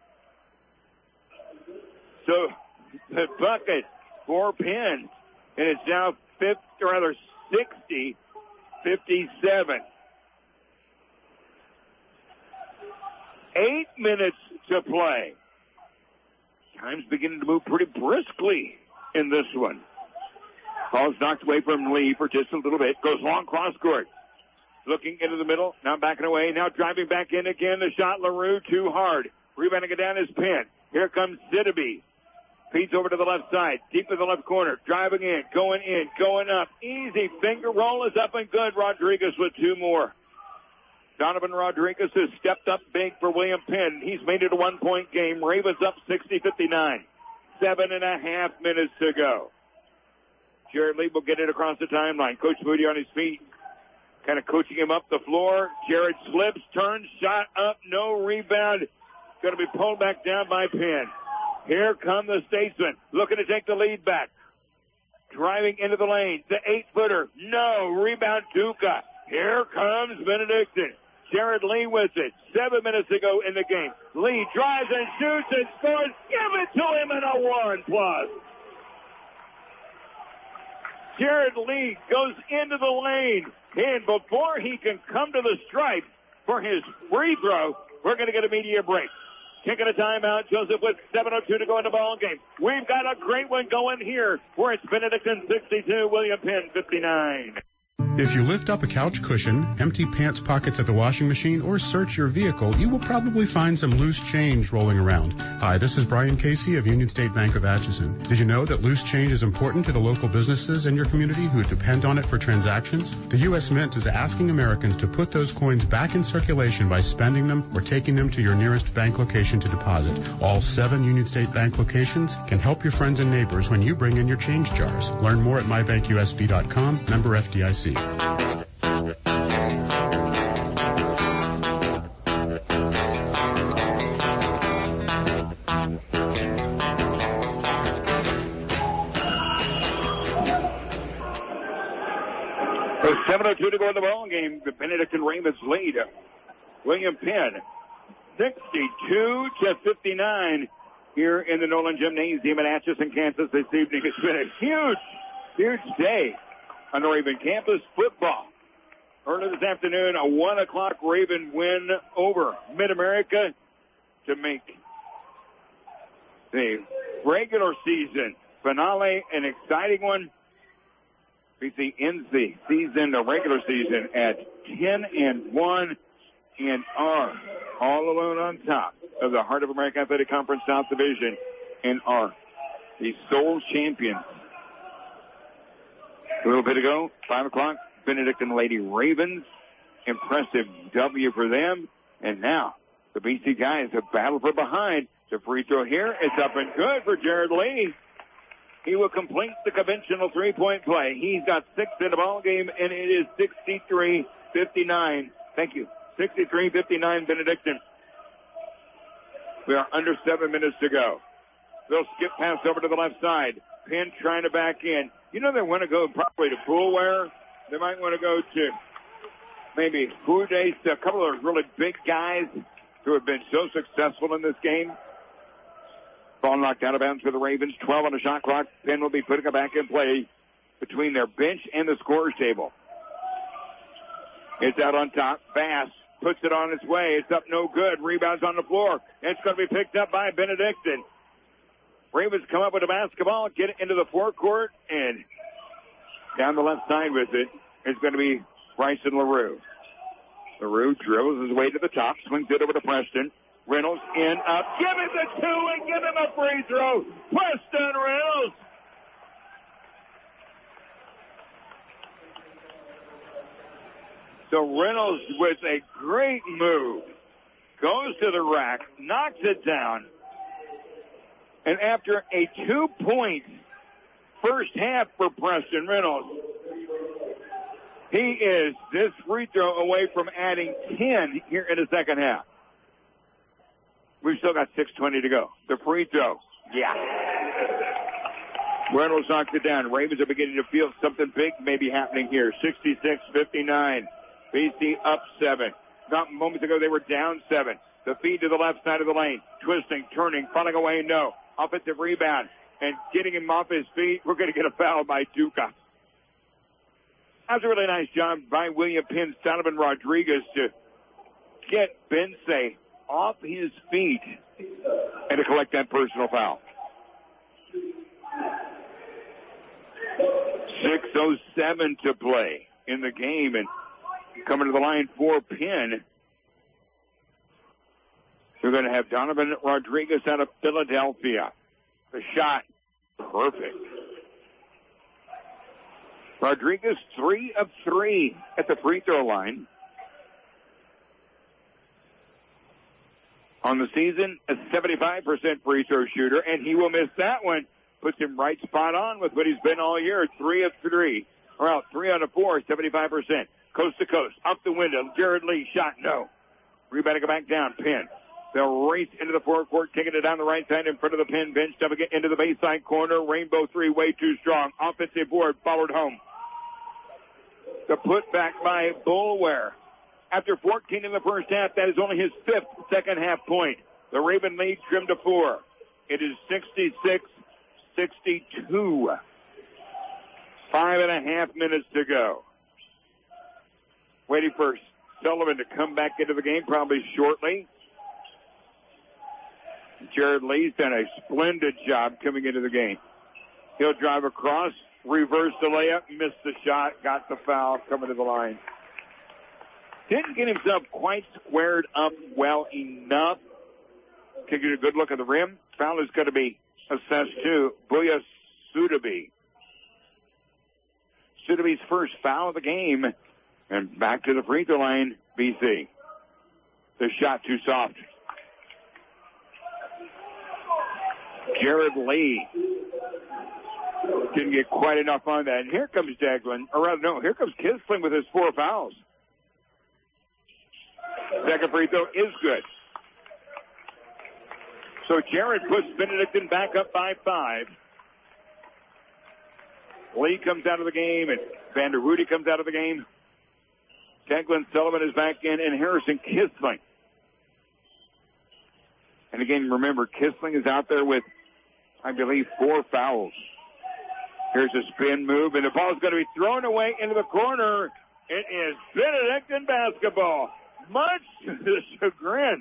So the bucket for Penn, and it's now 60-57. 8 minutes to play. Time's beginning to move pretty briskly in this one. Ball's knocked away from Lee for just a little bit. Goes long cross court. Looking into the middle. Now backing away. Now driving back in again. The shot, LaRue, too hard. Rebounding it down is Penn. Here comes Siddiby. Feeds over to the left side. Deep in the left corner. Driving in. Going up. Easy finger roll is up and good. Rodriguez with 2 more. Donovan Rodriguez has stepped up big for William Penn. He's made it a 1-point game. Ravens up 60-59. 7.5 minutes to go. Jared Lee will get it across the timeline. Coach Moody on his feet. Kind of coaching him up the floor. Jared slips, turns, shot up, no rebound. Going to be pulled back down by Penn. Here come the Statesmen. Looking to take the lead back. Driving into the lane. The 8-footer. No. Rebound Duca. Here comes Benedictine. Jared Lee with it. 7 minutes to go in the game. Lee drives and shoots and scores. Give it to him in a 1+. Jared Lee goes into the lane. And before he can come to the stripe for his free throw, we're going to get a media break. Kicking a timeout, Joseph, with 7:02 to go in the ball game. We've got a great one going here where it's Benedictine 62, William Penn 59. If you lift up a couch cushion, empty pants pockets at the washing machine, or search your vehicle, you will probably find some loose change rolling around. Hi, this is Brian Casey of Union State Bank of Atchison. Did you know that loose change is important to the local businesses in your community who depend on it for transactions? The U.S. Mint is asking Americans to put those coins back in circulation by spending them or taking them to your nearest bank location to deposit. All 7 Union State Bank locations can help your friends and neighbors when you bring in your change jars. Learn more at mybankusb.com, member FDIC. 7:02 to go in the ball game. The Benedictine Ravens lead William Penn 62-59 here in the Nolan Gymnasium in Atchison, Kansas this evening. It's been a huge day on the Raven campus football. Early this afternoon, a 1 o'clock Raven win over Mid-America to make the regular season finale an exciting one. BC ends the season, the regular season, at 10-1 and are all alone on top of the Heart of America Athletic Conference South Division and are the sole champions. A little bit ago, 5 o'clock, Benedictine Lady Ravens. Impressive W for them. And now, the BC guys have battled for behind. The free throw here is up and good for Jared Lee. He will complete the conventional three-point play. He's got 6 in the ball game, and it is 63-59. Thank you. 63-59 Benedictine. We are under 7 minutes to go. They'll skip pass over to the left side. Penn trying to back in. You know they want to go probably to Poolware. They might want to go to maybe Fudes, a couple of really big guys who have been so successful in this game. Ball knocked out of bounds for the Ravens. 12 on the shot clock. Penn will be putting it back in play between their bench and the scorer's table. It's out on top. Bass puts it on its way. It's up no good. Rebounds on the floor. It's going to be picked up by Benedictine. Ravens come up with a basketball, get it into the forecourt, and down the left side with it is going to be Bryson LaRue. LaRue dribbles his way to the top, swings it over to Preston. Reynolds in, up, give it the two and give him a free throw. Preston Reynolds. So Reynolds with a great move goes to the rack, knocks it down, and after a 2-point first half for Preston Reynolds, he is this free throw away from adding 10 here in the second half. We've still got 6:20 to go. The free throw, yeah. Reynolds knocks it down. Ravens are beginning to feel something big may be happening here. 66-59. BC up 7. Not moments ago they were down 7. The feed to the left side of the lane. Twisting, turning, falling away, no. Offensive rebound. And getting him off his feet, we're going to get a foul by Duca. That was a really nice job by William Penn, Donovan Rodriguez to get Bensay off his feet and to collect that personal foul. 6:07 to play in the game, and coming to the line for Penn, we're going to have Donovan Rodriguez out of Philadelphia. The shot, perfect. Rodriguez 3 of 3 at the free throw line. On the season, a 75% free throw shooter, and he will miss that one. Puts him right spot on with what he's been all year. 3 of 3. Or out 3 out of 4, 75%. Coast to coast, up the window. Jared Lee shot, no. Rebounding it back down, Penn. They'll race into the forecourt, kicking it down the right side in front of the Penn bench, dumping it into the baseline corner. Rainbow 3, way too strong. Offensive board, followed home. The putback by Boulware. After 14 in the first half, that is only his 5th second half point. The Raven lead trimmed to 4. It is 66-62. 5.5 minutes to go. Waiting for Sullivan to come back into the game probably shortly. Jared Lee's done a splendid job coming into the game. He'll drive across, reverse the layup, missed the shot, got the foul, coming to the line. Didn't get himself quite squared up well enough to get a good look at the rim. Foul is going to be assessed to Buya Sudabi. Sudabi's first foul of the game. And back to the free throw line, BC. The shot too soft. Jared Lee didn't get quite enough on that. And here comes Daglin. Or rather, no, here comes Kisling with his 4 fouls. Second free throw is good. So Jared puts Benedictine back up by 5. Lee comes out of the game, and Vander Rudy comes out of the game. Daglin Sullivan is back in, and Harrison Kisling. And again, remember, Kisling is out there with, I believe, 4 fouls. Here's a spin move, and the ball is going to be thrown away into the corner. It is Benedictine basketball, much to the chagrin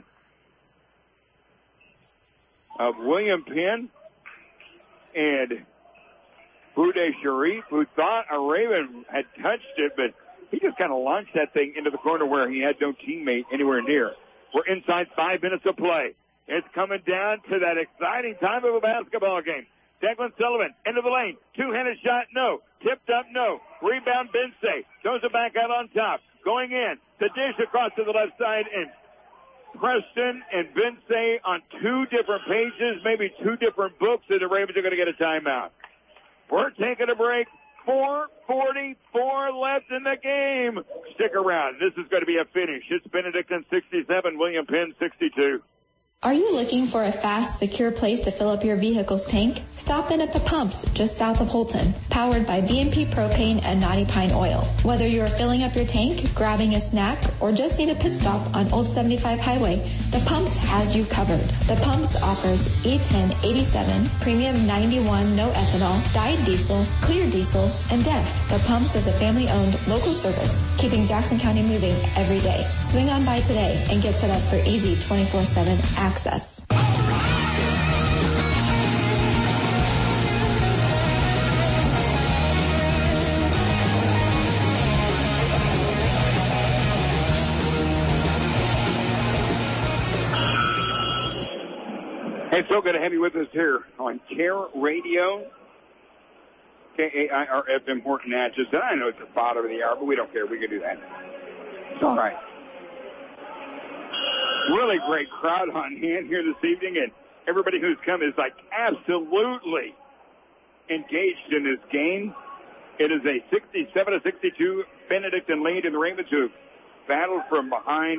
of William Penn and Boudet Sharif, who thought a Raven had touched it, but he just kind of launched that thing into the corner where he had no teammate anywhere near. We're inside 5 minutes of play. It's coming down to that exciting time of a basketball game. Declan Sullivan into the lane. 2-handed shot, no. Tipped up, no. Rebound, Bensay. Throws it back out on top. Going in. The dish across to the left side, and Preston and Bensay on 2 different pages, maybe 2 different books, and the Ravens are going to get a timeout. We're taking a break. 4:44 left in the game. Stick around. This is going to be a finish. It's Benedictine 67, William Penn 62. Are you looking for a fast, secure place to fill up your vehicle's tank? Stop in at the pumps just south of Holton, powered by BMP Propane and Knotty Pine Oil. Whether you're filling up your tank, grabbing a snack, or just need a pit stop on Old 75 Highway, the Pumps has you covered. The Pumps offers E10 87, Premium 91 no ethanol, dyed diesel, clear diesel, and DEF. The Pumps is a family-owned local service, keeping Jackson County moving every day. Swing on by today and get set up for easy 24/7 access. It's so good to have you with us here on CARE Radio, KAIR-FM Horton Atchison. I know it's the bottom of the hour, but we don't care. We can do that. It's all right. Really great crowd on hand here this evening, and everybody who's come is like absolutely engaged in this game. It is a 67-62 Benedictine lead, and the Ravens who battled from behind.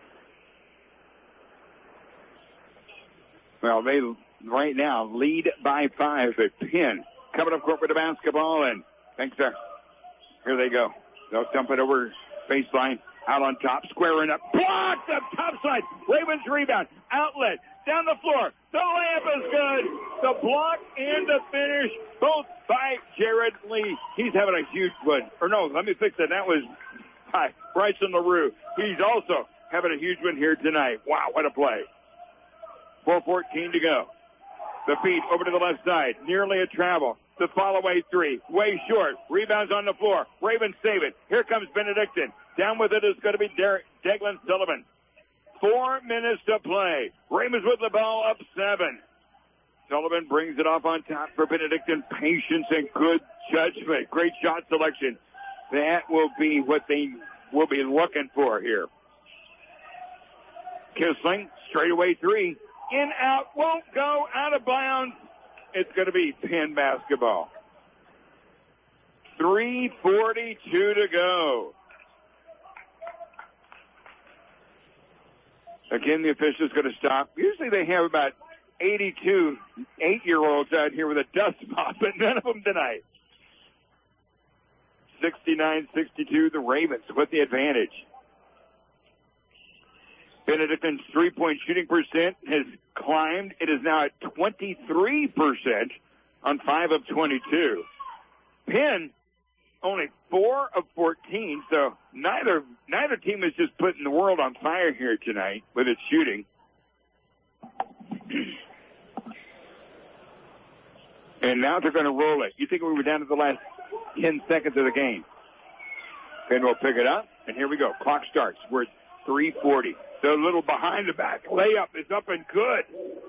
Well, they right now lead by 5 at Penn. Coming up court with the basketball, and here they go. They'll dump it over baseline, out on top, squaring up, blocked up top side. Ravens rebound, outlet, down the floor. The layup is good. The block and the finish, both by Jared Lee. He's having a huge one. Or no, let me fix that. That was by Bryson LaRue. He's also having a huge one here tonight. Wow, what a play. 4:14 to go. The feed over to the left side. Nearly a travel. The follow-away three. Way short. Rebounds on the floor. Ravens save it. Here comes Benedictine. Down with it is going to be Declan Sullivan. 4 minutes to play. Ravens with the ball up 7. Sullivan brings it off on top for Benedictine. Patience and good judgment. Great shot selection. That will be what they will be looking for here. Kissling, straightaway three. In, out, won't go, out of bounds. It's going to be Penn basketball. 3:42 to go. Again, the official's going to stop. Usually they have about 82 8-year-olds out here with a dust mop, but none of them tonight. 69-62, the Ravens with the advantage. Benedictine's three-point shooting percent has climbed. It is now at 23% on 5 of 22. Penn, only 4 of 14, so neither team is just putting the world on fire here tonight with its shooting. And now they're going to roll it. You think we were down to the last 10 seconds of the game. Penn will pick it up, and here we go. Clock starts. We're at 3:40. So a little behind the back. Layup is up and good.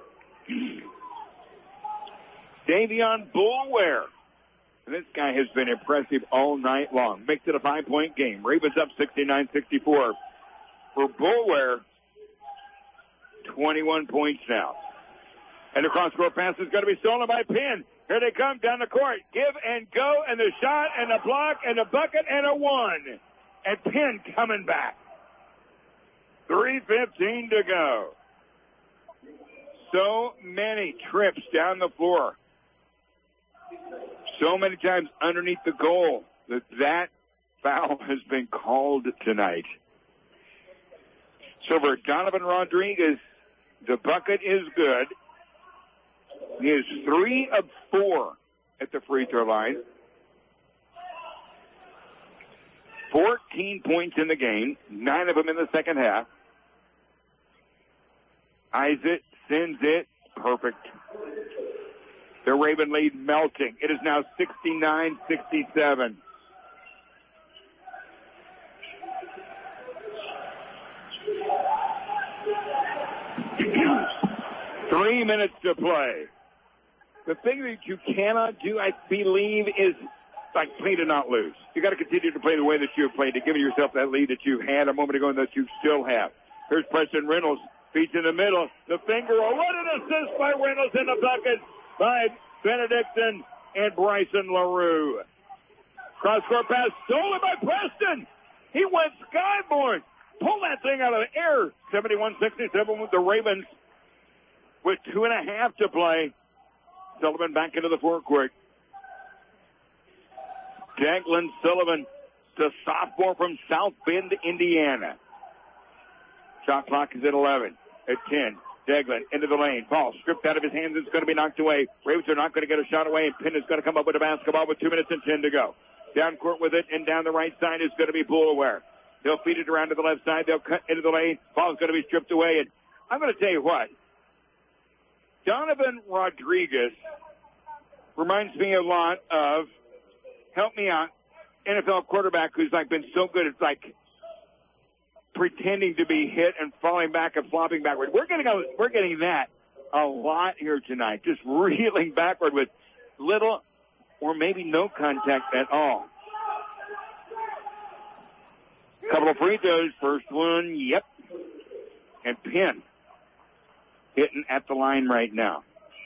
Davion Boulware. This guy has been impressive all night long. Makes it a 5-point game. Ravens up 69-64. For Boulware, 21 points now. And the cross-court pass is going to be stolen by Penn. Here they come down the court. Give and go, and the shot, and the block, and the bucket, and a one. And Penn coming back. 3:15 to go. So many trips down the floor. So many times underneath the goal that foul has been called tonight. So for Donovan Rodriguez, the bucket is good. He is 3 of 4 at the free throw line. 14 points in the game, 9 of them in the second half. Eyes it, sends it, perfect. The Raven lead melting. It is now 69-67. Three minutes to play. The thing that you cannot do, I believe, is like play to not lose. You got to continue to play the way that you have played, to give yourself that lead that you had a moment ago and that you still have. Here's Preston Reynolds. Feet in the middle. The finger. Oh, what an assist by Reynolds in the bucket by Benedictine and Bryson LaRue. Cross-court pass stolen by Preston. He went skyboard. Pull that thing out of the air. 71-67 with the Ravens with 2.5 to play. Sullivan back into the forecourt. Declan Sullivan, the sophomore from South Bend, Indiana. Shot clock is at 11. At 10. Declan into the lane. Ball stripped out of his hands. It's going to be knocked away. Ravens are not going to get a shot away, and Penn is going to come up with a basketball with 2 minutes and 10 to go. Down court with it, and down the right side is going to be Boulware. They'll feed it around to the left side. They'll cut into the lane. Ball's going to be stripped away, and I'm going to tell you what. Donovan Rodriguez reminds me a lot of, help me out, NFL quarterback who's like been so good at like pretending to be hit and falling back and flopping backward. We're getting that a lot here tonight. Just reeling backward with little or maybe no contact at all. Couple of free throws. First one, yep. And Penn hitting at the line right now.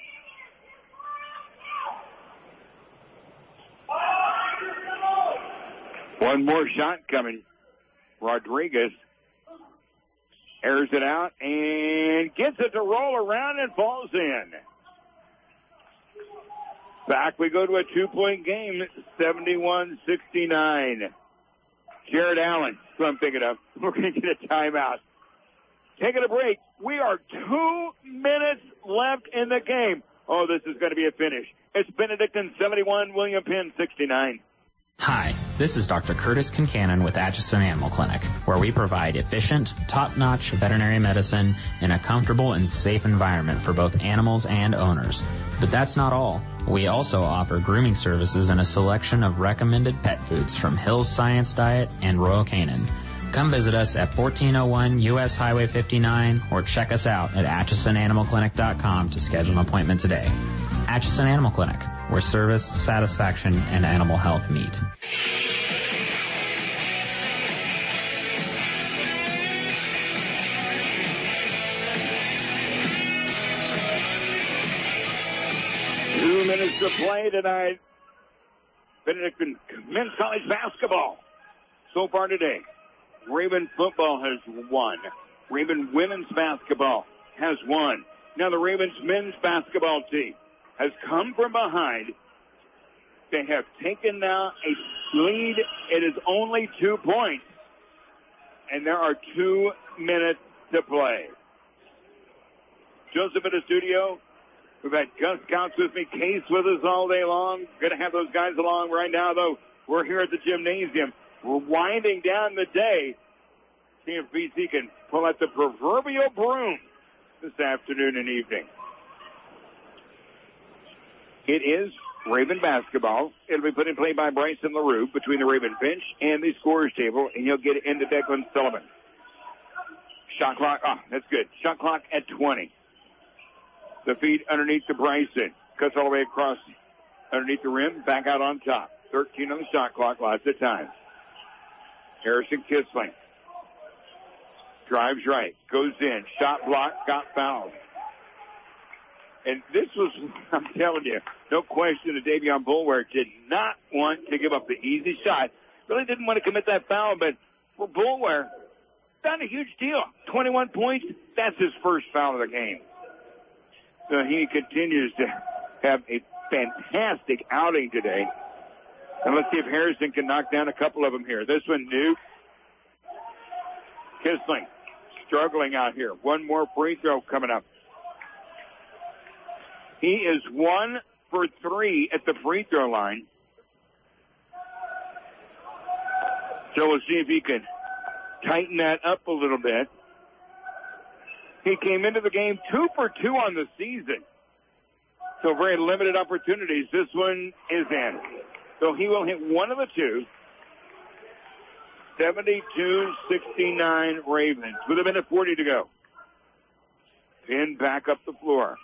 One more shot coming. Rodriguez airs it out and gets it to roll around and falls in. Back we go to a 2-point game, 71-69. Jared Allen, so I'm thinking of. We're going to get a timeout. Taking a break. We are 2 minutes left in the game. Oh, this is going to be a finish. It's Benedictine 71, William Penn 69. Hi, this is Dr. Curtis Kincannon with Atchison Animal Clinic, where we provide efficient, top-notch veterinary medicine in a comfortable and safe environment for both animals and owners. But that's not all. We also offer grooming services and a selection of recommended pet foods from Hill's Science Diet and Royal Canin. Come visit us at 1401 U.S. Highway 59 or check us out at AtchisonAnimalClinic.com to schedule an appointment today. Atchison Animal Clinic, where service, satisfaction, and animal health meet. To play tonight. Benedictine men's college basketball. So far today, Raven football has won. Raven women's basketball has won. Now the Ravens men's basketball team has come from behind. They have taken now a lead. It is only 2 points. And there are 2 minutes to play. Joseph in the studio. We've had Gus Counts with me, Case with us all day long. Going to have those guys along right now, though. We're here at the gymnasium. We're winding down the day. See if BC can pull out the proverbial broom this afternoon and evening. It is Raven basketball. It'll be put in play by Bryson LaRue between the Raven bench and the scorer's table, and he'll get it into Declan Sullivan. Shot clock, that's good. Shot clock at 20. The feed underneath the Bryson. Cuts all the way across underneath the rim. Back out on top. 13 on the shot clock. Lots of time. Harrison Kissling. Drives right. Goes in. Shot block. Got fouled. And this was, I'm telling you, no question that Davion Boulware did not want to give up the easy shot. Really didn't want to commit that foul, but for Boulware, not a huge deal. 21 points. That's his first foul of the game. So he continues to have a fantastic outing today. And let's see if Harrison can knock down a couple of them here. This one, Nuke. Kissling struggling out here. One more free throw coming up. He is 1 for 3 at the free throw line. So we'll see if he can tighten that up a little bit. He came into the game 2 for 2 on the season. So very limited opportunities. This one is in. So he will hit one of the two. 72-69 Ravens with a minute 40 to go. Penn back up the floor.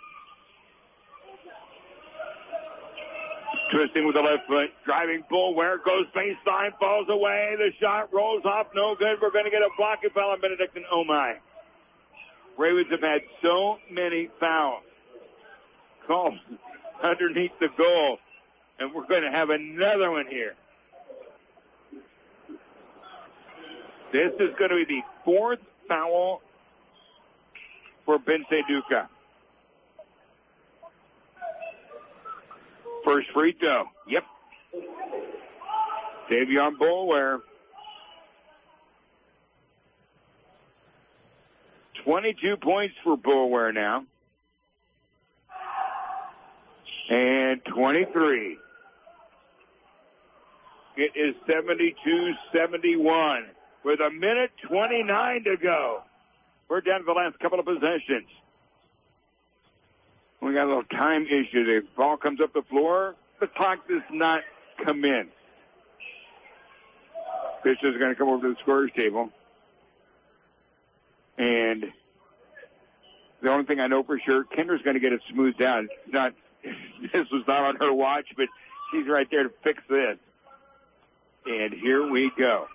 Twisting with the left foot. Driving Boulware. Goes baseline. Falls away. The shot rolls off. No good. We're going to get a blocking foul on Benedictine. Oh, my. Ravens have had so many fouls called underneath the goal, and we're going to have another one here. This is going to be the 4th foul for Bence Duca. First free throw. Yep. Davion Boulware. 22 points for Boulware now. And 23. It is 72-71 with a minute 29 to go. We're down to the last couple of possessions. We got a little time issue. The ball comes up the floor. The clock does not come in. Fisher's going to come over to the scorer's table. And the only thing I know for sure, Kendra's going to get it smoothed out. This was not on her watch, but she's right there to fix this. And here we go.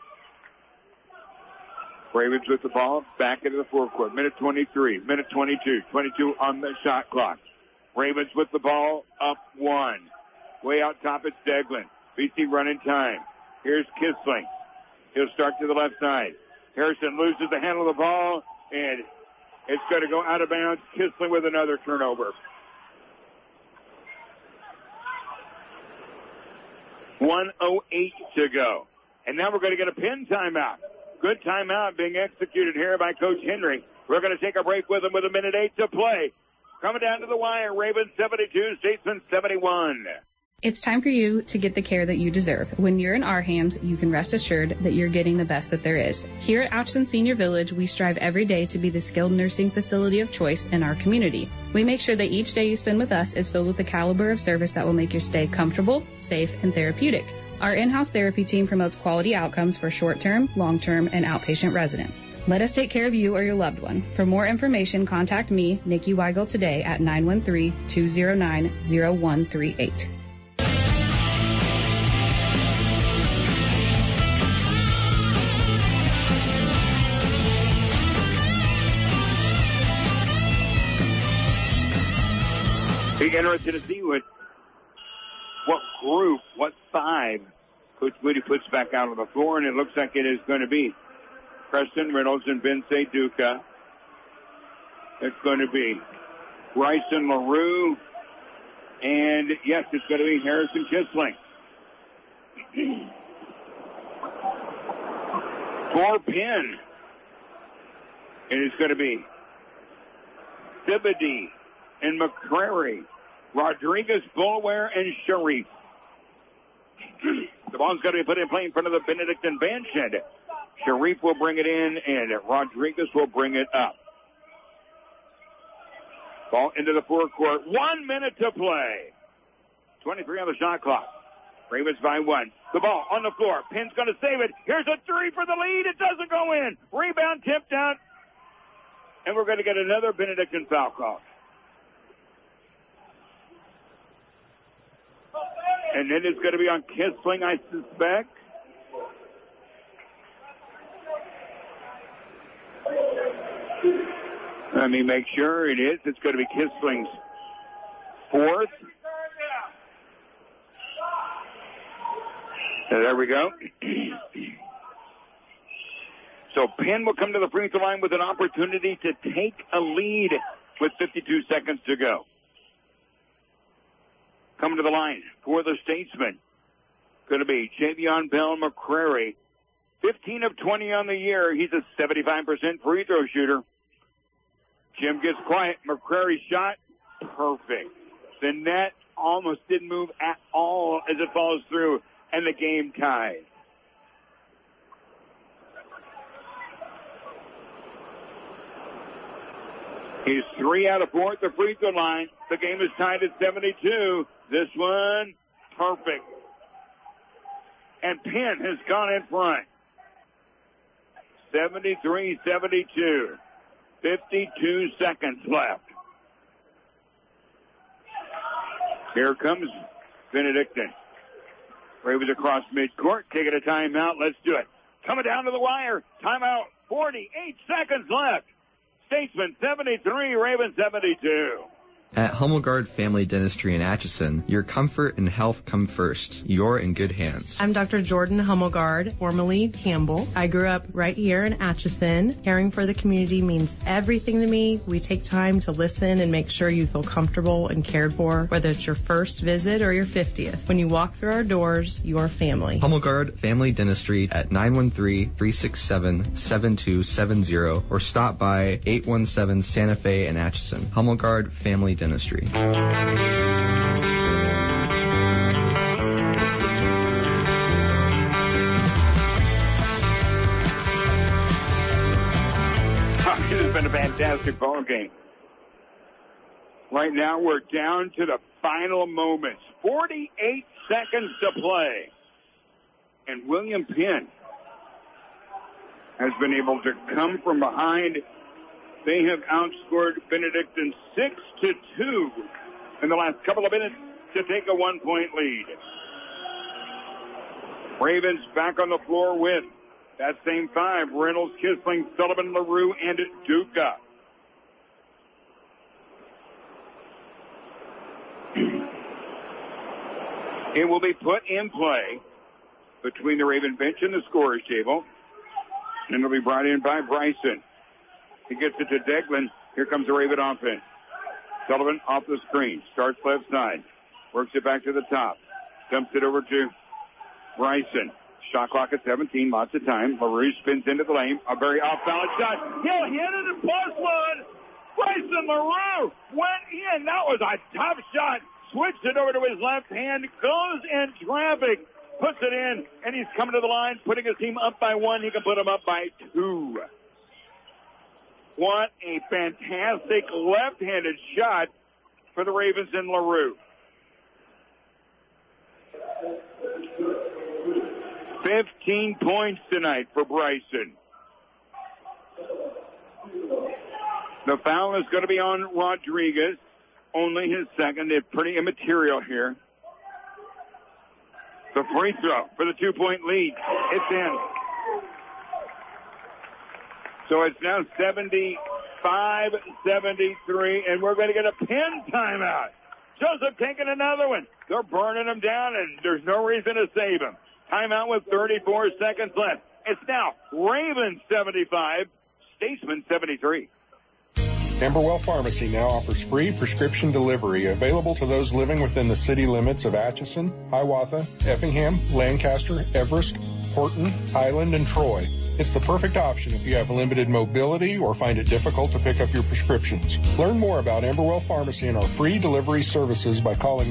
Ravens with the ball, back into the forecourt. Minute 23, minute 22, 22 on the shot clock. Ravens with the ball, up 1. Way out top, it's Deglin. BC running time. Here's Kissling. He'll start to the left side. Harrison loses the handle of the ball, and it's going to go out of bounds. Kissling with another turnover. 1:08 to go. And now we're going to get a pin timeout. Good timeout being executed here by Coach Henry. We're going to take a break with him with 1:08 to play. Coming down to the wire, Ravens 72, Statesman 71. It's time for you to get the care that you deserve. When you're in our hands, you can rest assured that you're getting the best that there is. Here at Atchison Senior Village, we strive every day to be the skilled nursing facility of choice in our community. We make sure that each day you spend with us is filled with the caliber of service that will make your stay comfortable, safe, and therapeutic. Our in-house therapy team promotes quality outcomes for short-term, long-term, and outpatient residents. Let us take care of you or your loved one. For more information, contact me, Nikki Weigel, today at 913-209-0138. Be interested to see what group, what 5 Coach Moody puts back out on the floor, and it looks like it is going to be Preston Reynolds and Bensei Duca. It's going to be Bryson LaRue, and yes, it's going to be Harrison Kissling. For Penn, it is going to be Thibody and McCrary, Rodriguez, Boulware, and Sharif. The ball's going to be put in play in front of the Benedictine bench, and Sharif will bring it in, and Rodriguez will bring it up. Ball into the forecourt. 1 minute to play. 23 on the shot clock. Ravens by 1. The ball on the floor. Penn's going to save it. Here's a 3 for the lead. It doesn't go in. Rebound tipped out. And we're going to get another Benedictine foul call. And then it's going to be on Kissling, I suspect. Let me make sure it is. It's going to be Kissling's 4th. And there we go. So Penn will come to the free throw line with an opportunity to take a lead with 52 seconds to go. Coming to the line for the Statesman. Going to be Javion Bell McCrary. 15 of 20 on the year. He's a 75% free throw shooter. Jim gets quiet. McCrary's shot, perfect. The net almost didn't move at all as it falls through, and the game tied. He's 3 out of 4 at the free throw line. The game is tied at 72. This one, perfect. And Penn has gone in front. 73-72. 52 seconds left. Here comes Benedictine. Ravens across midcourt, taking a timeout. Let's do it. Coming down to the wire. Timeout. 48 seconds left. Statesman 73, Ravens 72. At Hummelgard Family Dentistry in Atchison, your comfort and health come first. You're in good hands. I'm Dr. Jordan Hummelgard, formerly Campbell. I grew up right here in Atchison. Caring for the community means everything to me. We take time to listen and make sure you feel comfortable and cared for, whether it's your first visit or your 50th. When you walk through our doors, your family. Hummelgard Family Dentistry at 913-367-7270 or stop by 817 Santa Fe in Atchison. Hummelgard Family Dentistry. It has been a fantastic ball game. Right now we're down to the final moments. 48 seconds to play. And William Penn has been able to come from behind. They have outscored Benedictine 6-2 in the last couple of minutes to take a 1-point lead. Ravens back on the floor with that same five: Reynolds, Kissling, Sullivan, LaRue, and Duca. It will be put in play between the Raven bench and the scorer's table, and it'll be brought in by Bryson. He gets it to Deglin. Here comes the Raven offense. Sullivan off the screen. Starts left side. Works it back to the top. Dumps it over to Bryson. Shot clock at 17. Lots of time. LaRue spins into the lane. A very off-balance shot. He'll hit it and plus one. Bryson LaRue went in. That was a tough shot. Switched it over to his left hand. Goes in traffic. Puts it in. And he's coming to the line. Putting his team up by one. He can put them up by two. What a fantastic left-handed shot for the Ravens in LaRue. 15 points tonight for Bryson. The foul is going to be on Rodriguez. Only his second. It's pretty immaterial here. The free throw for the 2-point lead. It's in. So it's now 75-73, and we're going to get a Penn timeout. Joseph taking another one. They're burning him down, and there's no reason to save him. Timeout with 34 seconds left. It's now Ravens 75, Statesman 73. Amberwell Pharmacy now offers free prescription delivery available to those living within the city limits of Atchison, Hiawatha, Effingham, Lancaster, Everest, Horton, Highland, and Troy. It's the perfect option if you have limited mobility or find it difficult to pick up your prescriptions. Learn more about Amberwell Pharmacy and our free delivery services by calling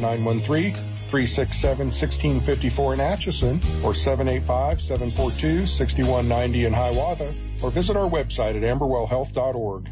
913-367-1654 in Atchison or 785-742-6190 in Hiawatha, or visit our website at amberwellhealth.org.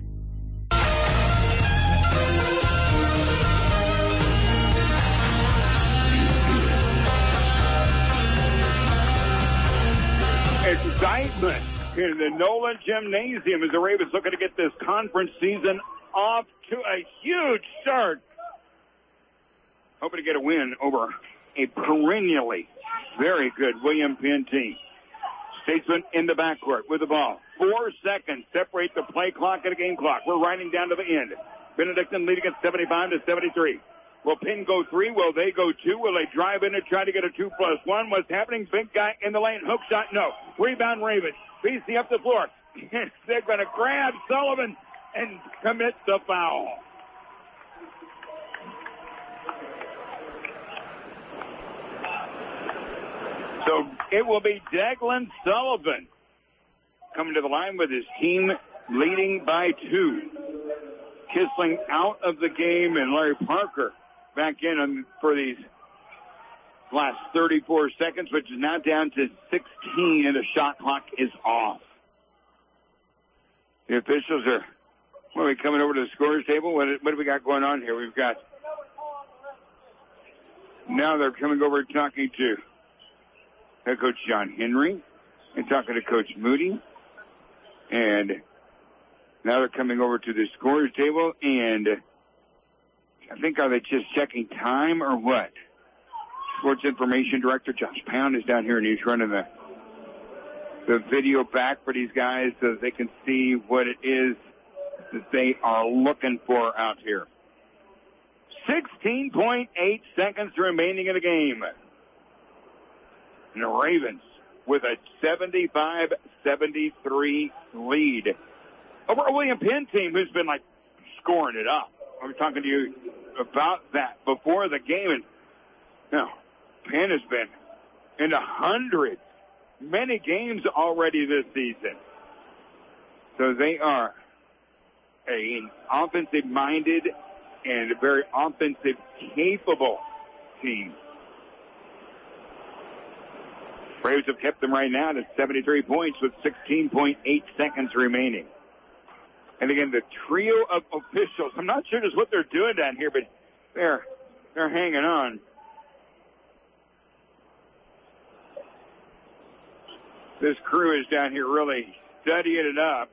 Excitement in the Nolan Gymnasium as the Ravens looking to get this conference season off to a huge start. Hoping to get a win over a perennially very good William Penn team. Statesman in the backcourt with the ball. 4 seconds separate the play clock and the game clock. We're riding down to the end. Benedictine leading at 75-73. Will Penn go three? Will they go two? Will they drive in and try to get a 2+1? What's happening? Big guy in the lane. Hook shot? No. Rebound Ravens. BC up the floor. They're going to grab Sullivan and commit the foul. So it will be Declan Sullivan coming to the line with his team leading by 2. Kissling out of the game, and Larry Parker back in for these last 34 seconds, which is now down to 16, and the shot clock is off. The officials are, we coming over to the scorer's table? What do we got going on here? We've got, now they're coming over and talking to head coach John Henry and talking to Coach Moody. And now they're coming over to the scorer's table, and I think, are they just checking time or what? Sports Information Director Josh Pound is down here, and he's running the video back for these guys so that they can see what it is that they are looking for out here. 16.8 seconds remaining in the game. And the Ravens with a 75-73 lead over a William Penn team who's been like scoring it up. I was talking to you about that before the game, and Penn has been in the hundreds, many games already this season. So they are an offensive-minded and a very offensive-capable team. Braves have kept them right now to 73 points with 16.8 seconds remaining. And again, the trio of officials, I'm not sure just what they're doing down here, but they're hanging on. This crew is down here really studying it up.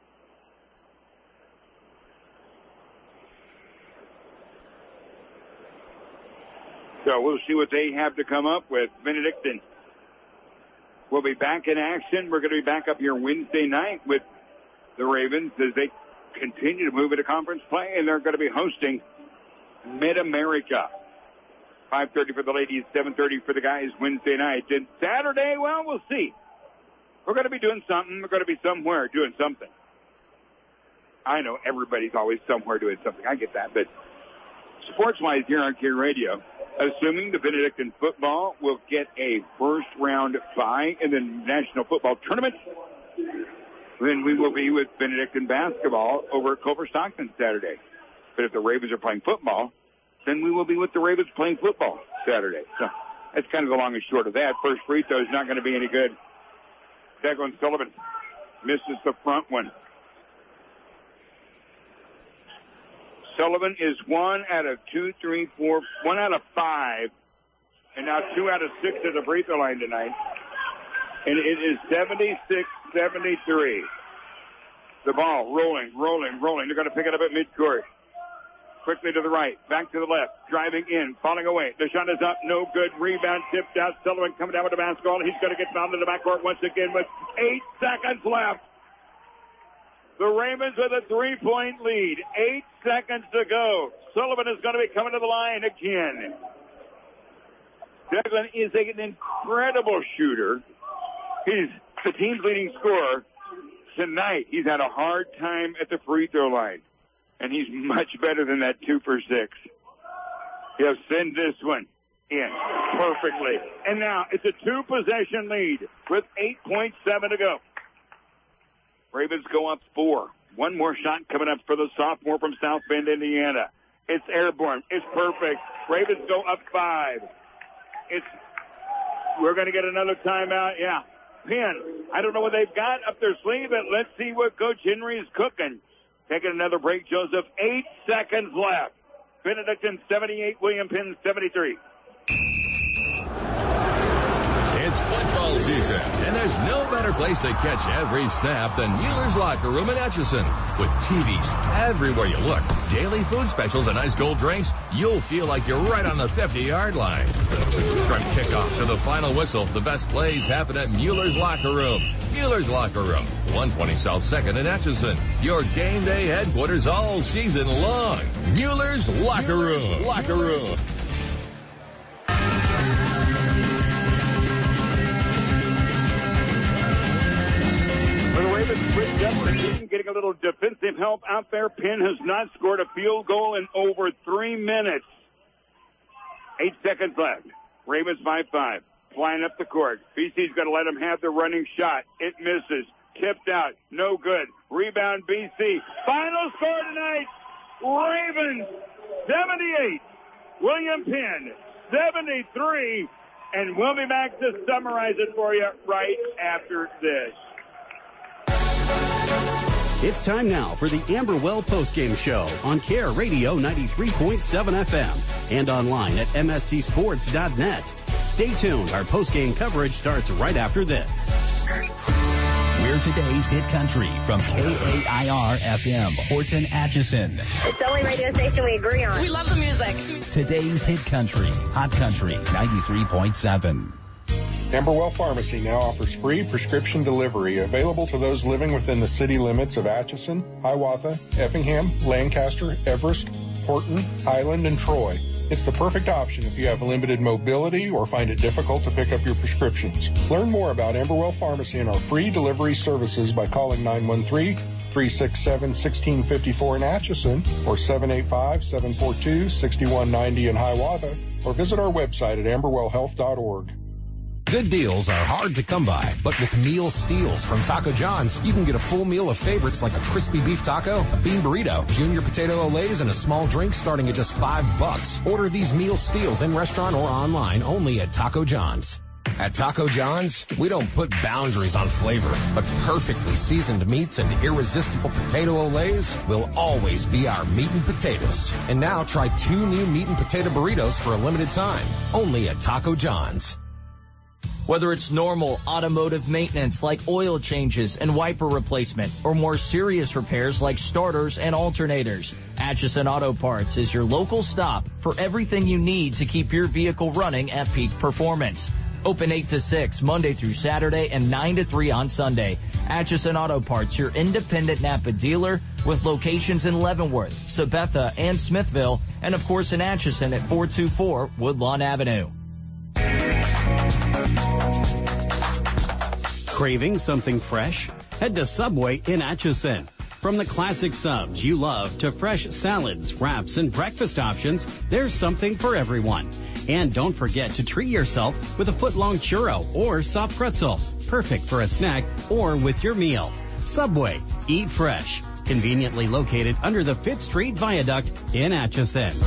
So we'll see what they have to come up with. Benedictine will be back in action. We're going to be back up here Wednesday night with the Ravens as they continue to move into conference play, and they're going to be hosting Mid-America. 5:30 for the ladies, 7:30 for the guys Wednesday night. And Saturday, well, we'll see. We're going to be doing something. We're going to be somewhere doing something. I know everybody's always somewhere doing something. I get that. But sports-wise here on Tier Radio, assuming the Benedictine football will get a first-round bye in the National Football Tournament, then we will be with Benedictine basketball over at Culver Stockton Saturday. But if the Ravens are playing football, then we will be with the Ravens playing football Saturday. So that's kind of the long and short of that. First free throw is not going to be any good. Declan Sullivan misses the front one. Sullivan is 1 out of 2, 3, 4, 1 out of 5, and now 2 out of 6 at the free throw line tonight. And it is 76-73. The ball rolling. They're going to pick it up at midcourt. Quickly to the right, back to the left, driving in, falling away. The shot is up, no good. Rebound tipped out. Sullivan coming down with the basketball. He's going to get fouled in the backcourt once again with 8 seconds left. The Ravens with a 3-point lead. 8 seconds to go. Sullivan is going to be coming to the line again. Declan is an incredible shooter. He's the team's leading scorer. Tonight, he's had a hard time at the free throw line. And he's much better than that 2 for 6. He'll send this one in perfectly. And now it's a 2-possession lead with 8.7 to go. Ravens go up 4. One more shot coming up for the sophomore from South Bend, Indiana. It's airborne. It's perfect. Ravens go up 5. We're going to get another timeout. Yeah. Penn, I don't know what they've got up their sleeve, but let's see what Coach Henry is cooking. Taking another break, Joseph. 8 seconds left. Benedictine 78, William Penn 73. It's football season, and there's no better place to catch every snap than Mueller's Locker Room in Atchison. With TVs everywhere you look, daily food specials and ice cold drinks, you'll feel like you're right on the 50-yard line. From kickoff to the final whistle, the best plays happen at Mueller's Locker Room. Mueller's Locker Room, 120 South 2nd in Atchison. Your game day headquarters all season long. Mueller's Locker Room. Locker Room. For the Ravens, switched up the team, getting a little defensive help out there. Penn has not scored a field goal in over 3 minutes. 8 seconds left. Ravens 5-5. Flying up the court. BC's going to let him have the running shot. It misses. Tipped out. No good. Rebound BC. Final score tonight. Ravens 78. William Penn 73. And we'll be back to summarize it for you right after this. It's time now for the Amberwell Postgame Show on Care Radio 93.7 FM and online at mscsports.net. Stay tuned. Our postgame coverage starts right after this. We're today's hit country from KAIR-FM, Horton, Atchison. It's the only radio station we agree on. We love the music. Today's hit country, Hot Country 93.7. Amberwell Pharmacy now offers free prescription delivery available to those living within the city limits of Atchison, Hiawatha, Effingham, Lancaster, Everest, Horton, Highland, and Troy. It's the perfect option if you have limited mobility or find it difficult to pick up your prescriptions. Learn more about Amberwell Pharmacy and our free delivery services by calling 913-367-1654 in Atchison or 785-742-6190 in Hiawatha, or visit our website at amberwellhealth.org. Good deals are hard to come by, but with meal steals from Taco John's, you can get a full meal of favorites like a crispy beef taco, a bean burrito, junior potato olays, and a small drink starting at just $5. Order these meal steals in restaurant or online only at Taco John's. At Taco John's, we don't put boundaries on flavor, but perfectly seasoned meats and irresistible potato olays will always be our meat and potatoes. And now try 2 new meat and potato burritos for a limited time, only at Taco John's. Whether it's normal automotive maintenance like oil changes and wiper replacement, or more serious repairs like starters and alternators, Atchison Auto Parts is your local stop for everything you need to keep your vehicle running at peak performance. Open 8 to 6 Monday through Saturday and 9 to 3 on Sunday. Atchison Auto Parts, your independent Napa dealer with locations in Leavenworth, Sabetha, and Smithville, and of course in Atchison at 424 Woodlawn Avenue. Craving something fresh? Head to Subway in Atchison. From the classic subs you love to fresh salads, wraps, and breakfast options, there's something for everyone. And don't forget to treat yourself with a foot-long churro or soft pretzel. Perfect for a snack or with your meal. Subway. Eat fresh. Conveniently located under the Fifth Street Viaduct in Atchison.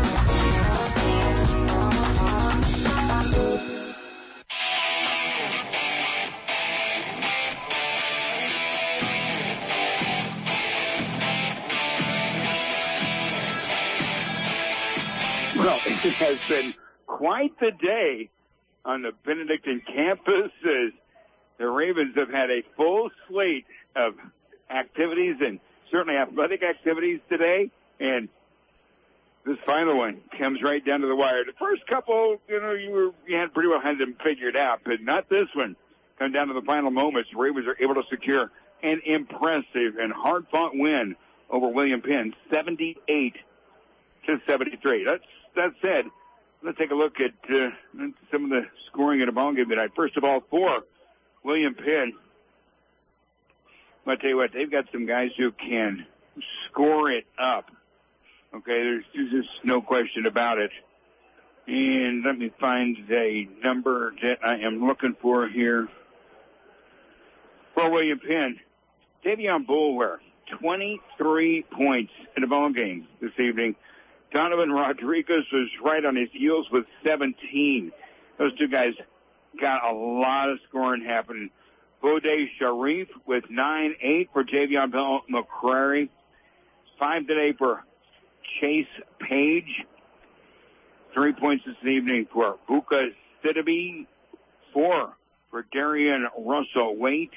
Well, it has been quite the day on the Benedictine campus as the Ravens have had a full slate of activities and certainly athletic activities today. And this final one comes right down to the wire. The first couple, you had pretty well had them figured out, but not this one. Come down to the final moments. The Ravens are able to secure an impressive and hard-fought win over William Penn, 78-73. That said, let's take a look at some of the scoring in a ball game tonight. First of all, for William Penn, I'll tell you what, they've got some guys who can score it up. Okay, there's just no question about it. And let me find a number that I am looking for here. For William Penn, Davion Boulware, 23 points in a ball game this evening. Donovan Rodriguez was right on his heels with 17. Those two guys got a lot of scoring happening. Bode Sharif with 9-8 for Javion Bell McCrary. 5 today for Chase Page. 3 points this evening for Buka Sidibe. 4 for Darian Russell Waite.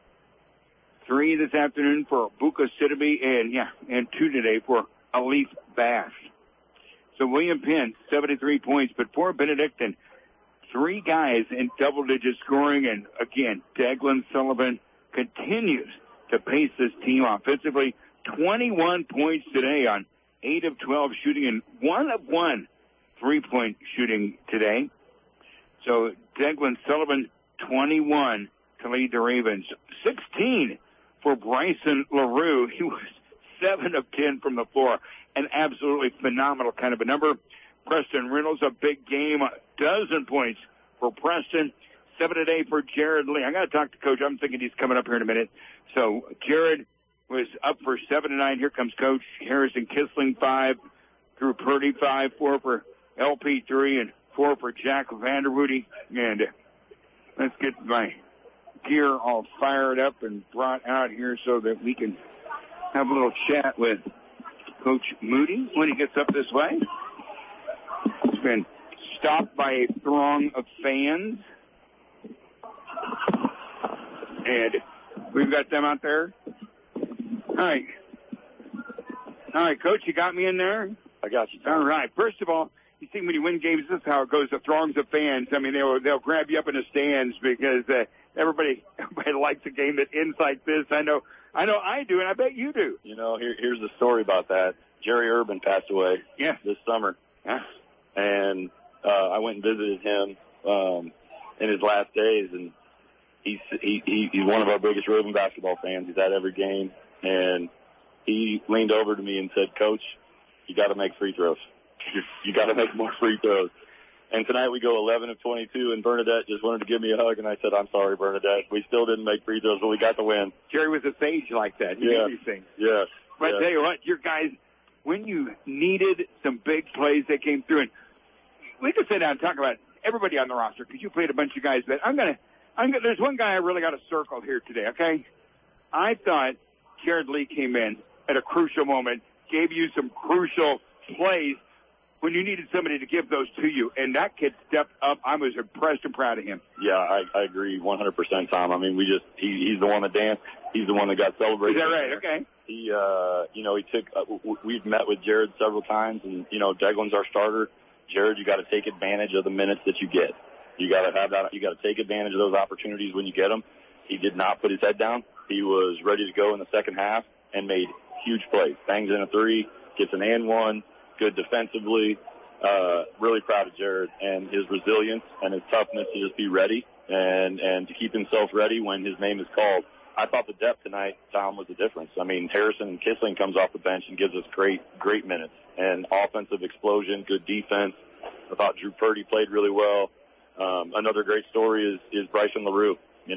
3 this afternoon for Buka Sidibe, and 2 today for Alif Bass. So William Penn, 73 points, but for Benedictine, 3 guys in double-digit scoring, and again, Declan Sullivan continues to pace this team offensively. 21 points today on 8 of 12 shooting and 1 of 1 3-point shooting today. So Declan Sullivan, 21 to lead the Ravens. 16 for Bryson LaRue. He was 7 of 10 from the floor. An absolutely phenomenal kind of a number. Preston Reynolds, a big game, 12 points for Preston. 7 today for Jared Lee. I got to talk to Coach. I'm thinking he's coming up here in a minute. So Jared was up for 7 tonight. Here comes Coach Harrison Kissling, 5. Drew Purdy, 5. 4 for LP, 3, and 4 for Jack Vanderwoody. And let's get my gear all fired up and brought out here so that we can have a little chat with Coach Moody when he gets up this way. He's been stopped by a throng of fans. And we've got them out there. All right, Coach, you got me in there? I got you. All right. First of all, you see when you win games, this is how it goes. The throngs of fans, I mean, they'll grab you up in the stands because everybody likes a game that ends like this. I know I do, and I bet you do. Here's the story about that. Jerry Urban passed away this summer. Yeah. And I went and visited him in his last days, and he's one of our biggest Roving basketball fans. He's at every game, and he leaned over to me and said, Coach, you got to make free throws. You got to make more free throws. And tonight we go 11 of 22, and Bernadette just wanted to give me a hug, and I said, I'm sorry, Bernadette. We still didn't make free throws, but we got the win. Jerry was a sage like that. He did these things. Yeah. But I tell you what, your guys, when you needed some big plays, they came through. And we can sit down and talk about everybody on the roster because you played a bunch of guys. But there's one guy I really got to circle here today, okay? I thought Jared Lee came in at a crucial moment, gave you some crucial plays when you needed somebody to give those to you. And that kid stepped up. I was impressed and proud of him. Yeah, I agree 100%, Tom. I mean, he's the one that danced. He's the one that got celebrated. Is that right? Okay. He we've met with Jared several times, and, Deglin's our starter. Jared, you got to take advantage of the minutes that you get. You got to have that. You got to take advantage of those opportunities when you get them. He did not put his head down. He was ready to go in the second half and made huge plays. Bangs in a three, gets an and one, good defensively. Really proud of Jared and his resilience and his toughness to just be ready and to keep himself ready when his name is called. I thought the depth tonight, Tom, was the difference. I mean, Harrison and Kissling comes off the bench and gives us great minutes and offensive explosion, good defense. I thought Drew Purdy played really well. Another great story is Bryson LaRue.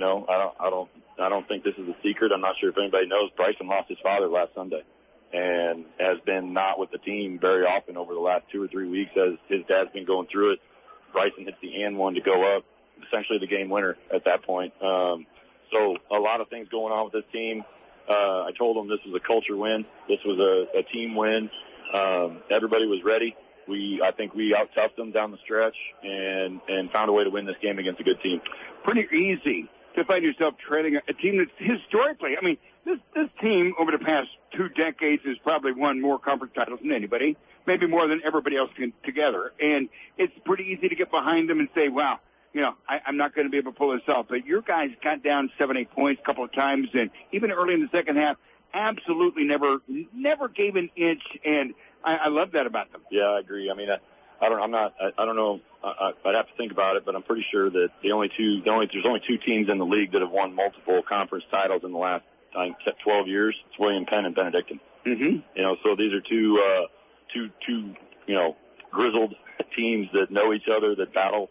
I don't think this is a secret. I'm not sure if anybody knows. Bryson lost his father last Sunday and has been not with the team very often over the last 2 or 3 weeks as his dad's been going through it. Bryson hits the and one to go up, essentially the game winner at that point. So a lot of things going on with this team. I told them this was a culture win. This was a team win. Everybody was ready. I think we out-toughed them down the stretch and found a way to win this game against a good team. Pretty easy to find yourself trailing a team that's historically, I mean, this team over the past 2 decades has probably won more conference titles than anybody, maybe more than everybody else together. And it's pretty easy to get behind them and say, wow, I'm not going to be able to pull this off. But your guys got down 7-8 points a couple of times, and even early in the second half, absolutely never gave an inch, and I love that about them. Yeah, I agree. I mean, I don't know. I'd have to think about it, but I'm pretty sure that there's only 2 teams in the league that have won multiple conference titles in the last 12 years. It's William Penn and Benedictine. Mm-hmm. So these are two grizzled teams that know each other, that battle.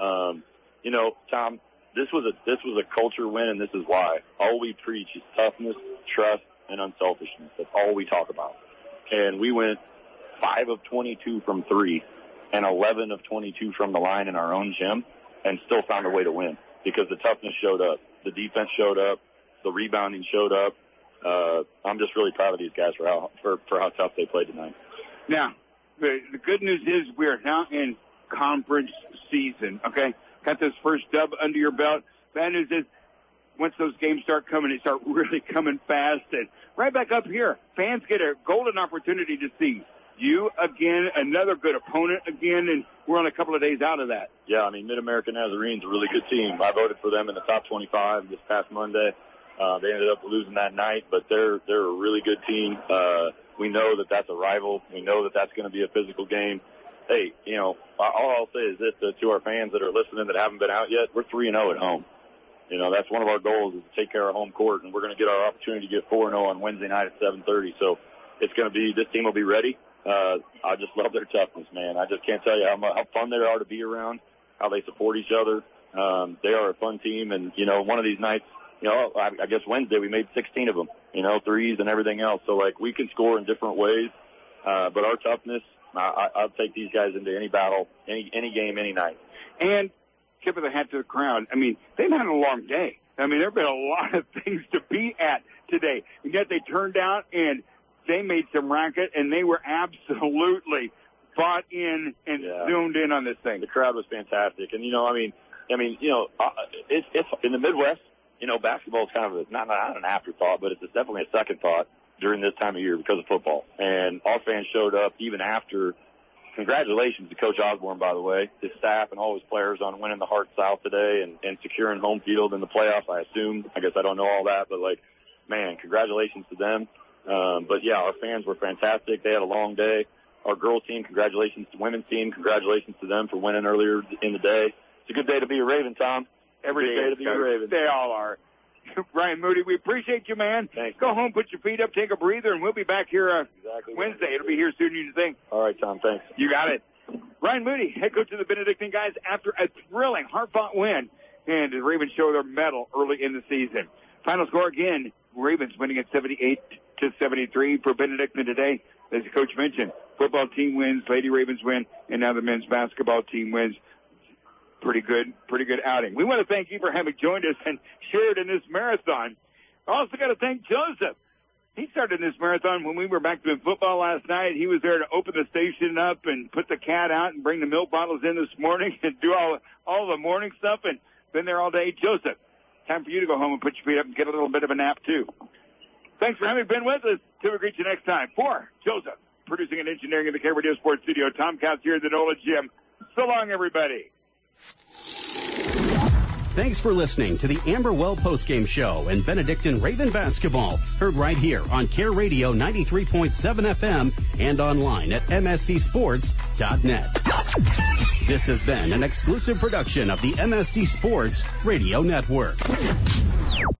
Tom, this was a culture win, and this is why. All we preach is toughness, trust, and unselfishness. That's all we talk about. And we went 5 of 22 from 3 and 11 of 22 from the line in our own gym and still found a way to win because the toughness showed up. The defense showed up. The rebounding showed up. I'm just really proud of these guys for how tough they played tonight. Now, the good news is we are now in conference season, okay? Got this first dub under your belt. Bad news is once those games start coming, they start really coming fast. And right back up here, fans get a golden opportunity to see you again, another good opponent again, and we're on a couple of days out of that. Yeah, I mean, Mid-American Nazarene's a really good team. I voted for them in the top 25 this past Monday. They ended up losing that night, but they're a really good team. We know that that's a rival. We know that that's going to be a physical game. Hey, all I'll say is this to our fans that are listening that haven't been out yet, we're 3-0 at home. That's one of our goals is to take care of home court, and we're going to get our opportunity to get 4-0 on Wednesday night at 7:30. So it's going to be, this team will be ready. I just love their toughness, man. I just can't tell you how fun they are to be around, how they support each other. They are a fun team, and, one of these nights, I guess Wednesday we made 16 of them, threes and everything else. So, we can score in different ways, but our toughness, I'll take these guys into any battle, any game, any night. And tip of the hat to the crowd. I mean, they've had a long day. I mean, there have been a lot of things to be at today. And yet they turned out and they made some racket, and they were absolutely bought in and zoomed in on this thing. The crowd was fantastic. And, it's in the Midwest, basketball is kind of not an afterthought, but it's definitely a second thought during this time of year because of football. And our fans showed up even after. Congratulations to Coach Osborne, by the way, his staff and all his players on winning the Heart South today and securing home field in the playoffs, I assume. I guess I don't know all that, but, man, congratulations to them. But yeah, our fans were fantastic. They had a long day. Our girls team, congratulations to women's team. Congratulations to them for winning earlier in the day. It's a good day to be a Raven, Tom. Every day to be a Raven. They all are. Ryan Moody, we appreciate you, man. Thanks. Go home, put your feet up, take a breather, and we'll be back here Wednesday. It'll be here sooner than you think. All right, Tom, thanks. You got it. Ryan Moody, head coach of the Benedictine guys, after a thrilling, hard-fought win. And the Ravens show their mettle early in the season. Final score again, Ravens winning at 78-73 for Benedictine today. As the coach mentioned, football team wins, Lady Ravens win, and now the men's basketball team wins. Pretty good outing. We want to thank you for having joined us and shared in this marathon. Also got to thank Joseph. He started this marathon when we were back doing football last night. He was there to open the station up and put the cat out and bring the milk bottles in this morning and do all the morning stuff, and been there all day. Joseph, time for you to go home and put your feet up and get a little bit of a nap too. Thanks for having been with us. Till we greet you next time. For Joseph, producing and engineering in the K Radio Sports Studio, Tom Couch here at the NOLA Gym. So long, everybody. Thanks for listening to the Amberwell Postgame Show and Benedictine Raven Basketball, heard right here on Care Radio 93.7 FM and online at mscsports.net. This has been an exclusive production of the MSC Sports Radio Network.